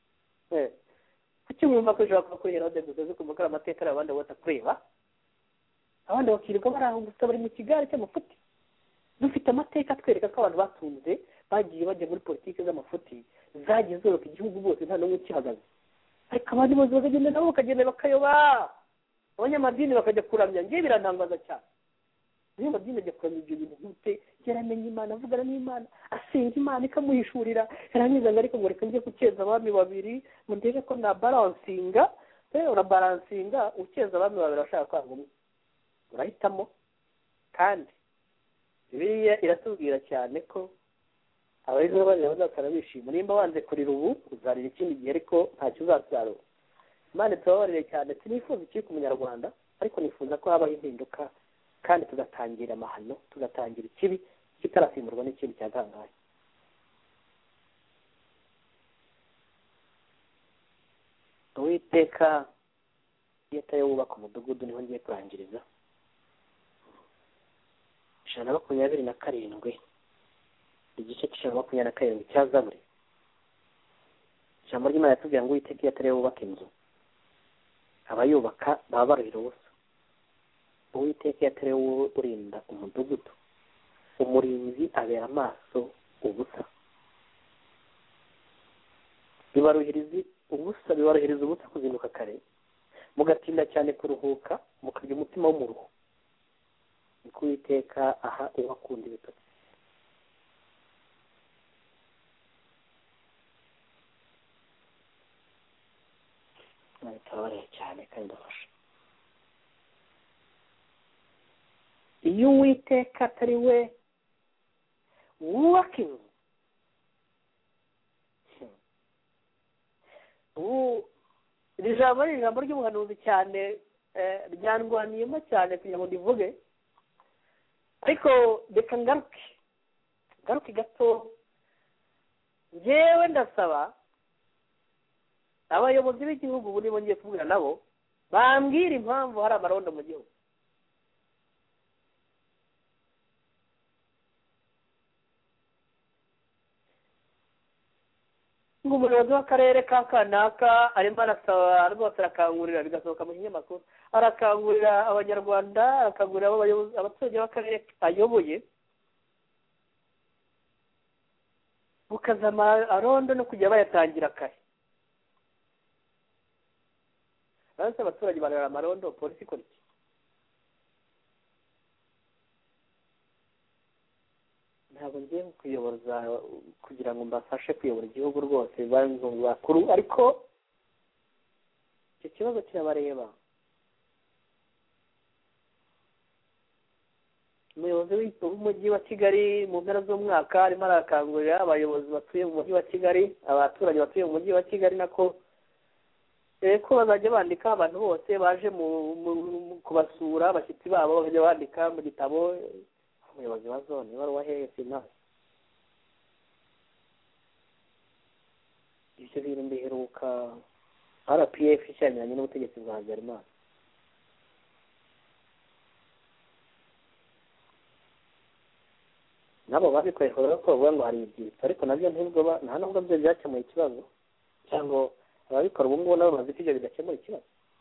Kuki mwumva ko ushobora kuba kuri Herode gusa zo kumukora amateka abandi batakureba? Abandi bakirirwa bari aho gusa bari mu kigare cy'amafuti. Dufite amateka twereka ko abantu batunze bagiye bajya muri politiki z'amafuti zagiye zoroka igihugu bose nta n'umwe ukihagaze. Ariko abandi bose bakagenda nabo bakagenda bakayoba, abanyamadini bakajya kuramya. Ngiye birantangaza cyane. Niyo madini ajya kuramya ibyo bintu gute? Yaramenye Imana, avugana n'Imana, asenga Imana ikamuhishurira. Yarangiza ngo ariko ngo reka njye gukeza abami babiri ngo ndebe ko na balansinga. Urabalansinga ukeza abami babiri bashaka kwanga umwe. Urahitamo. Kandi Bibiliya iratubwira cyane ko abayizo bazakara bishima. Nimba wanze kurira ubu uzarira ikindi gihe ariko ntacyo uzasarura. Imana tubabarire cyane. Sinifuza iki ku munyarwanda ariko nifuza ko habaho impinduka kandi tugatangira amahano, tugatangira ikibi kitarasimburwa n'ikindi cyatangaje. Uwiteka iyo atari wubaka umudugudu, niho ngiye kurangiriza. 127 igice c'127 cya Zaburi. Ijambo ry'Imana yatubwira ngo Uwiteka iyo atari wubaka inzu, abayubaka baba baruhira ubusa. Uwiteka iyo atari urinda umudugudu, umurinzi abera amaso ubusa. Bibaruhiriza ubusa kuzinduka kare, mugatinda cyane kuruhuka, mukarya umutima w'umuruho. Niko Uwiteka aha uwakunda ibitotsi. Ntabare cyane kandi ndafasha. Iyo Uwiteka atari we wubaka inzu, iri jambo ni ijambo ry'ubuhanuzi cyane, ryandwaniyemo cyane kugira ngo ndivuge, ariko reka ngaruke gato. Njyewe ndasaba abayobozi b'igihugu, ubu nibo ngiye kuvugira nabo, bambwira impamvu hari amarondo mu gihugu. Umuyobozi w'akarere ka kanaka arimo arasaba rwose, arakangurira, bigasohoka mu kinyamakuru, arakangurira abanyarwanda, arakangurira abaturage b'akarere ayoboye gukaza amarondo no kujya bayatangira kare. Bose abaturage barara amarondo, polisi ikora iki? Ntabwo ngiye kuyoboza kugira ngo mbafashe kuyobora igihugu rwose, banzu bakuru, ariko icyo kibazo kirabareba. Umuyobozi w'umujyi wa Kigali mu mpera z'umwaka arimo arakangurira abayobozi batuye mu mujyi wa Kigali, abaturage batuye mu mujyi wa Kigali, nako ko bazajya bandika abantu bose baje kubasura, abashyitsi babo bakajya bandika mu gitabo. Umuyobozi wa zone wari uwahehe Sina. Ibyo bintu mbiheruka RPF ishyamiranye n'ubutegetsi bwa Habyarimana. Nabo babikoye ko bavuga ngo hari ibyitso, ariko nabyo nta nubwo byo byakemuye ikibazo, cyangwa ababikora ubu ngubu nabo bazi ko ibyo bidakemura ikibazo.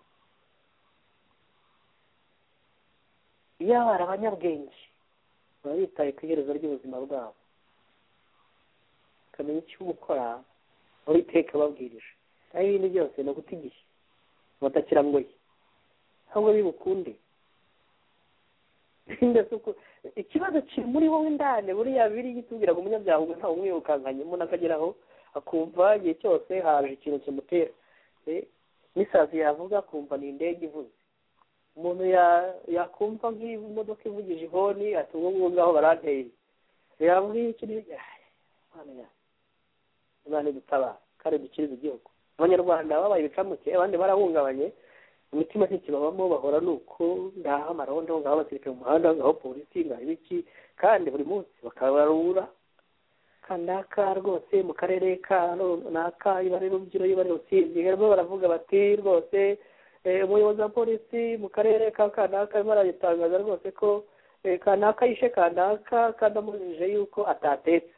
Iyo abari abanyabwenge baba bitaye ku iherezo ry'ubuzima bwabo, bakamenya icyo gukora, Uwiteka babwirije. Aho ibindi byose ni uguta igihe, batakirangoye, ahubwo bibukunde. Ikibazo kiri muri wowe ndane, buriya biri gitubwira ngo umunyabyaha ubwo ntawe umwirukankanye, umuntu akageraho akumva igihe cyose haje ikintu kimutera. N'isazi yavuga akumva ni indege ivuze. Umuntu yakumva nk'imodoka ivugije ihoni, ati ubu ngubu ngaho baranteye. Yambwiye iki n'iki, Imana idutabara kandi dukirize igihugu. Abanyarwanda babaye ibicamuke, abandi barahungabanye, imitima ntikibabamo, bahora nuko ngaho amarondo, ngaho abasirikare mu muhanda, ngaho polisi, ngaho ibiki, kandi buri munsi bakabarura. Kanaka rwose mu karere ka naka, ibare Rubyiru, ibare Rusizi, barimo baravuga bati rwose umuyobozi wa polisi mu karere ka kanaka arimo arayitangaza rwose ko kanaka yishe kanaka, kandi amujije yuko atatetse.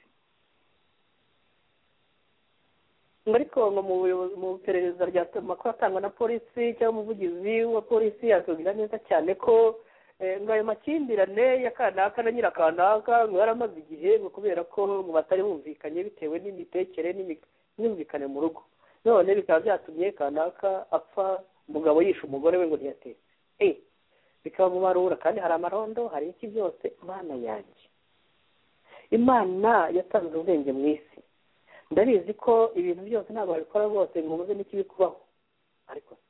Ariko ngo mu iperereza ry'amakuru atangwa na polisi cyangwa umuvugizi wa polisi yatubwira neza cyane ko ngo ayo makimbirane ya kanaka na nyirakanaka ngo yaramaze igihe, ngo kubera ko ngo batari bumvikanye bitewe n'imitekere n'imyumvikane mu rugo, none bikaba byatumye kanaka apfa, umugabo yishe umugore we ngo ntiyatetse. Bikaba mu barura, kandi hari amarondo, hari iki byose. Imana yanjye, Imana yatanze ubwenge mu isi. Ndabizi ko ibintu byose ntabwo babikora rwose ngo muze n'ikibikubaho, ariko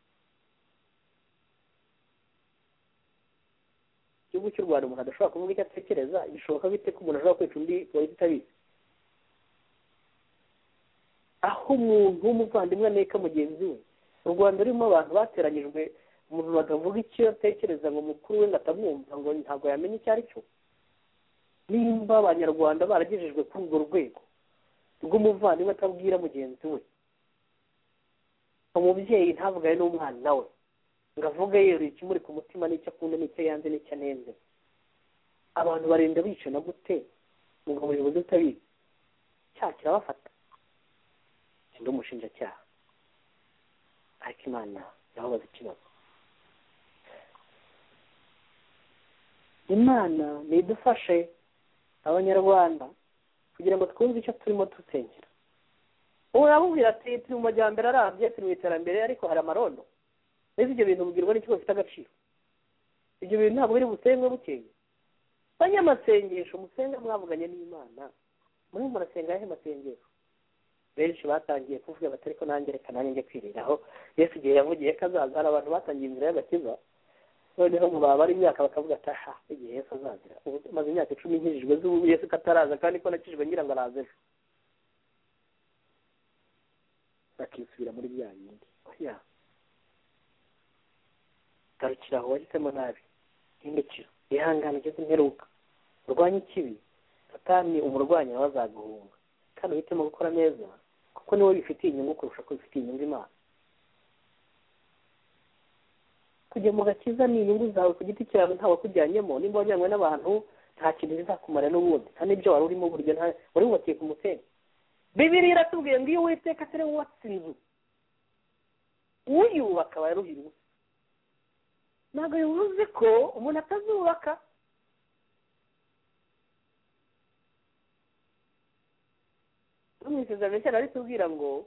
igihugu cy'u Rwanda umuntu adashobora kuvuga icyo atekereza, bishoboka bite ko umuntu ashobora kwica undi polisi itabizi? Aho umuntu w'umuvandimwe aneka mugenzi we, u Rwanda rurimo abantu bateranyijwe, umuntu bakavuga icyo atekereza ngo mukuru we ngo atamwumva, ngo ntabwo yamenya icyo ari cyo. nimba abanyarwanda baragejejwe kuri urwo rwego rw'umuvandimwe atabwira mugenzi we, umubyeyi ntavugane n'umwana we ngo avuge yeruye ikimuri ku mutima n'icyo akunda n'icyo yanze n'icyo anenze, abantu barinda bicana gute ngo ubuyobozi butabizi? icyaha kirabafata, ndi umushinjacyaha, ariko Imana yababaza ikibazo. Imana nidufashe abanyarwanda kugira ngo twumve icyo turimo dusengera. ubu urabubwira ati turi mu majyambere arambye, turi mu iterambere, ariko hari amarondo. mbese ibyo bintu bibwirwa n'ikigo gifite agaciro? ibyo bintu ntabwo biri busengwe bukeye. banyamasengesho musenga mwavuganye n'Imana, muri murasenga yahe masengesho? benshi batangiye kuvuga bati ariko nanjye reka nanjye njye kwiriraho. Yesu igihe yavugiye ko azaza, hari abantu batangiye inzira y'agakiza, noneho mu babara imyaka bakavuga ati aha igihe Yesu azazira. ubu maze imyaka 10 nkijijwe z'ubu Yesu kataraza, kandi ko nakijijwe ngira ngo araze ejo. bakisubira muri bya yindi. oya, garukira aho wahisemo nabi, hindukira, ihangane ugeze imperuka, urwanye ikibi, Satani umurwanya nawe azaguhunga, kandi uhitemo gukora neza, kuko niwe bifitiye inyungu kurusha ko bifitiye inyungu Imana. kujya mu gakiza ni inyungu zawe ku giti cyawe, ntawe kujyanyemo. nimba wajyanywe n'abantu nta kintu bizakumara n'ubundi, kandi ibyo wari urimo buryo wari wubakiye ku musenyi. Bibiliya iratubwiye ngo iyo Uwiteka atari we wubatse inzu, uyubaka aba yaruhira ubusa. ntabwo bivuze ko umuntu atazubaka. no mu isezerano rishya ritubwira ngo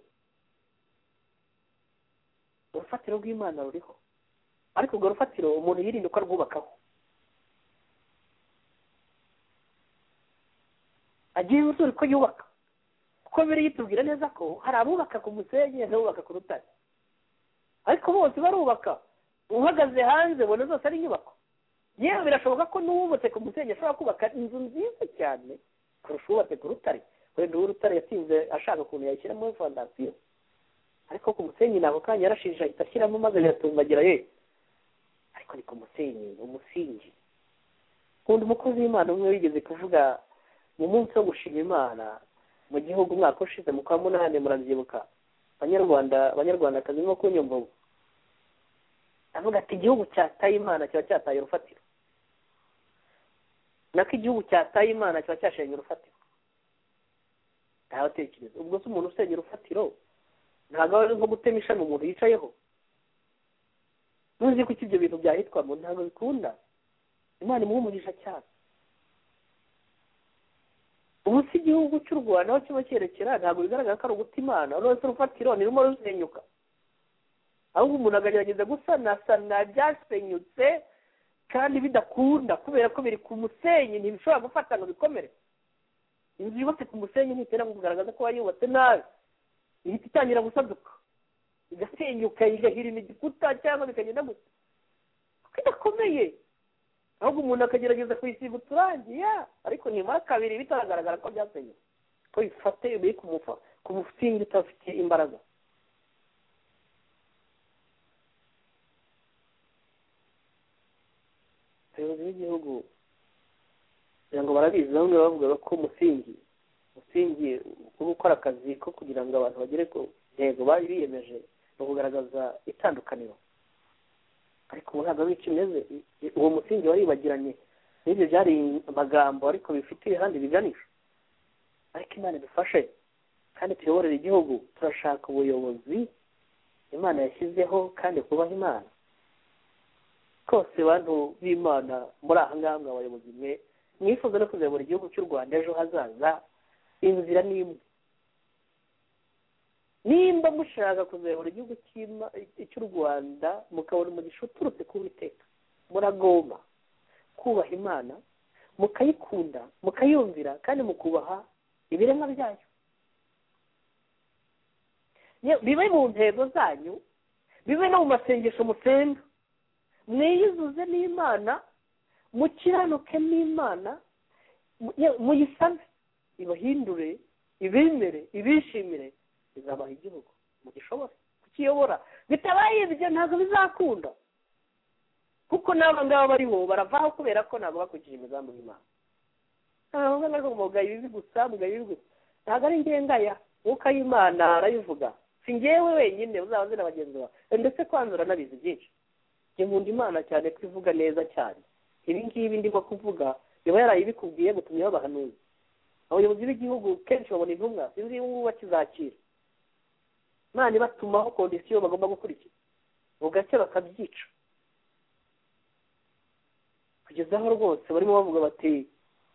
urufatiro rw'Imana ruriho, ariko urwo rufatiro umuntu yirinda uko arwubakaho. agiye usura uko yubaka, kuko biri yitubwira neza ko hari abubaka ku musenyi n'abubaka ku rutare, ariko bose barubaka. uhagaze hanze ubona zose ari inyubako. yewe birashoboka ko n'uwubatse ku musenyi ashobora kubaka inzu nziza cyane kurusha uwubatse ku rutare. wenda uw'urutare yatinze ashaka ukuntu yayishyiramo fondasiyo, ariko ku musenyi ntabwo kanya yarashije ahita ashyiramo maze biratumbagira ye. ariko ni ku musenyi, umusingi. nkunda umukozi w'Imana umwe wigeze kuvuga mu munsi wo gushima Imana mu gihugu umwaka ushize mu kwa munani, murabyibuka abanyarwandakazi barimo kunyumva ubu, avuga ati igihugu cyataye Imana kiba cyataye urufatiro, nako igihugu cyataye Imana kiba cyashenye urufatiro. ntawe atekereza ubwo se umuntu usenya urufatiro ntabwo ari nko gutema ishami umuntu yicayeho? ntuzi ko ibyo bintu byahitwamo? ntabwo bikunda. Imana imuha umugisha cyane. ubu si igihugu cy'u Rwanda aho kiba cyerekera ntabwo bigaragara ko ari uguta Imana, uretse urufatiro ntirimo rusenyuka, ahubwo umuntu akagerageza gusanasana byasenyutse kandi bidakunda, kubera ko biri ku musenyi ntibishobora gufata ngo bikomere. inzu yubatse ku musenyi ntitera kugaragaza ko wayubatse nabi, ihita itangira gusaduka, igasenyuka, igahirima igikuta cyangwa bikagenda gusa, kuko idakomeye. ahubwo umuntu akagerageza kuyisiga uturangi, ariko nyuma kabiri bitagaragara ko byasenyuka, ko bifate biri ku musingi utafite imbaraga. abayobozi b'igihugu kugira ngo barabizi, bamwe bavuga ko umusingi wo gukora akazi ko kugira ngo abantu bagere ku ntego bari biyemeje ni ukugaragaza itandukaniro. ariko ubu ntabwo ari ikimeze. uwo musingi waribagiranye n'ibyo byari amagambo ariko bifite ahandi biganisha. ariko Imana idufashe kandi tuyoborere igihugu. turashaka ubuyobozi Imana yashyizeho kandi kubaha Imana. kose bantu b'Imana muri aha ngaha abayobozi mwifuza no kuzayobora igihugu cy'u Rwanda ejo hazaza, inzira ni imwe. nimba mushaka kuzayobora igihugu cy'u Rwanda mukabona umugisha uturutse ku Uwiteka, muragomba kubaha Imana, mukayikunda, mukayumvira, kandi mukubaha ibiremwa byayo. bibe mu ntego zanyu, bibe no mu masengesho musenga. mwiyuzuze n'Imana, mukiranuke n'Imana, muyisane, ibahindure, ibemere, ibishimire, bizabaha igihugu mugishobora kukiyobora. bitabaye ibyo ntabwo bizakunda, kuko n'aba ngaba bariho baravaho kubera ko ntabwo bakurikije imigambi y'Imana. ntabwo ngo mugaye ibi gusa ntabwo ari ngengaya mwuka y'Imana arayivuga si ngewe wenyine uzabaze na bagenzi bawe ndetse kwanzura nabizi byinshi njye nkunda Imana cyane kwivuga neza cyane ibi ngibi ndimo kuvuga yaba yarayibikubwiye gutumye babahanuzi abayobozi b'igihugu kenshi babona intumwa sinzi ubu bakizakira Imana ibatumaho kondisiyo bagomba gukurikira bugacye bakabyica kugeza aho rwose barimo bavuga bati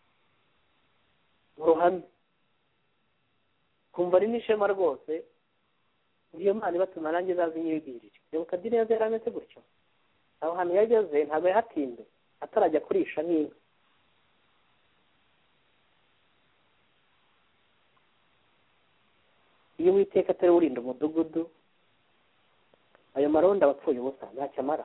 mu ruhame kumva ari n'ishema rwose iyo Imana ibatuma nanjye zazi nyibwirire reba kadiri yaze yarameze gutyo aho hantu yageze ntabwo yahatinze atarajya kurisha n'inka iyo Uwiteka atari urinda umudugudu ayo maronda abapfuye ubusa ntacyo amara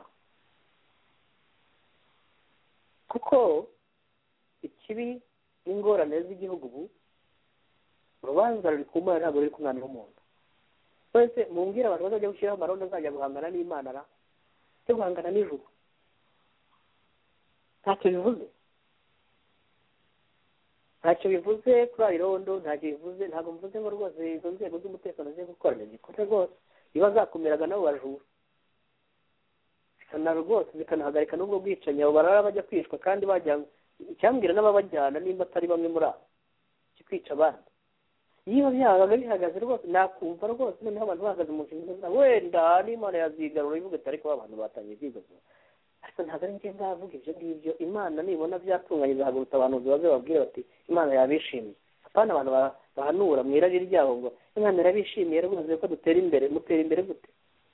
kuko ikibi n'ingorane z'igihugu ubu urubanza ruri ku Mana ntabwo ruri ku mwana w'umuntu wese mumbwira abantu bazajya gushyiraho amaronda azajya guhangana n'Imana cyo guhangana n'ijuru ntacyo bivuze kuri ayo rondo ntacyo bivuze ntabwo mvuze ngo rwose izo nzego z'umutekano zigiye gukorana zikora rwose iyo bazakumiraga nabo bajura rwose zikanahagarika n'ubwo bwicanyi abo barara bajya kwicwa kandi bajyana icyambwira n'ababajyana nimba atari bamwe muri abo kikwica abandi iyo byabaga bihagaze rwose nakumva rwose noneho abantu bahagaze mu nshingano wenda n'Imana yazigarura ivuga ati ariko abantu batangiye kwigaza ariko ntabwo ari njye ndavuga ibyo ngibyo Imana nibona byatunganye izahagurutsa abantu baze babwire bati Imana yabishimiye apana abantu bahanura mu irari ryabo ngo Imana yarabishimiye rwose ko dutera imbere mutera imbere gute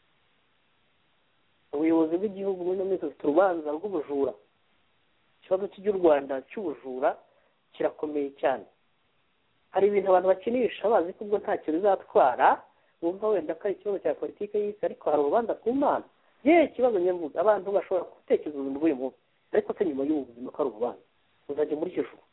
ubuyobozi bw'igihugu muri minsi dufite urubanza rw'ubujura ikibazo cy'u Rwanda cy'ubujura kirakomeye cyane hari ibintu abantu bakinisha bazi ko ubwo ntacyo bizatwara bumva wenda ko ari ikibazo cya politiki y'isi ariko hari urubanza ku Mana ikibazo nyamvuga abantu bashobora gutekereza ubuzima bw'uyu munsi ariko se nyuma y'ubu buzima ko ari urubanza uzajya muri icyo juru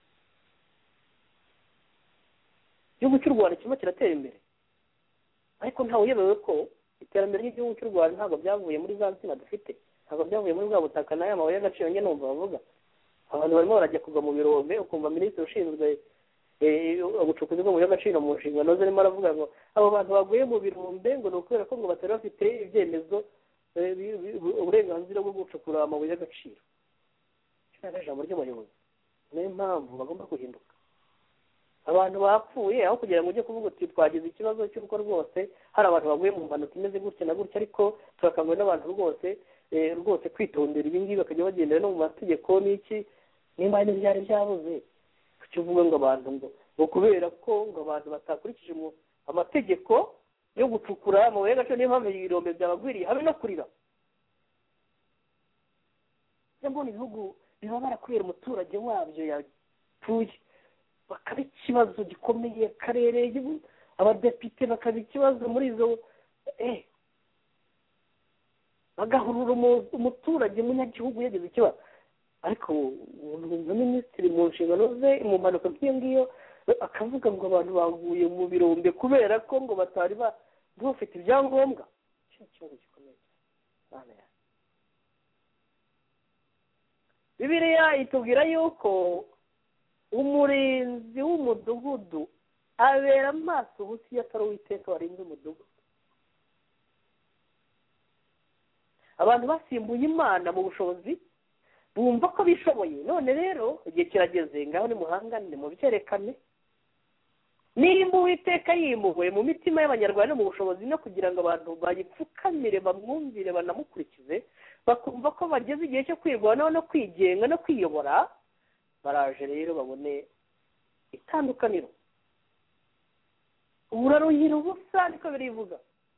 igihugu cy'u Rwanda kirimo kiratera imbere ariko ntawe uyobewe ko iterambere ry'igihugu cy'u Rwanda ntabwo byavuye muri za nsina dufite ntabwo byavuye muri bwa butaka n'aya mabuye y'agaciro njye numva bavuga abantu barimo barajya kugwa mu birombe ukumva minisitiri ushinzwe ubucukuzi bw'amabuye y'agaciro mu nshingano ze arimo aravuga ngo abo bantu baguye mu birombe ngo ni ukubera ko ngo batari bafite ibyemezo uburenganzira bwo gucukura amabuye y'agaciro icyo ni ijambo ry'abayobozi niyo mpamvu bagomba guhinduka abantu bapfuye aho kugira ngo ujye kuvuga uti twagize ikibazo cy'uko rwose hari abantu baguye mu mpanuka imeze gutya na gutya ariko turakangurira n'abantu rwose kwitondera ibi ngibi bakajya bagendera no mu mategeko n'iki nimba hari n'ibyari byabuze kuki uvuga ngo abantu ngo kubera ko ngo abantu batakurikije amategeko yo gucukura amabuye y'agaciro niyo mpamvu ibirombe byabagwiriye habe no kurira mbona ibihugu bibabara kubera umuturage wabyo yapfuye bakaba ikibazo gikomeye akarere abadepite bakaba ikibazo muri izo bagahurura umuturage umunyagihugu yagize ikibazo ariko minisitiri mu nshingano ze mu mpanuka nk'iyo ngiyo akavuga ngo abantu baguye mu birombe kubera ko ngo batari bafite ibyangombwa icyo kibazo gikomeye cyane Bibiliya itubwira yuko umurinzi w'umudugudu abera amaso ubusa iyo atari Uwiteka warinze umudugudu abantu basimbuye Imana mu bushobozi bumva ko bishoboye none rero igihe kirageze ngaho ni muhangane mu byerekane nimba Uwiteka yimuwe mu mitima y'abanyarwanda mu bushobozi no kugira ngo abantu bayipfukamire bamwumvire banamukurikize bakumva ko bageze igihe cyo kwirwanaho no kwigenga no kwiyobora baraje rero babone itandukaniro uraruhira ubusa niko birivuga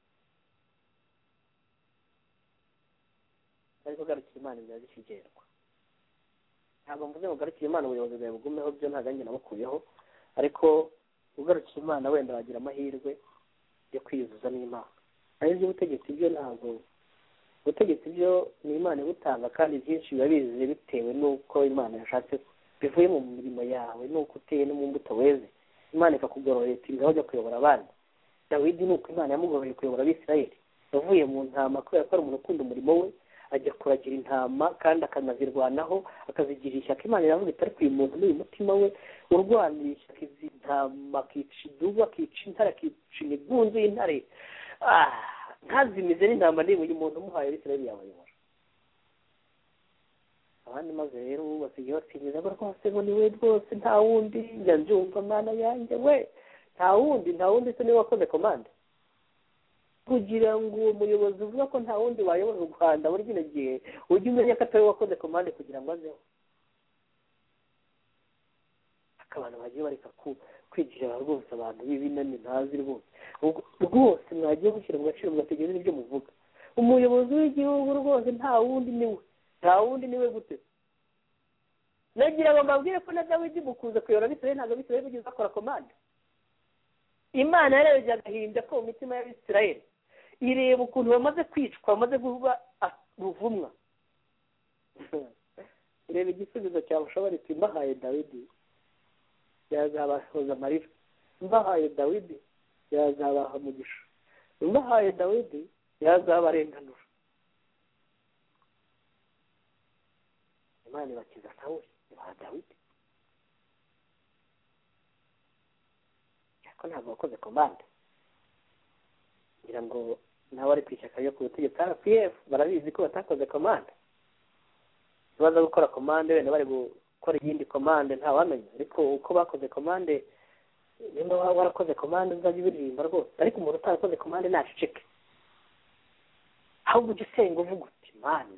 ariko garukira Imana byazishigerwa ntabwo mvuze ngo garukira Imana ubuyobozi bwawe bugumeho byo ntabwo njye nabukuyeho ariko ugarukira Imana wenda wagira amahirwe yo kwiyuzuza n'Imana ari iby'ubutegetsi byo ntabwo ubutegetsi byo ni Imana ibutanga kandi byinshi biba bize bitewe n'uko Imana yashatse bivuye mu mirimo yawe nuko uteye no mu mbuto weze Imana ikakugororera iti ngaho ujya kuyobora abandi Dawidi nuko Imana yamugororeye kuyobora Abisirayeli yavuye mu ntama kubera ko ari umuntu ukunda umurimo we ajya kuragira intama kandi akanazirwanaho akazigira ishyaka. Imana iravuga iti ariko uyu muntu n'uyu mutima we urwanira ishyaka izi ntama, akica idubu, akica intare, akica imigunzu y'intare, ntazimize n'intama n'imwe, uyu muntu umuhaye Abisirayeli yabayobora. Abandi maze rero basigaye batinyuza ngo rwose ngo ni we rwose nta wundi, njya mbyumva Mana yanjye we, nta wundi se niwe wakoze komande kugira ngo uwo muyobozi uvuga ko nta wundi wayobora u Rwanda muri kino gihe ujye umenya ko atari we wakoze komande kugira ngo azeho. Abantu bagiye bareka kwigira rwose abantu b'ibinani ntazi rwose mwagiye gushyira mu gaciro mugategereza ibyo muvuga. Umuyobozi w'igihugu rwose nta wundi niwe gute. Nagira ngo mbabwire ko na Dawidi mukuza kuyobora Abisirayeli ntabwo Abisirayeli bigeze bakora komande. Imana yarebye agahinda ko mu mitima y'Abisirayeli, ireba ukuntu bamaze kwicwa, bamaze kuba ruvumwa. Ireba igisubizo cyawe ushobora iti mbahaye Dawidi yazabahoza amarira, mbahaye Dawidi yazabaha umugisha, mbahaye Dawidi yazabarenganura. Imana ibakiza Sawuli, ibaha Dawidi. Ariko ntabwo wakoze komande. Ngira ngo nawe ari ku ishyaka ryo ku butegetsi RPF barabizi ko batakoze komande. Baza gukora komande wenda bari gukora iyindi komande ntawamenya, ariko uko bakoze komande, nimba warakoze komande uzajya ubiririmba rwose, ariko umuntu utakoze komande ntaceceke, ahubwo ujya usenga uvuga uti Mana,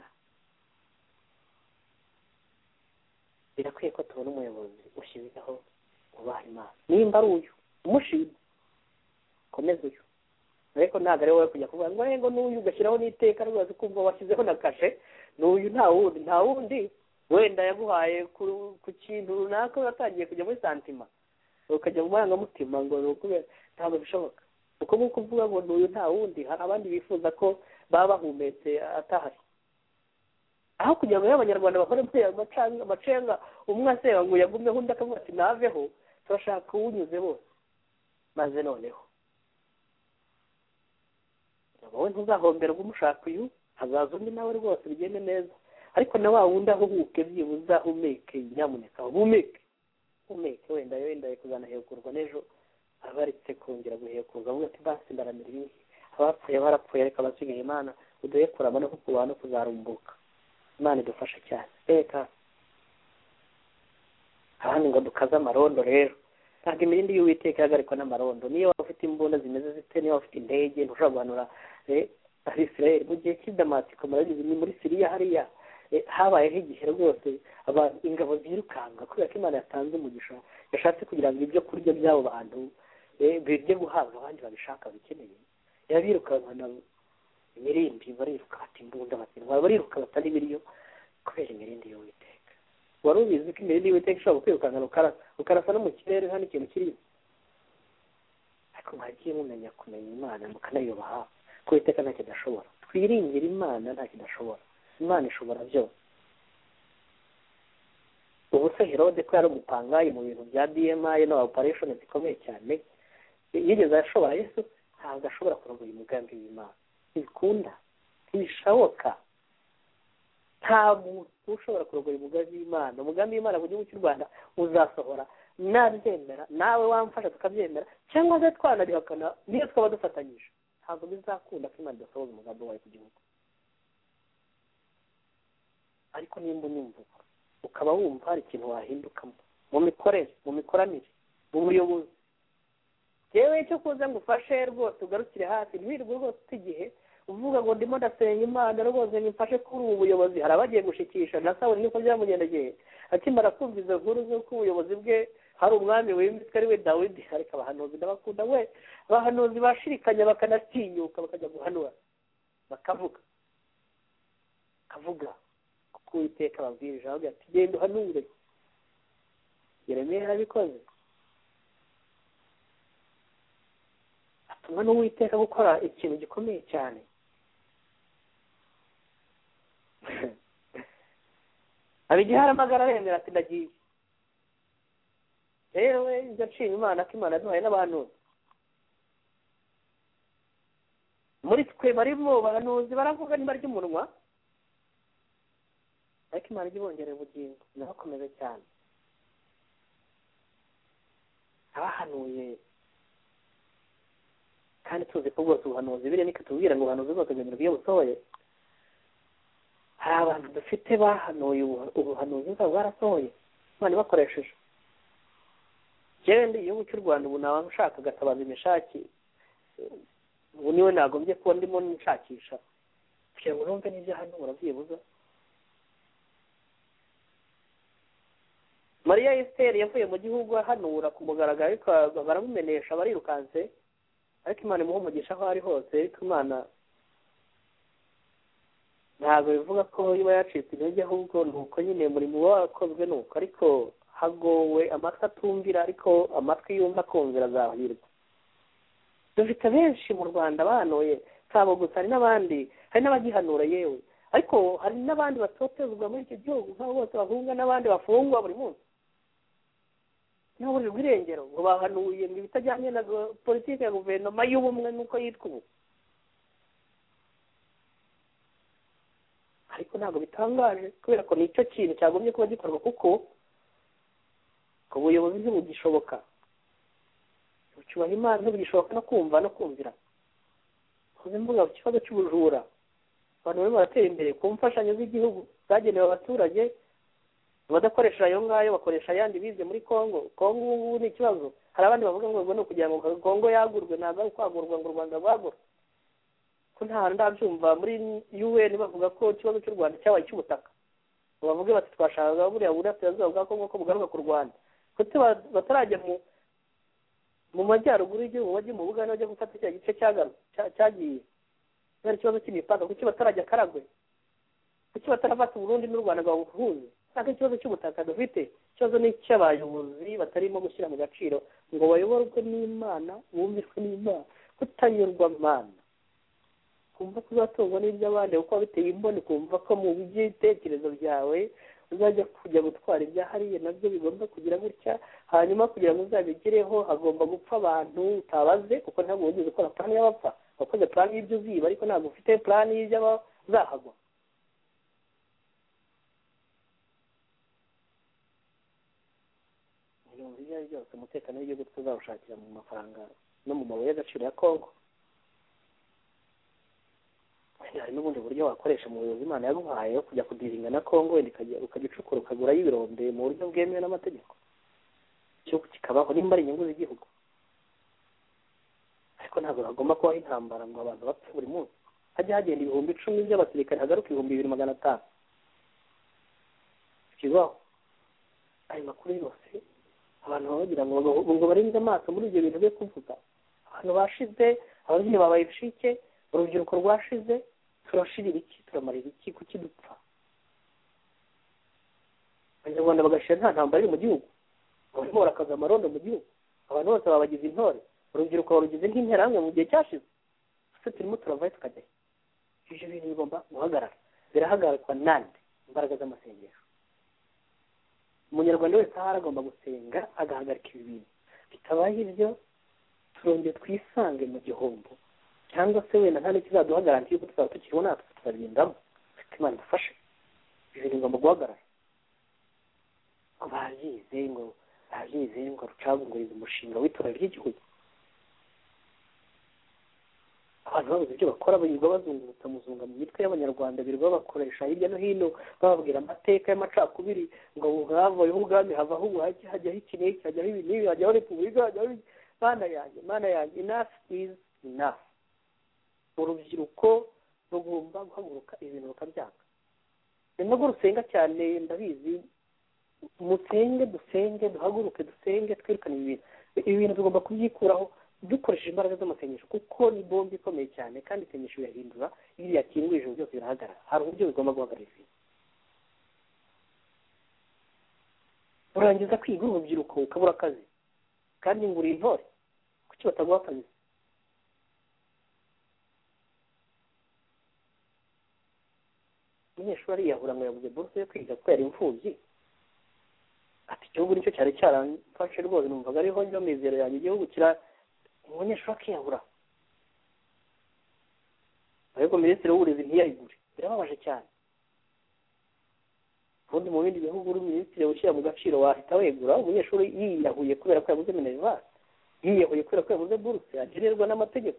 birakwiye ko tubona umuyobozi ushyiriyeho ubaha Imana. Nimba ari uyu umushima, komeza uyu, ariko ntabwo ari wowe kujya kuvuga ngo n'uyu ugashyiraho n'iteka rwose kumva washyizeho na kashe, n'uyu nta wundi wenda yaguhaye ku kintu runaka watangiye kujya muri santima ukajya mu marangamutima ngo ni ukubera, ntabwo bishoboka. uko nguko uvuga ngo n'uyu nta wundi, hari abandi bifuza ko baba bahumetse atahari. Aho kugira ngo abanyarwanda bakore amacenga, umwe aseba ngo yagumeho undi akavuga ati naveho, turashaka uwunyuze bose. Maze noneho wowe ntuzahombera ngo umushaka uyu, hazaza undi nawe rwose bigende neza. Ariko na wa wundi ahuhuke byibuze ahumeke, nyamuneka humeke wenda kuzanahegurwa n'ejo abaritse kongera guhekurwa, avuga ati basi ndaramira ibi, abapfuye barapfuye, ariko abasigaye Imana uduhe kurama no kukubaha no kuzarumbuka. Imana idufasha cyane. Reka abandi ngo dukaze amarondo rero, ntabwo imirindi y'Uwiteka ihagarikwa n'amarondo. Niyo waba ufite imbunda zimeze zite, niyo waba ufite indege, ntushobora guhanura Abisirayeli. Mu gihe cy'Idamasiko murabizi, ni muri Siriya hariya habayeho igihe rwose ingabo zirukanga kubera ko Imana yatanze umugisha, yashatse kugira ngo ibyo kurya by'abo bantu bijye guhabwa abandi babishaka bikeneye. Yabirukankana imirindi, bariruka bati imbunda batindwa, bariruka batari biriyo kubera imirindi y'Uwiteka. Wari ubizi ko imirindi y'Uwiteka ishobora kwirukankana ukarasa no mu kirere nta n'ikintu kirimo? Ariko mwagiye mumenya kumenya Imana mukanayubaha, ko Uwiteka nta kidashobora. Twiringire Imana, nta kidashobora. Imana ishobora byose. Ubu se Herode ko yari umupangayi mu bintu bya DMI na operation zikomeye cyane, yigeze ashobora Yesu? Ntabwo ashobora kurogoya umugambi w'Imana. Ntibikunda, ntibishoboka. Nta muntu ushobora kurogoya umugambi w'Imana. Umugambi w'Imana mu gihugu cy'u Rwanda uzasohora, nabyemera nawe wamfasha tukabyemera, cyangwa se twanabihakana niyo twaba dufatanyije. Ntabwo bizakunda ko Imana idasohoza umugambi wayo ku gihugu. Ariko nimba unyumva ukaba wumva hari ikintu wahindukamo mu mikorere, mu mikoranire, mu buyobozi, yewe cyo kuza ngo ufashe rwose ugarukire hasi, ntiwirirwe rwose igihe uvuga ngo ndimo ndasenga Imana rwose nimfashe kuri ubu buyobozi. Hari abagiye gushikisha na Sawuli niko byamugendekeye, akimara kumva izo nkuru z'uko ubuyobozi bwe hari umwami w'imbitse ari we Dawidi. Ariko abahanuzi ndabakunda we, abahanuzi bashirikanya bakanatinyuka bakajya guhanura, bakavuga kuko Uwiteka ababwirije, avuga ati genda uhanure. Yeremiya yarabikoze, atumwa n'Uwiteka gukora ikintu gikomeye cyane. Abigiharamagara aremera ati ndagiye. Yewe njya nshima Imana ko Imana yaduhaye n'abahanuzi. Muri twe barimo abahanuzi baravuga ntibarya umunwa, ariko imana ijya ibongerera ubugingo nabakomeze cyane. Abahanuye kandi tuzi ko bwose ubuhanuzi biriya nikatubwira ngo ubuhanuzi bwose bwemerwa iyo busohoye. Hari abantu dufite bahanuye ubuhanuzi bwabo bwarasohoye imana ibakoresheje. Jewe ndi igihugu cy'u Rwanda ubu naba nshaka Gatabazi Meshaki, ubu niwe nagombye kuba ndimo nshakisha kugira ngo numve n'ibyo hano urabyibuza. Mariya Esther yavuye mu gihugu ahanura ku mugaragaro ariko baramumenesha barirukanse, ariko imana imuha umugisha aho ari hose. Ariko imana ntabwo bivuga ko iba yacitse intege, ahubwo ni uko nyine umurimo wakozwe ni uko, ariko hagowe amatwi atumvira, ariko amatwi yumva akumvira azahirwa. Dufite benshi mu Rwanda bahanuye, sabo gusa hari n'abandi, hari n'abagihanura yewe, ariko hari n'abandi batotezwa muri icyo gihugu nk'abo bose bahunga, n'abandi bafungwa buri munsi n'uburirwa irengero ngo bahanuye ngo ibitajyanye na politiki ya guverinoma y'ubumwe n'uko yitwa ubu. Ariko ntabwo bitangaje kubera ko nicyo kintu cyagombye kuba gikorwa, kuko ubuyobozi ntibugishoboka, bucyubaha imana ntibugishoboka no kumva no kumvira. Uzi mvuga ku kibazo cy'ubujura, abantu barimo baratera imbere ku mfashanyo z'igihugu zagenewe abaturage, badakoresha ayo ngayo bakoresha ayandi bibye muri Kongo. Kongo ubu ni ikibazo. Hari abandi bavuga ngo ni ukugira ngo Kongo yagurwe, ntabwo ari kwagurwa ngo u Rwanda rwagure. Ko nta ndabyumva muri UN bavuga ko ikibazo cy'u Rwanda cyabaye cy'ubutaka, bavuge bati twashaka buriya burasirazuba bwa Kongo ko bugaruka ku Rwanda, kuko batarajya mu majyaruguru y'igihugu bajye mu Buganda bajya gufata icyo gice cyagiye. Kubera ikibazo cy'imipaka, kuki batarajya Karagwe, kuki batarafata Burundi n'u Rwanda ngo bahuze. Ntabwo ikibazo cy'ubutaka dufite, ikibazo ni icy'abayobozi batarimo gushyira mu gaciro ngo bayoborwe n'Imana, bumvishwe n'Imana, kutanyurwa Mana, kumva ko uzatungwa n'iby'abandi kuko biteye imboni, kumva ko mu by'ibitekerezo byawe uzajya kujya gutwara ibyahariye nabyo bigomba kugira gutya, hanyuma kugira ngo uzabigereho hagomba gupfa abantu utabaze, kuko ntabwo wigeze ukora plan y'abapfa. Wakoze plan y'ibyo uziba ariko ntabwo ufite plan y'abazahagwa. Ibyo byose umutekano w'igihugu tuzawushakira mu mafaranga no mu mabuye y'agaciro ya Kongo. Hari n'ubundi buryo wakoresha mu buyobozi Imana yaguhaye yo kujya kudiringa na Kongo, wenda ukajya ucukura ukagurayo ibirombe mu buryo bwemewe n'amategeko, igihugu kikabaho nimba ari inyungu z'igihugu. Ariko ntabwo hagomba kubaho intambara ngo abantu bapfe buri munsi. Hajya hagenda 10,000 by'abasirikare, hagaruka 2,500. Kibaho ayo makuru yose abantu bagira ngo barinze amaso muri ibyo bintu byo kuvuga. Abantu bashize, ababyeyi babaye ibishike, urubyiruko rwashize, turashirira iki, turamarira iki, kuki dupfa? Abanyarwanda bagashira nta ntambara iri mu gihugu, barimo barakaza amarondo mu gihugu, abantu bose babagize intore, urubyiruko barugize nk'interahamwe mu gihe cyashize. Turimo turavayo tukajya. Ibyo bintu bigomba guhagarara. Birahagarikwa nande? Imbaraga z'amasengesho. Umunyarwanda wese ahari agomba gusenga agahagarika ibi bintu. Bitabaye ibyo turongeye twisange mu gihombo, cyangwa se wenda nta n'ikizaduha garanti y'uko tuzaba tukiriho natwe tukabirindamo. Imana idufashe. Ibi bintu bigomba guhagarara. Baryize ngo rucagunguriza umushinga w'itora ry'igihugu. Abantu babuze ibyo bakora, birirwa bazungurutsa muzunga mu mitwe y'Abanyarwanda, birirwa bakoresha hirya no hino bababwira amateka y'amacakubiri, ngo havaho ubwami, havaho ubuhake, hajyaho iki n'iki, hajyaho ibi n'ibi, hajyaho repubulika, hajyaho Mana yanjye, enough is enough. Urubyiruko rugomba guhaguruka ibintu rukabyanga. Ni nabwo rusenga cyane, ndabizi. Musenge, dusenge, duhaguruke, dusenge, twirukane ibi bintu tugomba kubyikuraho dukoresheje imbaraga z'amasengesho, kuko ni bombi ikomeye cyane, kandi isengesho birahindura. Iyo yakinguye ijoro byose birahagarara. Hari uburyo bigomba guhagarara ibi. Urangiza kwiga urubyiruko ukabura akazi, kandi ngo uri intore, kuki bataguha akazi? Umunyeshuri ariyahura ngo yabuze buruse yo kwiga kubera imfubyi. Ati igihugu nicyo cyari cyaramfashe rwose, numvaga ariho njya mizero yanjye, igihugu umunyeshuri akiyahura. Ariko minisitiri w'uburezi ntiyayigure. Birababaje cyane. ubundi mu bindi bihugu uri minisitiri ushyira mu gaciro wahita wegura umunyeshuri yiyahuye kubera ko yabuze minerivare, yiyahuye kubera ko yabuze buruse agenerwa n'amategeko.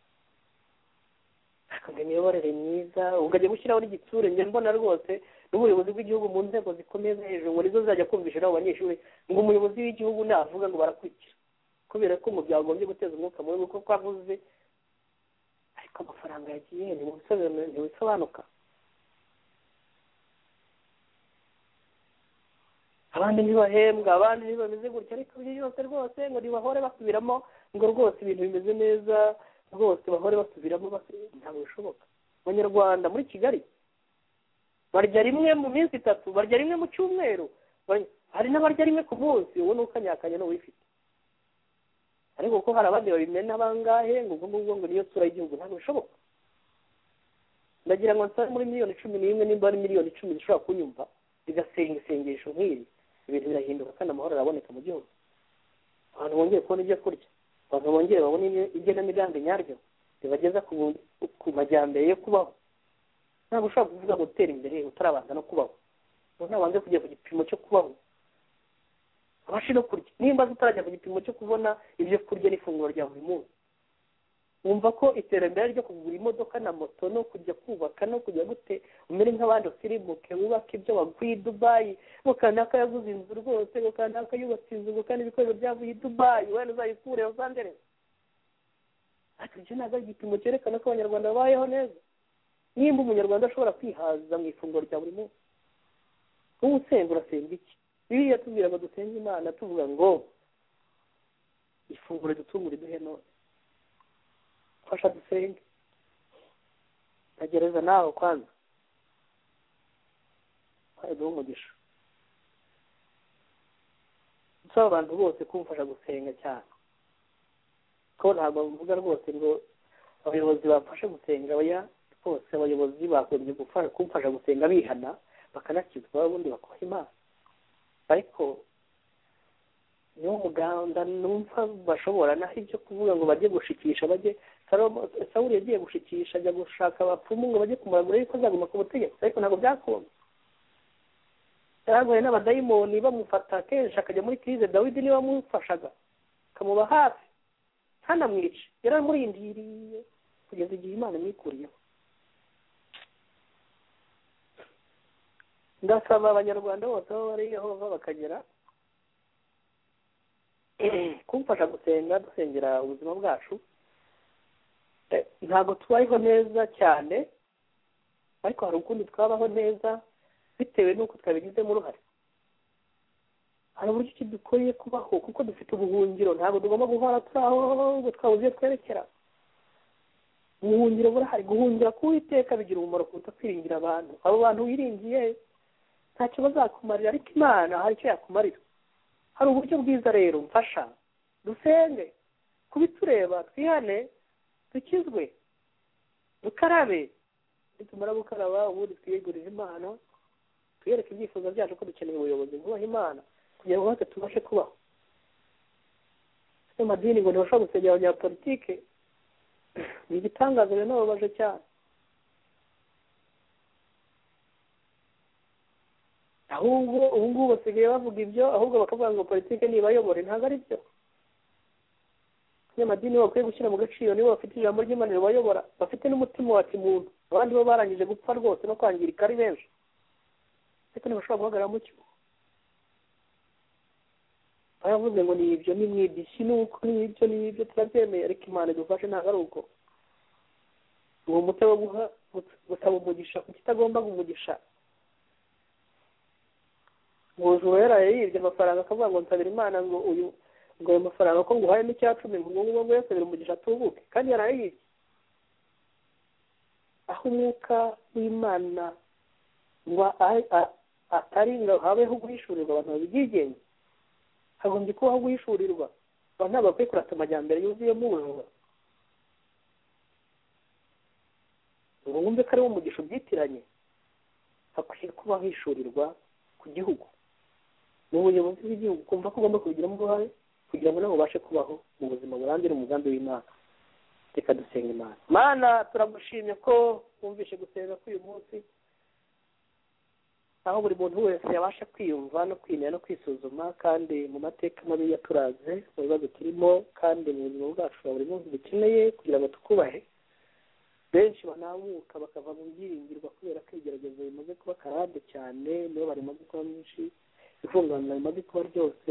Akanga imiyoborere myiza ukajya gushyiraho n'igitsure, njye mbona rwose n'ubuyobozi bw'igihugu mu nzego zikomeye hejuru ngo nizo zajya kumvisha abo banyeshuri ngo umuyobozi w'igihugu navuga ngo barakurikira, kubera ko mu byagombye guteza umwuka mubi kuko avuze, ariko amafaranga yagiye ntibisobanuka. Abandi ntibahembwa, abandi ntibameze gutya, ariko ibyo byose rwose ngo ntibahore basubiramo ngo rwose ibintu bimeze neza, rwose bahore basubiramo, ntabwo bishoboka. Abanyarwanda muri Kigali barya rimwe mu minsi 3, barya rimwe mu cyumweru, hari n'abarya rimwe ku munsi, uwo ni ukanyakanya n'uwifite. Ariko ko hari abandi babimena bangahe ngo ubwo ngo niyo sura y'igihugu, ntabwo bishoboka. Ndagira ngo nsare muri miliyoni 11 nimba ari miliyoni 10 zishobora kunyumva bigasenga isengesho nk'iri, ibintu birahinduka kandi amahoro araboneka mu gihugu. Abantu bongeye kubona ibyo kurya, abantu bongeye babona igenamigambi nyaryo ribageza ku majyambere yo kubaho. Ntabwo ushobora kuvuga ngo utera imbere utarabanza no kubaho, ntabanze kujya ku gipimo cyo kubaho, abashe no kurya. Nimba utarajya ku gipimo cyo kubona ibyo kurya n'ifunguro rya buri munsi, wumva ko iterambere ryo kugura imodoka na moto no kujya kubaka no kujya gute umere nk'abandi usirimuke wubaka ibyo waguye i Dubai, ngo kanaka yaguze inzu rwose, ngo kanaka yubatse inzu, ngo kandi ibikoresho byavuye i Dubai wenda uzayikure Los Angeles. Ati ibyo ntabwo ari igipimo cyerekana ko abanyarwanda babayeho neza. Nimba umunyarwanda ashobora kwihaza mu ifunguro rya buri munsi, wowe usenga urasenga iki? Biriya tubwira ngo dusenge Imana tuvuga ngo ifunguro dutungure duhe none, fasha dusenge. Nagereza nawe kwanza duhe umugisha, nsaba abantu bose kumfasha gusenga cyane, ko ntabwo mvuga rwose ngo abayobozi bafashe gusenga, oya rwose abayobozi bagombye kumfasha gusenga bihana bakanakizwa ubundi bakubaha Imana. Ariko niwo muganda numva bashobora naho ibyo kuvuga ngo bajye gushikisha, bajye Sawuli yagiye gushikisha ajya gushaka abapfumu ngo bajye kumuragura yuko azaguma ku butegetsi, ariko ntabwo byakunda. Yaragoye n'abadayimoni bamufata kenshi akajya muri krize, Dawidi niwe wamufashaga akamuba hafi ntanamwice, yaramurindiriye kugeza igihe Imana imwikuriyeho. Ndasaba abanyarwanda bose aho bari Yehova bakagera kumfasha gusenga, dusengera ubuzima bwacu. Ntabwo tubayeho neza cyane, ariko hari ukundi twabaho neza bitewe n'uko twabigizemo uruhare. Hari uburyo ki dukwiye kubaho kuko dufite ubuhungiro, ntabwo tugomba guhora turi aho ngo twabuze iyo twerekera. Ubuhungiro burahari, guhungira ku Uwiteka bigira umumaro kuruta kwiringira abantu. Abo bantu wiringiye ntacyo bazakumarira, ariko Imana hari icyo yakumarira. Hari uburyo bwiza rero, mfasha dusenge, kubitureba twihane, dukizwe, dukarabe. Nitumara gukaraba ubundi twiyegurire Imana, tuyereke ibyifuzo byacu ko dukeneye ubuyobozi bwubaha Imana kugira ngo natwe tubashe kubaho. Amadini ngo ntibashobora gusengera abanyapolitike, ni igitangaza rero nababaje cyane. Ahubwo ubu ngubu basigaye bavuga ibyo, ahubwo bakavuga ngo politike nibayobore. Ntabwo ari byo. Abanyamadini bakwiye gushyira mu gaciro, nibo bafite ijambo ry'Imana ribayobora, bafite n'umutima wa kimuntu. Abandi bo barangije gupfa rwose no kwangirika ari benshi, ariko ntibashobora guhagarara mu cyo. Baravuze ngo ni ibyo, ni mwidishyi, nuko ni ibyo turabyemeye, ariko Imana idufashe ntabwo ari uko. Uwo muti wo gusaba umugisha ku kitagomba umugisha. Ngo ujuru yaraye yibye amafaranga akavuga ngo nsabira Imana ngo uyu ngo ayo mafaranga ko nguhayemo icya-10 ngo yasabira umugisha atubuke, kandi yaraye yibye. Aho umwuka w'Imana ngo atari ngo habeho guhishurirwa abantu babigigenge, hagombye kubaho guhishurirwa. Abantu ntabwo bakwiye kurata amajyambere yuzuyemo ubujura ngo wumve ko ari wo mugisha ubyitiranye. Hakwiye kubaho hishurirwa ku gihugu, mu buyobozi bw'igihugu, kumva ko ugomba kubigiramo uruhare kugira ngo nabo ubashe kubaho mu buzima burambye umugambi w'Imana. Reka dusenga Imana. Mana, turagushimye ko wumvishe gusenga k'uyu munsi. aho buri muntu wese yabasha kwiyumva no kwimenya no kwisuzuma, kandi mu mateka mabi yaturaze mu bibazo turimo kandi mu buzima bwacu bwa buri munsi dukeneye kugira ngo tukubahe. Benshi banamuka bakava mu byiringirwa kubera ko ibigeragezo bimaze kuba karande cyane, niyo barimaze kuba myinshi, ifungana rimaze kuba ryose,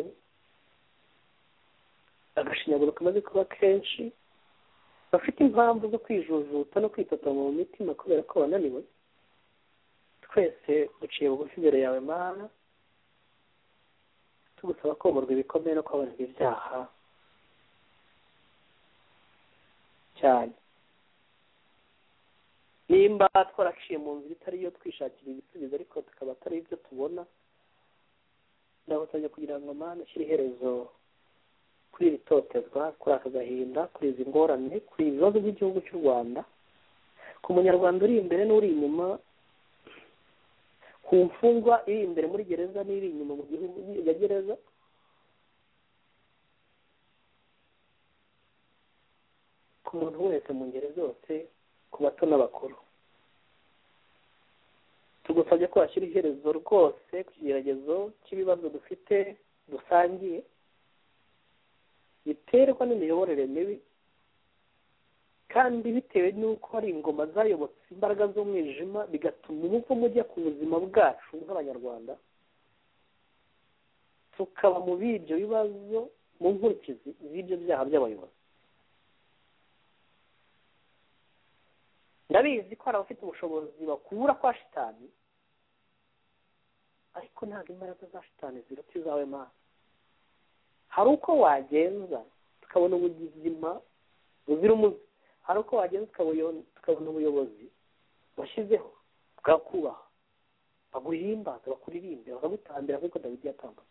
agashinyaguro kamaze kuba kenshi, bafite impamvu zo kwijujuta no kwitotoma mu mitima kubera ko bananiwe. Twese duciye bugufi imbere yawe Mana, tugusaba komorwa ibikomeye no kubabarirwa ibyaha cyane. Nimba twaraciye mu nzira itari yo twishakira ibisubizo ariko tukaba atari ibyo tubona, ndagusabye kugira ngo Mana ushyire iherezo kuri iri totezwa, kuri aka gahinda, kuri izi ngorane, kuri ibibazo by'igihugu cy'u Rwanda, ku munyarwanda uri imbere n'uri inyuma, ku mfungwa iri imbere muri gereza n'iri inyuma mu gihugu ya gereza, ku muntu wese mu ngeri zose, ku bato n'abakuru. Tugusabye ko washyira iherezo rwose ku kigeragezo cy'ibibazo dufite dusangiye biterwa n'imiyoborere mibi, kandi bitewe n'uko hari ingoma zayobotse imbaraga z'umwijima bigatuma umuvumo ujya ku buzima bwacu nk'abanyarwanda, tukaba mu b'ibyo bibazo mu nkurikizi z'ibyo byaha by'abayobozi. Ndabizi ko hari abafite ubushobozi bakura kwa shitani, ariko ntabwo imbaraga za shitani ziruta izawe Mana. Hari uko wagenza tukabona ubuzima buzira umuze, hari uko wagenza tukabona ubuyobozi washyizeho bwakubaha, baguhimbaza, bakuririmbe, bakagutambira nk'uko Dawidi yatambaga,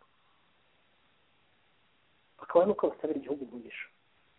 bakaba nuko basabira igihugu umugisha,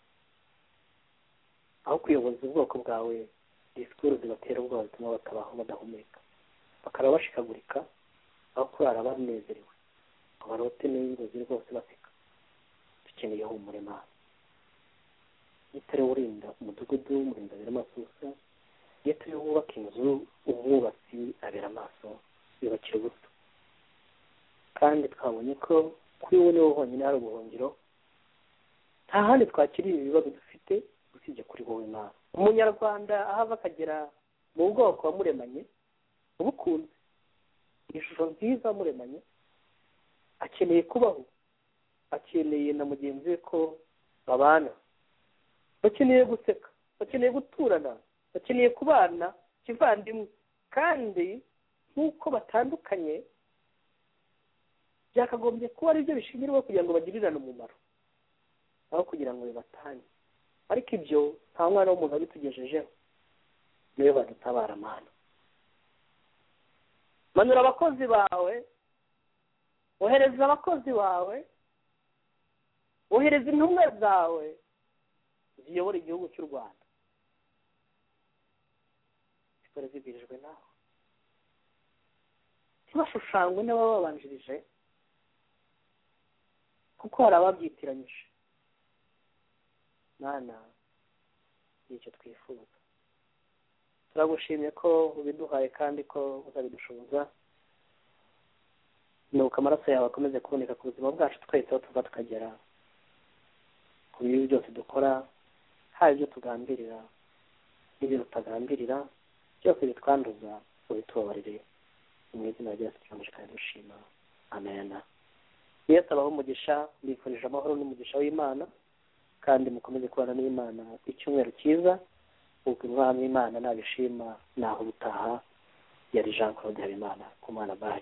aho kuyoboza ubwoko bwawe disikuru zibatera ubwoba bituma batabaho badahumeka, bakaraba bashikagurika aho kurara banezerewe, ngo barote n'inzozi rwose baseka. Dukeneye humure Mana, iyo turi urinda umudugudu umurinda abera amasusa, iyo turi wubaka inzu umwubatsi abera amaso yubakira ubusa, kandi twabonye ko kuri wowe niwo honyine hari ubuhungiro, nta handi twakiriye ibibazo dufite usibye kuri wowe Mana. Umunyarwanda aho ava akagera mu bwoko wamuremanye ubukunze, ishusho nziza wamuremanye, akeneye kubaho, akeneye na mugenzi we ko babana, bakeneye guseka, bakeneye guturana, bakeneye kubana kivandimwe, kandi nk'uko batandukanye byakagombye kuba ari byo bishingirwaho kugira ngo bagirirane umumaro aho kugira ngo bibatanye. Ariko ibyo nta mwana w'umuntu wabitugejejeho, niwe badutabara Mana. Manura abakozi bawe, wohereza abakozi bawe, wohereza intumwa zawe ziyobora igihugu cy'u Rwanda, zikora zibwirijwe nawe, ntibashushanywe n'abababanjirije kuko hari ababyitiranyije. Mana, nicyo twifuza. Turagushimye ko ubiduhaye kandi ko uzabidushoboza, nuko amaraso yawe akomeze kuboneka ku buzima bwacu twese aho tuva tukagera, ku bibi byose dukora, haba ibyo tugambirira n'ibyo tutagambirira, byose bitwanduza ubitubabarire. Mu izina rya Yesu turamushimira kandi dushima. Amen. Yesu abaho umugisha, mbifurije amahoro n'umugisha w'Imana, kandi mukomeze kubana n'Imana icyumweru cyiza, ubwo umwami w'Imana nabishima naho ubutaha. Yari Jean Claude Habimana ku Mana. Bye.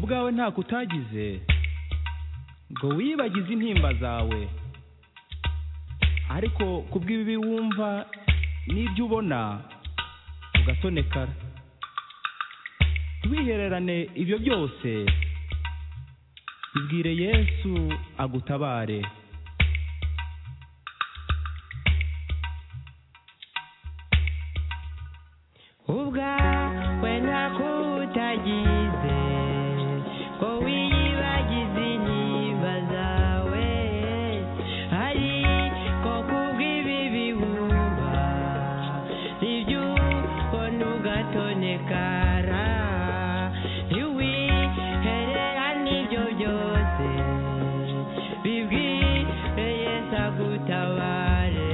ubwawe nta kutagize ngo wibagize intimba zawe, ariko kubw'ibibi wumva n'ibyo ubona ugatonekara. Wihererane ibyo byose, bibwire Yesu agutabare. ubwawe nta kutagize ngo wibagize intimba zawe, ariko kubw'ibibi wumva n'ibyo ubona ugatonekara. Ntiwihererane ibyo byose, bibwire Yesu agutabare.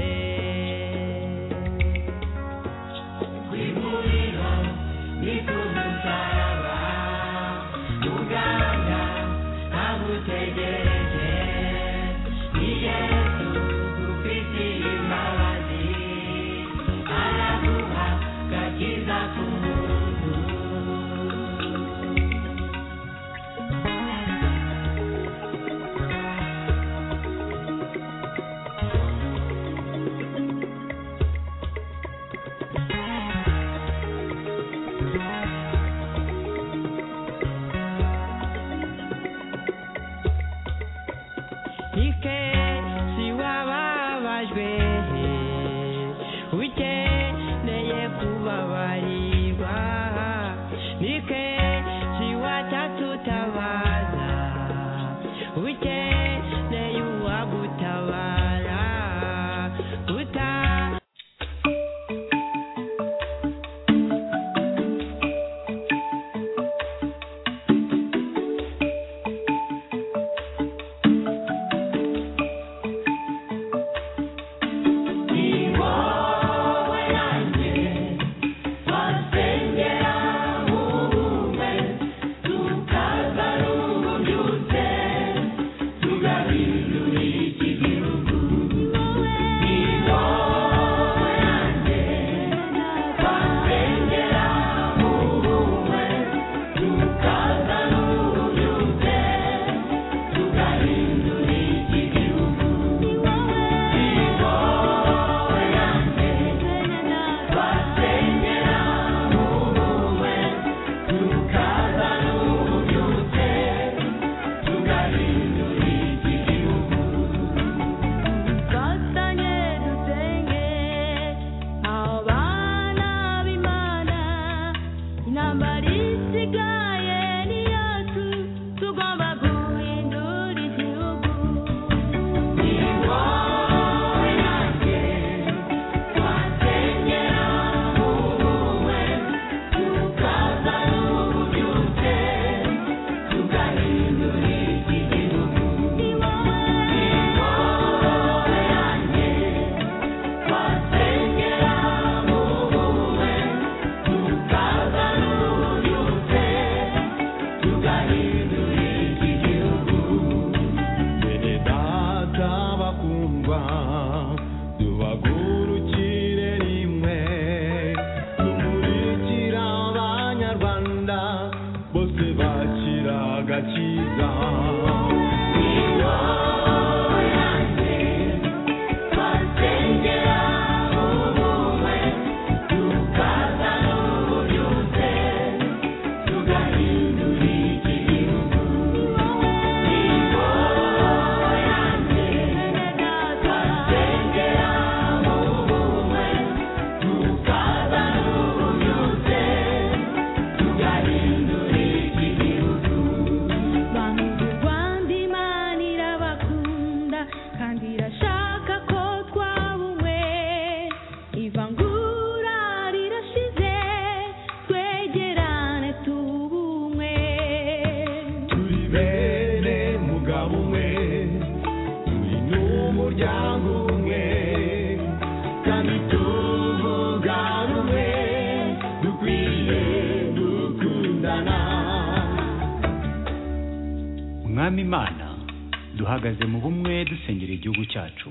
Mwami Imana, duhagaze mu bumwe dusengera igihugu cyacu.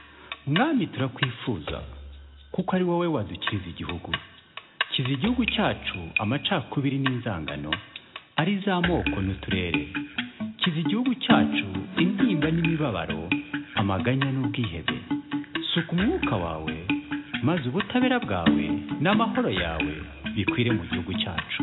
Mwami, turakwifuza kuko ari wowe wadukiza igihugu. Kiza igihugu cyacu amacakubiri n'inzangano, ari za moko n'uturere. Kiza igihugu cyacu intimba n'imibabaro, amaganya n'ubwihebe. Suka umwuka wawe, maze ubutabera bwawe n'amahoro yawe bikwire mu gihugu cyacu.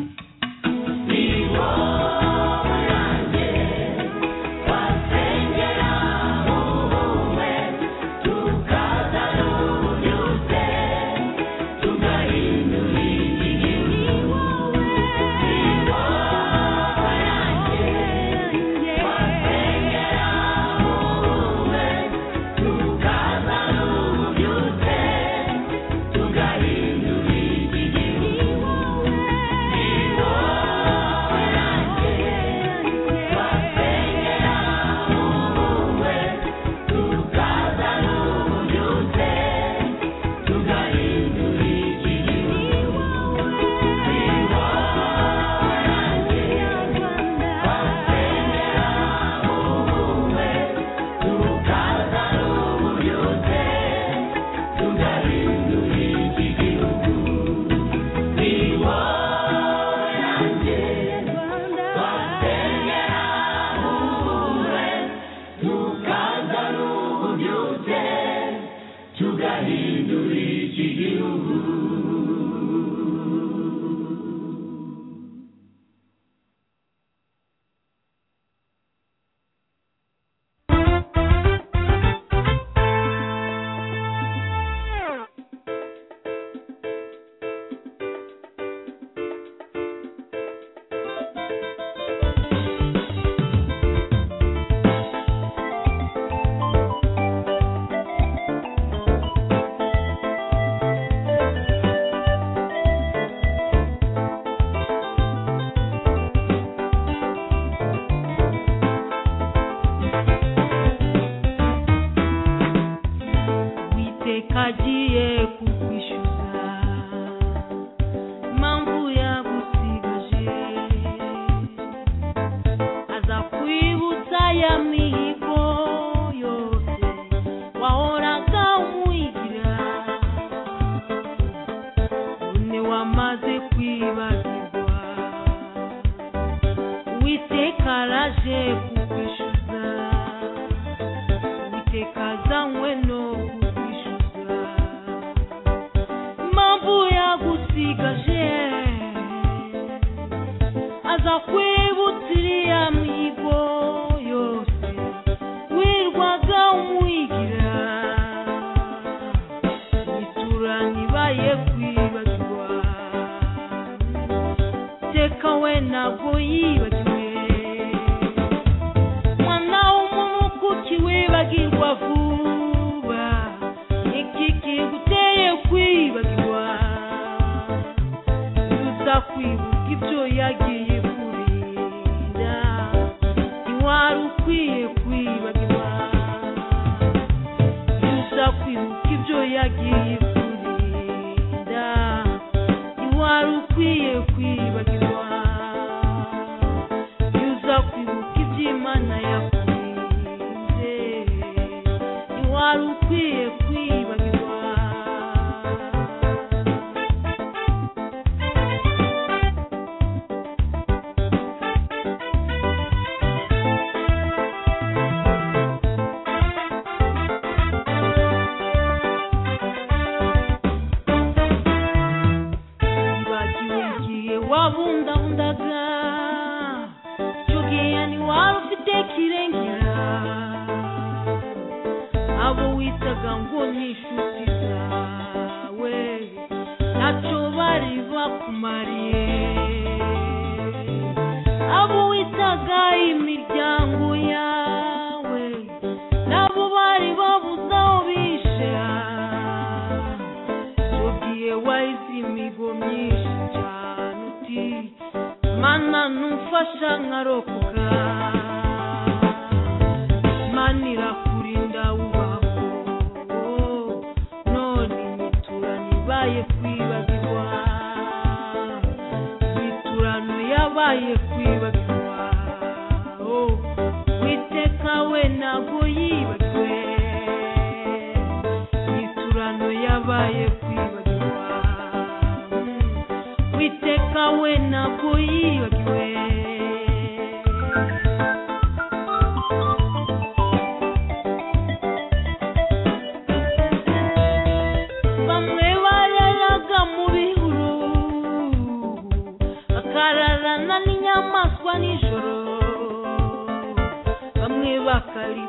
Witeka we nakuyibagiwe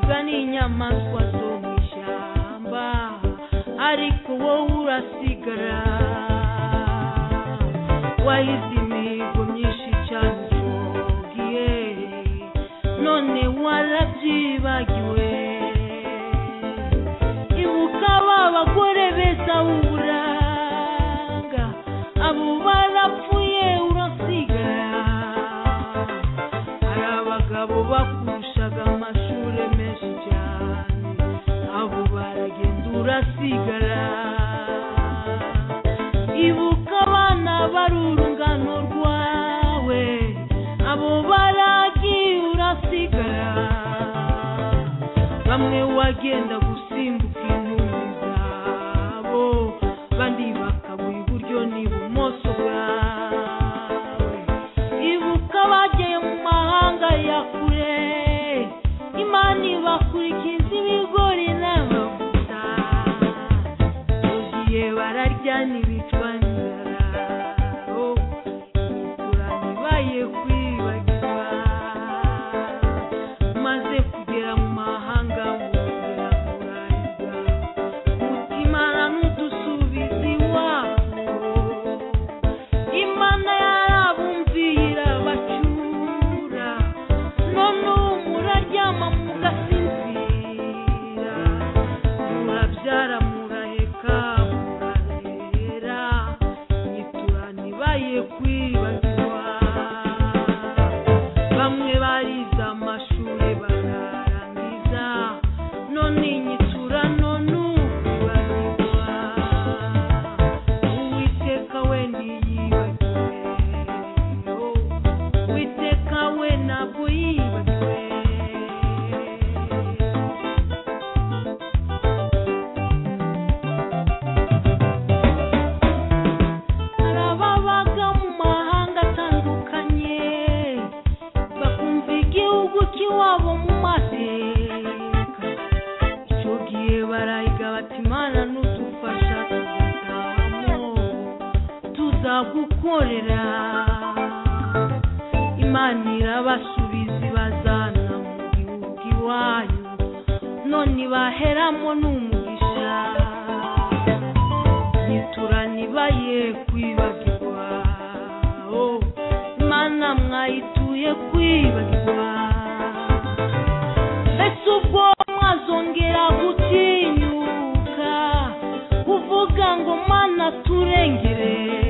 bavuga n'inyamaswa zo mu ishyamba ariko wowe urasigara wahize imihigo myinshi cyane ugiye none warabyibagiwe ibuka ba bagore beza uburanga abo barapfuye urasigara hari abagabo bakurushaga amashuri menshi cyane abo baragenda urasigara ibuka abana bari urungano rwawe abo baragiye urasigara bamwe wagenda gusimbuka intumbi zabo bandi bakagwa iburyo n'ibumoso bwawe ibuka bagiye mu mahanga ya kure imana ibakurikiza ibigori n'amavuta ugiye bararya n'ibicwa n'inzara turanibaye kwibagirwa maze kugera mu mahanga mugera muraribwa mutima n'udusubiza iwabo imana yarabumviye irabacyura none ubu muraryama mugasinzira murabyara muraheka murarera nyituranibaye kwibagirwa bamwe barize amashuri bararangiza none inyitura none ukwibagirwa uwiteka we ntiyibagiwe uwiteka we ntabwo yibagiwe hari ababaga mu mahanga atandukanye bakumva igihugu cy'iwabo mu mateka icyo gihe barahiga bati imana nudufasha tuzatahamo tuzagukorera imana irabasubiza ibazana mu gihugu iwanyu none baheramo n'umugisha nyituranibaye kwibagirwa imana mwayituye kwibagirwa mbese ubwo mwazongera gutinyuka kuvuga ngo mana turengere